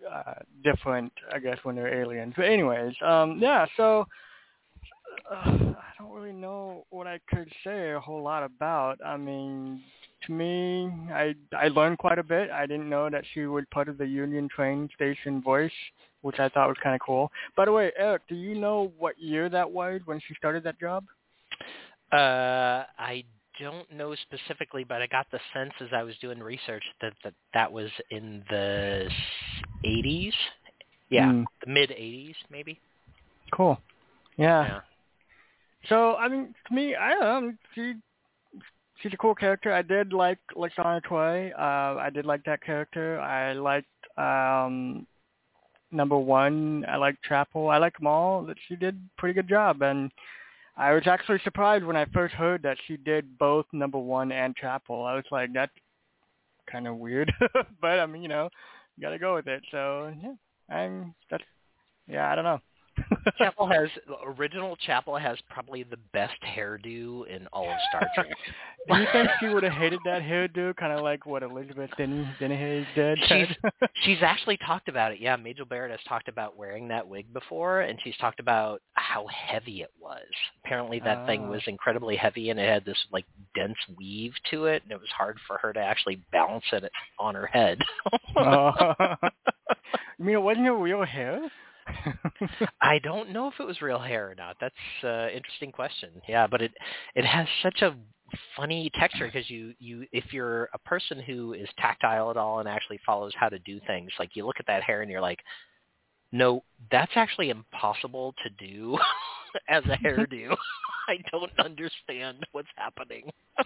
Speaker 4: uh, different, I guess, when they're aliens. But anyways, um, yeah. So uh, I don't really know what I could say a whole lot about. I mean, to me, I I learned quite a bit. I didn't know that she was part of the Union train station voice, which I thought was kind of cool. By the way, Eric, do you know what year that was when she started that job?
Speaker 6: Uh, I don't know specifically, but I got the sense as I was doing research that that, that was in the eighties. Yeah, mm. the mid-eighties, maybe.
Speaker 4: Cool. Yeah.
Speaker 6: yeah.
Speaker 4: So, I mean, to me, I don't know. She, she's a cool character. I did like Lashana Troy. Uh, I did like that character. I liked um, number one. I liked Chapel. I like them all. That she did a pretty good job. And I was actually surprised when I first heard that she did both number one and Chapel. I was like, that's kind of weird. But, I mean, you know, you got to go with it. So, yeah, I'm, that's, yeah, I don't know.
Speaker 6: Chapel has original Chapel has probably the best hairdo in all of Star Trek.
Speaker 4: Do you think she would have hated that hairdo, kind of like what Elizabeth Denny Dennehy did?
Speaker 6: She's she's actually talked about it. Yeah, Majel Barrett has talked about wearing that wig before, and she's talked about how heavy it was. Apparently, that oh. thing was incredibly heavy, and it had this like dense weave to it, and it was hard for her to actually balance it on her head.
Speaker 4: Oh. You mean it wasn't her real hair?
Speaker 6: I don't know if it was real hair or not. That's an uh, interesting question. Yeah, but it it has such a funny texture because you, you if you're a person who is tactile at all and actually follows how to do things, like you look at that hair and you're like, no, that's actually impossible to do as a hairdo. I don't understand what's happening.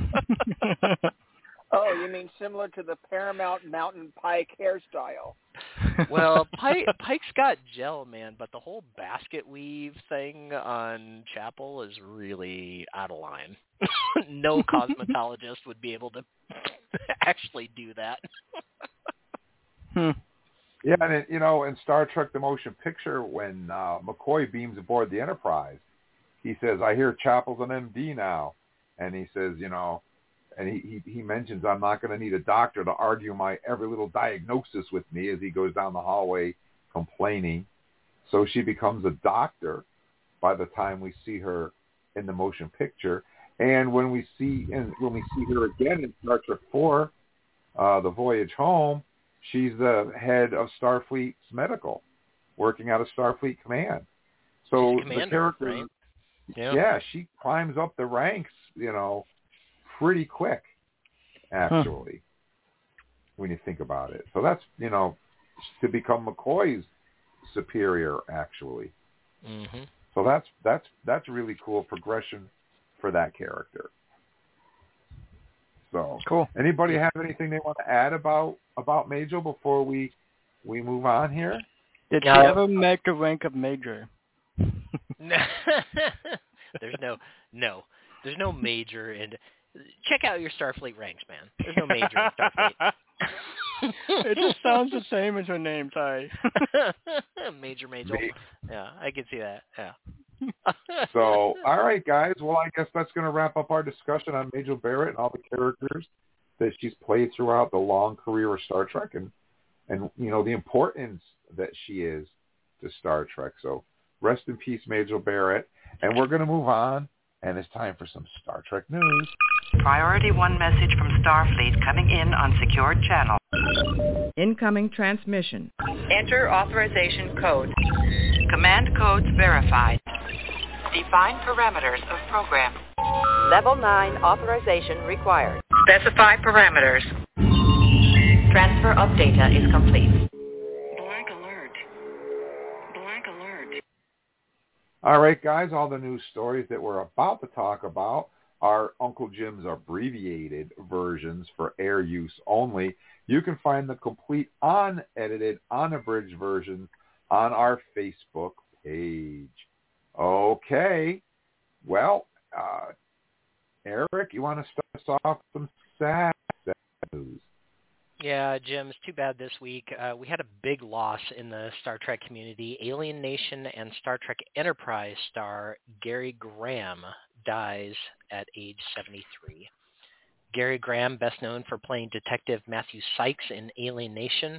Speaker 3: Oh, you mean similar to the Paramount Mountain Pike hairstyle?
Speaker 6: Well, Pike, Pike's got gel, man, but the whole basket weave thing on Chapel is really out of line. No cosmetologist would be able to actually do that.
Speaker 4: Hmm.
Speaker 2: Yeah, and it, you know, in Star Trek: The Motion Picture, when uh, McCoy beams aboard the Enterprise, he says, "I hear Chapel's an M D now," and he says, you know. And he, he, he mentions, I'm not going to need a doctor to argue my every little diagnosis with me as he goes down the hallway complaining. So she becomes a doctor by the time we see her in the motion picture. And when we see in, when we see her again in Star Trek four, uh, The Voyage Home, she's the head of Starfleet's medical, working out of Starfleet Command. So
Speaker 6: commander,
Speaker 2: the character,
Speaker 6: right? Yeah.
Speaker 2: yeah, she climbs up the ranks, you know, pretty quick, actually, huh. when you think about it. So that's, you know, to become McCoy's superior, actually.
Speaker 6: Mm-hmm.
Speaker 2: So that's that's that's really cool progression for that character. So
Speaker 4: cool.
Speaker 2: Anybody have anything they want to add about about Majel before we we move on here?
Speaker 4: Did she ever make the rank of Major?
Speaker 6: There's no no. There's no major in. Check out your Starfleet ranks, man. There's no major in Starfleet.
Speaker 4: It just sounds the same as her name, sorry.
Speaker 6: Major, Major. Yeah, I can see that. Yeah.
Speaker 2: So, all right, guys. Well, I guess that's going to wrap up our discussion on Majel Barrett and all the characters that she's played throughout the long career of Star Trek, and and you know the importance that she is to Star Trek. So, rest in peace, Majel Barrett. And we're going to move on, and it's time for some Star Trek news.
Speaker 15: Priority one message from Starfleet coming in on secured channel.
Speaker 16: Incoming transmission.
Speaker 15: Enter authorization code. Command codes verified. Define parameters of program.
Speaker 14: Level nine authorization required.
Speaker 15: Specify parameters.
Speaker 14: Transfer of data is complete.
Speaker 15: Blank alert. Blank alert.
Speaker 2: All right, guys, all the news stories that we're about to talk about are Uncle Jim's abbreviated versions for air use only. You can find the complete unedited, unabridged version on our Facebook page. Okay. Well, uh, Eric, you want to start us off with some sad, sad news?
Speaker 6: Yeah, Jim, it's too bad this week. Uh, we had a big loss in the Star Trek community. Alien Nation and Star Trek Enterprise star Gary Graham dies at age seventy-three. Gary Graham, best known for playing Detective Matthew Sykes in Alien Nation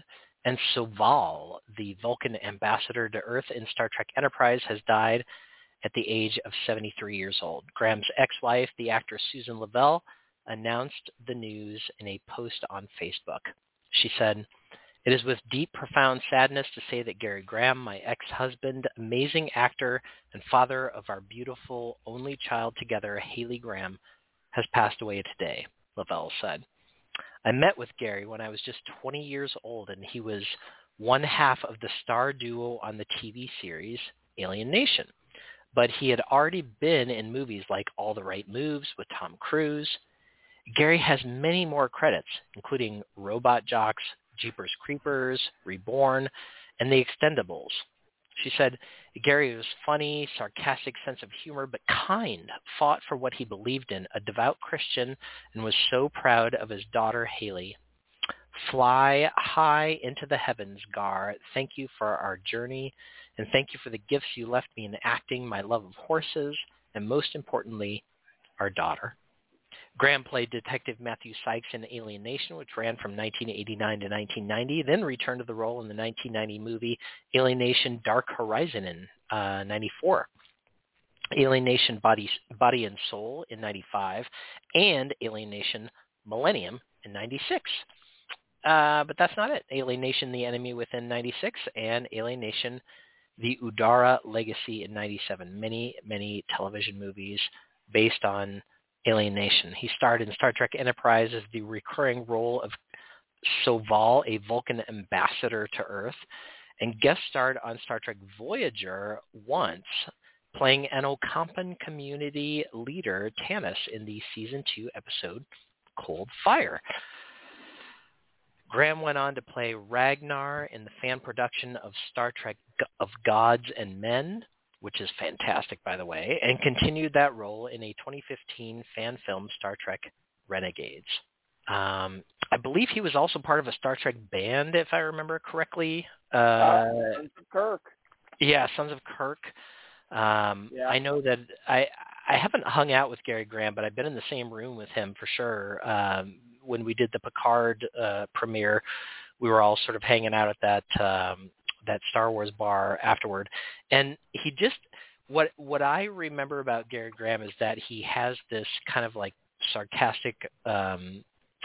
Speaker 6: And Soval, the Vulcan ambassador to Earth in Star Trek Enterprise, has died at the age of seventy-three years old. Graham's ex-wife, the actress Susan Lavelle, announced the news in a post on Facebook. She said, "It is with deep, profound sadness to say that Gary Graham, my ex-husband, amazing actor, and father of our beautiful only child together, Haley Graham, has passed away today," Lavelle said. "I met with Gary when I was just twenty years old, and he was one half of the star duo on the T V series Alien Nation. But he had already been in movies like All the Right Moves with Tom Cruise. Gary has many more credits, including Robot Jox, Jeepers Creepers, Reborn, and The Expendables." She said, "Gary was funny, sarcastic sense of humor, but kind, fought for what he believed in, a devout Christian, and was so proud of his daughter, Haley. Fly high into the heavens, Gar. Thank you for our journey, and thank you for the gifts you left me in acting, my love of horses, and most importantly, our daughter." Graham played Detective Matthew Sykes in Alien Nation, which ran from nineteen eighty-nine to nineteen ninety, then returned to the role in the nineteen ninety movie Alien Nation Dark Horizon in uh, ninety-four, Alien Nation Body, Body and Soul in ninety-five, and Alien Nation Millennium in ninety-six. Uh, but that's not it. Alien Nation The Enemy Within ninety-six, and Alien Nation The Udara Legacy in ninety-seven. Many, many television movies based on Alien Nation. He starred in Star Trek Enterprise as the recurring role of Soval, a Vulcan ambassador to Earth, and guest starred on Star Trek Voyager once, playing an Ocampan community leader, Tanis, in the season two episode Cold Fire. Graham went on to play Ragnar in the fan production of Star Trek of Gods and Men, which is fantastic, by the way, and continued that role in a twenty fifteen fan film, Star Trek Renegades. Um, I believe he was also part of a Star Trek band, if I remember correctly. Uh,
Speaker 3: uh, Sons of Kirk.
Speaker 6: Yeah, Sons of Kirk. Um,
Speaker 3: yeah.
Speaker 6: I know that I I haven't hung out with Gary Graham, but I've been in the same room with him for sure. Um, when we did the Picard uh, premiere, we were all sort of hanging out at that um, that Star Wars bar afterward. And he just, what what I remember about Gary Graham is that he has this kind of like sarcastic um,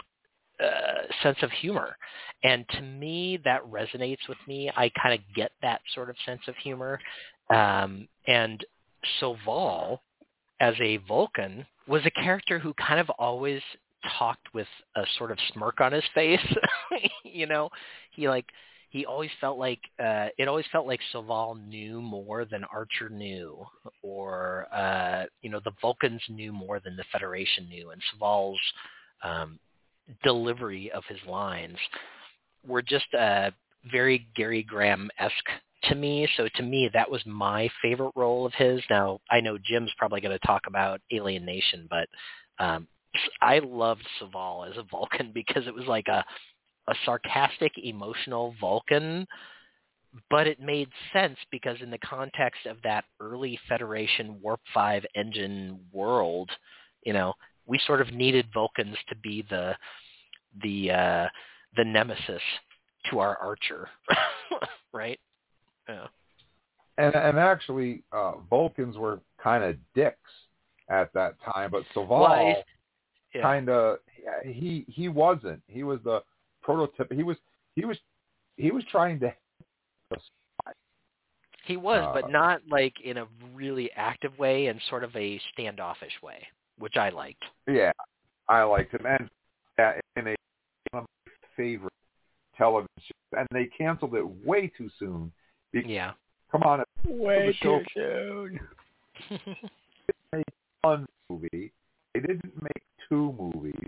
Speaker 6: uh, sense of humor. And to me, that resonates with me. I kind of get that sort of sense of humor. Um, and Soval, as a Vulcan, was a character who kind of always talked with a sort of smirk on his face. You know, he like, he always felt like, uh, it always felt like Soval knew more than Archer knew, or, uh, you know, the Vulcans knew more than the Federation knew. And Soval's um, delivery of his lines were just uh, very Gary Graham-esque to me. So to me, that was my favorite role of his. Now, I know Jim's probably going to talk about Alien Nation, but um, I loved Soval as a Vulcan because it was like a, a sarcastic, emotional Vulcan, but it made sense because in the context of that early Federation Warp five engine world, you know, we sort of needed Vulcans to be the the uh, the nemesis to our Archer, right? Yeah.
Speaker 2: And and actually, uh, Vulcans were kind of dicks at that time, but Soval
Speaker 6: well, yeah.
Speaker 2: kind of he he wasn't. He was the prototype. He was he was he was trying to.
Speaker 6: He was,
Speaker 2: uh,
Speaker 6: but not like in a really active way, and sort of a standoffish way, which I liked.
Speaker 2: Yeah, I liked him, and uh, in a one of my favorite television shows, and they canceled it way too soon. Because,
Speaker 6: yeah.
Speaker 2: Come on.
Speaker 4: Way
Speaker 2: too
Speaker 4: soon.
Speaker 2: They made one movie. They didn't make two movies.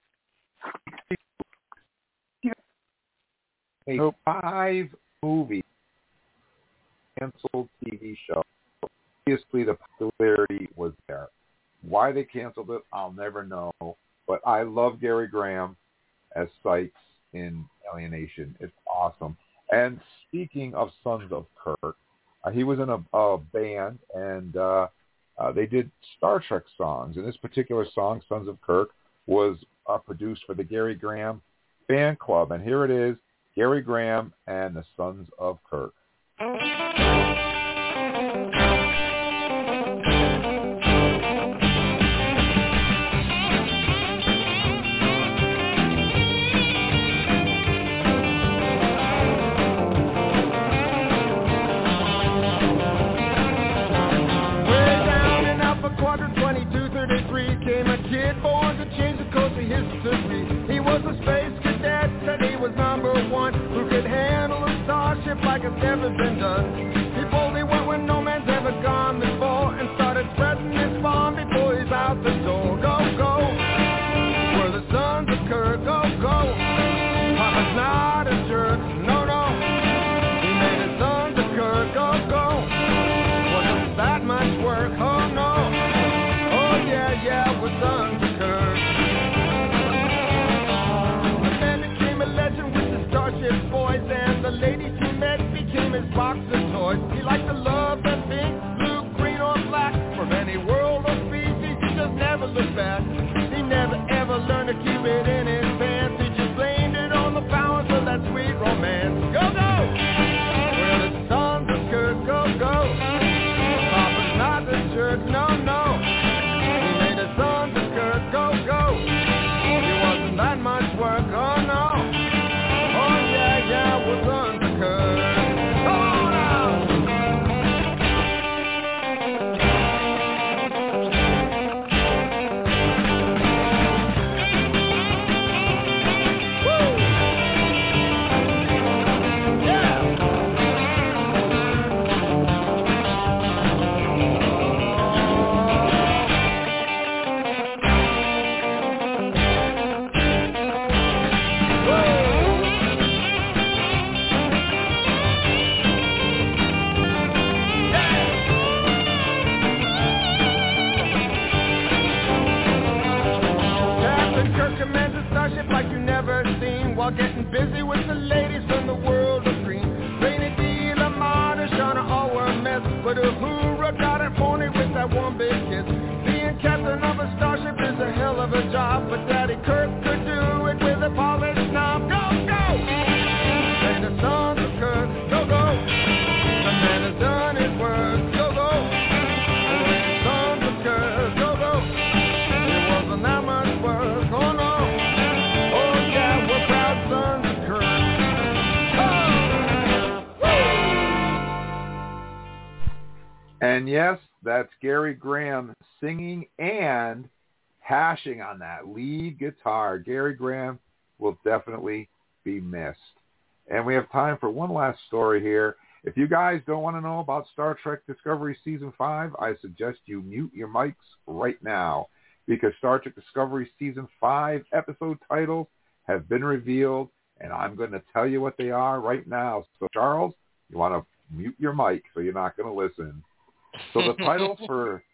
Speaker 2: They made five movies. Canceled T V show. Obviously, the popularity was there. Why they canceled it, I'll never know. But I love Gary Graham as Sykes in Alien Nation. It's awesome. And speaking of Sons of Kirk, uh, he was in a, a band, and uh, uh, they did Star Trek songs. And this particular song, Sons of Kirk, was uh, produced for the Gary Graham fan club. And here it is. Gary Graham and the Sons of Kirk.
Speaker 17: He was a space cadet, said he was number one, who could handle a starship like it's never been done. He boldly went where no man's ever gone before, and started spreading his bomb before he's out the door. Go, go, we're the Sons of Kirk. Go, go, Papa's not a jerk. No, no, he made his Sons of Kirk. Go, go, wasn't that much work. Oh no, oh yeah, yeah, we're Sons of Kirk. Boys and the ladies he met became his box of toys. He liked to love them pink, blue, green or black. From any world or species, he just never looked back. He never ever learned to keep it in his pants. He just blamed it on the powers of that sweet romance. Go, go! We're the Sons of Kirk. Go, go! Papa's not the jerk. No, no. He made the Sons of Kirk. Go, go! He wasn't that much work. Oh no. Yeah, we're Sons of Kirk. Come on out! Woo! Yeah! Like you never seen, while getting busy with the ladies from the world of green. Rainy D, Lamar, Shauna, all were a mess, but Uhura got it phony with that one big kiss. Being captain of a starship is a hell of a job, but Daddy Kirk could do it with a polished knob. Go, go! And the Sons of Kirk, go, go! The man has done his work, go, go! And the Sons of Kirk, go, go! It wasn't that much work, oh no! Sons of Kirk. Oh!
Speaker 2: And yes, that's Gary Graham singing and hashing on that lead guitar. Gary Graham will definitely be missed. And we have time for one last story here. If you guys don't want to know about Star Trek Discovery Season five, I suggest you mute your mics right now, because Star Trek Discovery Season five episode titles have been revealed, and I'm going to tell you what they are right now. So, Charles, you want to mute your mic so you're not going to listen. So the titles for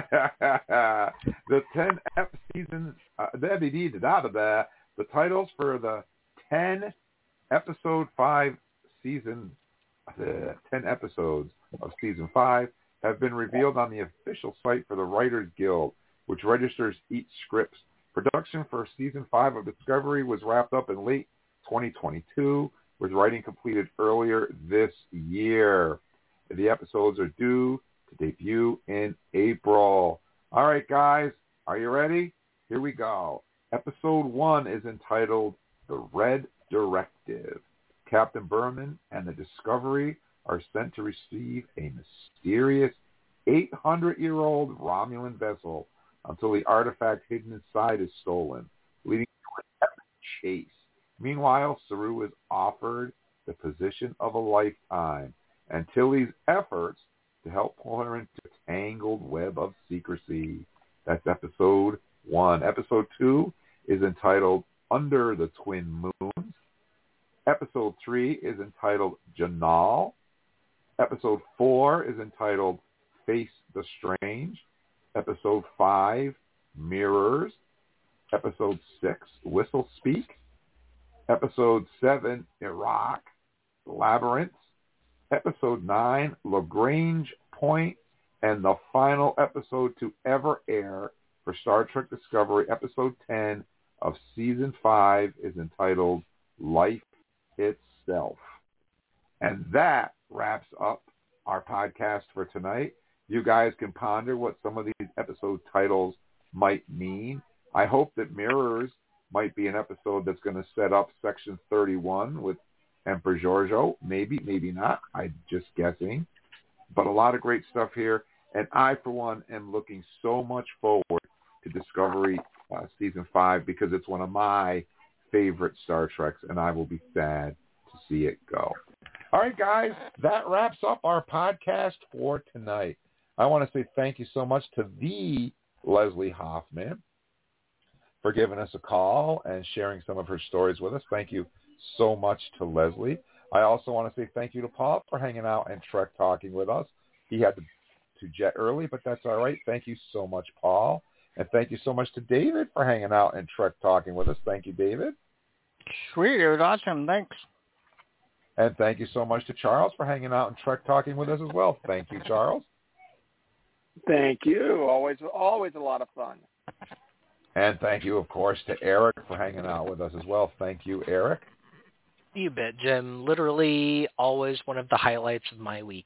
Speaker 2: the ten ep seasons, uh, the titles for the ten episode five season, uh, ten episodes of season five have been revealed on the official site for the Writers Guild, which registers each script's. Production for season five of Discovery was wrapped up in late twenty twenty-two, with writing completed earlier this year. The episodes are due to debut in April. All right, guys, are you ready? Here we go. Episode one is entitled The Red Directive. Captain Berman and the Discovery are sent to receive a mysterious eight hundred year old Romulan vessel until the artifact hidden inside is stolen, leading to an epic chase. Meanwhile, Saru is offered the position of a lifetime, and Tilly's efforts to help pull her into a tangled web of secrecy. That's episode one. Episode two is entitled Under the Twin Moons. Episode three is entitled Janal. Episode four is entitled Face the Strange. Episode five, Mirrors. Episode six, Whistle Speak. Episode seven, Iraq, Labyrinth. Episode nine, Lagrange Point. And the final episode to ever air for Star Trek Discovery, Episode ten of Season five, is entitled Life itself. And that wraps up our podcast for tonight. You guys can ponder what some of these episode titles might mean. I hope that Mirrors might be an episode that's going to set up Section thirty-one with Emperor Giorgio. Maybe, maybe not. I'm just guessing. But a lot of great stuff here. And I, for one, am looking so much forward to Discovery uh, Season five because it's one of my favorite Star Treks, and I will be sad to see it go. All right, guys, that wraps up our podcast for tonight. I want to say thank you so much to the Leslie Hoffman for giving us a call and sharing some of her stories with us. Thank you so much to Leslie. I also want to say thank you to Paul for hanging out and Trek Talking with us. He had to, to jet early, but that's all right. Thank you so much, Paul. And thank you so much to David for hanging out and Trek Talking with us. Thank you, David.
Speaker 4: Sweet. It was awesome. Thanks.
Speaker 2: And thank you so much to Charles for hanging out and Trek Talking with us as well. Thank you, Charles.
Speaker 3: Thank you. Always, always a lot of fun.
Speaker 2: And thank you, of course, to Eric for hanging out with us as well. Thank you, Eric.
Speaker 6: You bet, Jim. Literally always one of the highlights of my week.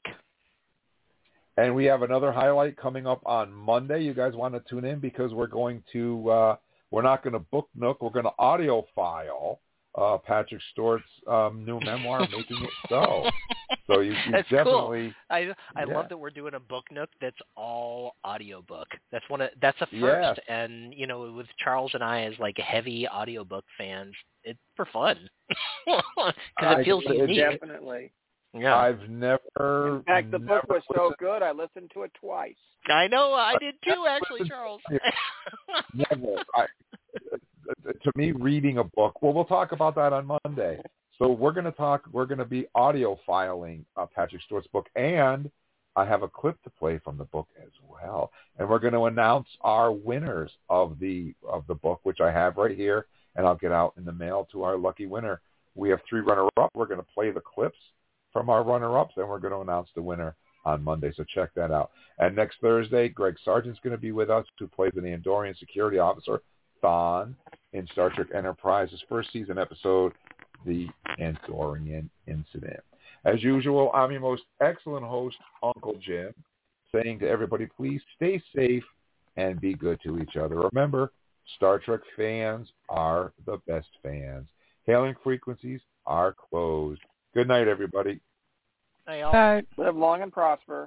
Speaker 2: And we have another highlight coming up on Monday. You guys want to tune in because we're going to, uh, we're not going to book Nook. We're going to audio file uh, Patrick Stewart's um, new memoir, Making It So. So you, you
Speaker 6: that's
Speaker 2: definitely.
Speaker 6: Cool. I I
Speaker 2: yeah.
Speaker 6: love that we're doing a book Nook that's all audiobook. That's one of that's a first.
Speaker 2: Yes.
Speaker 6: And you know, with Charles and I as like heavy audiobook fans, it's for fun because it feels unique.
Speaker 3: Definitely.
Speaker 6: Yeah.
Speaker 2: I've never.
Speaker 3: In fact, the book was so
Speaker 2: listened.
Speaker 3: good, I listened to it twice.
Speaker 6: I know, I did too, actually, Charles.
Speaker 2: Never. I, to me, reading a book. Well, we'll talk about that on Monday. So we're going to talk. We're going to be audio filing uh, Patrick Stewart's book, and I have a clip to play from the book as well. And we're going to announce our winners of the of the book, which I have right here, and I'll get out in the mail to our lucky winner. We have three runner-up. We're going to play the clips from our runner-ups, and we're going to announce the winner on Monday, so check that out. And next Thursday, Greg Sargent's going to be with us, who plays an Andorian security officer, Thon, in Star Trek Enterprise's first season episode, The Andorian Incident. As usual, I'm your most excellent host, Uncle Jim, saying to everybody, please stay safe and be good to each other. Remember, Star Trek fans are the best fans. Hailing frequencies are closed. Good night, everybody.
Speaker 6: Hey, all.
Speaker 4: Bye.
Speaker 3: Live long and prosper.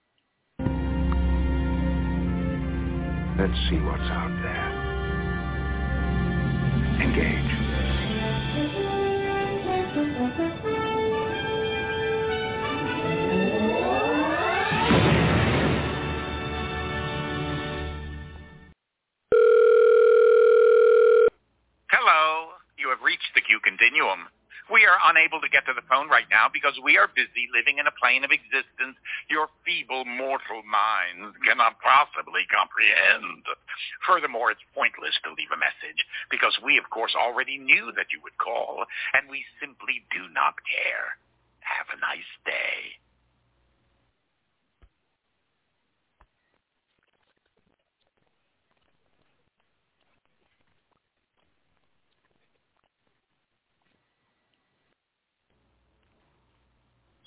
Speaker 18: Let's see what's out there. Engage.
Speaker 19: Hello. You have reached the Q Continuum. We are unable to get to the phone right now because we are busy living in a plane of existence your feeble mortal minds cannot possibly comprehend. Furthermore, it's pointless to leave a message because we, of course, already knew that you would call, and we simply do not care. Have a nice day.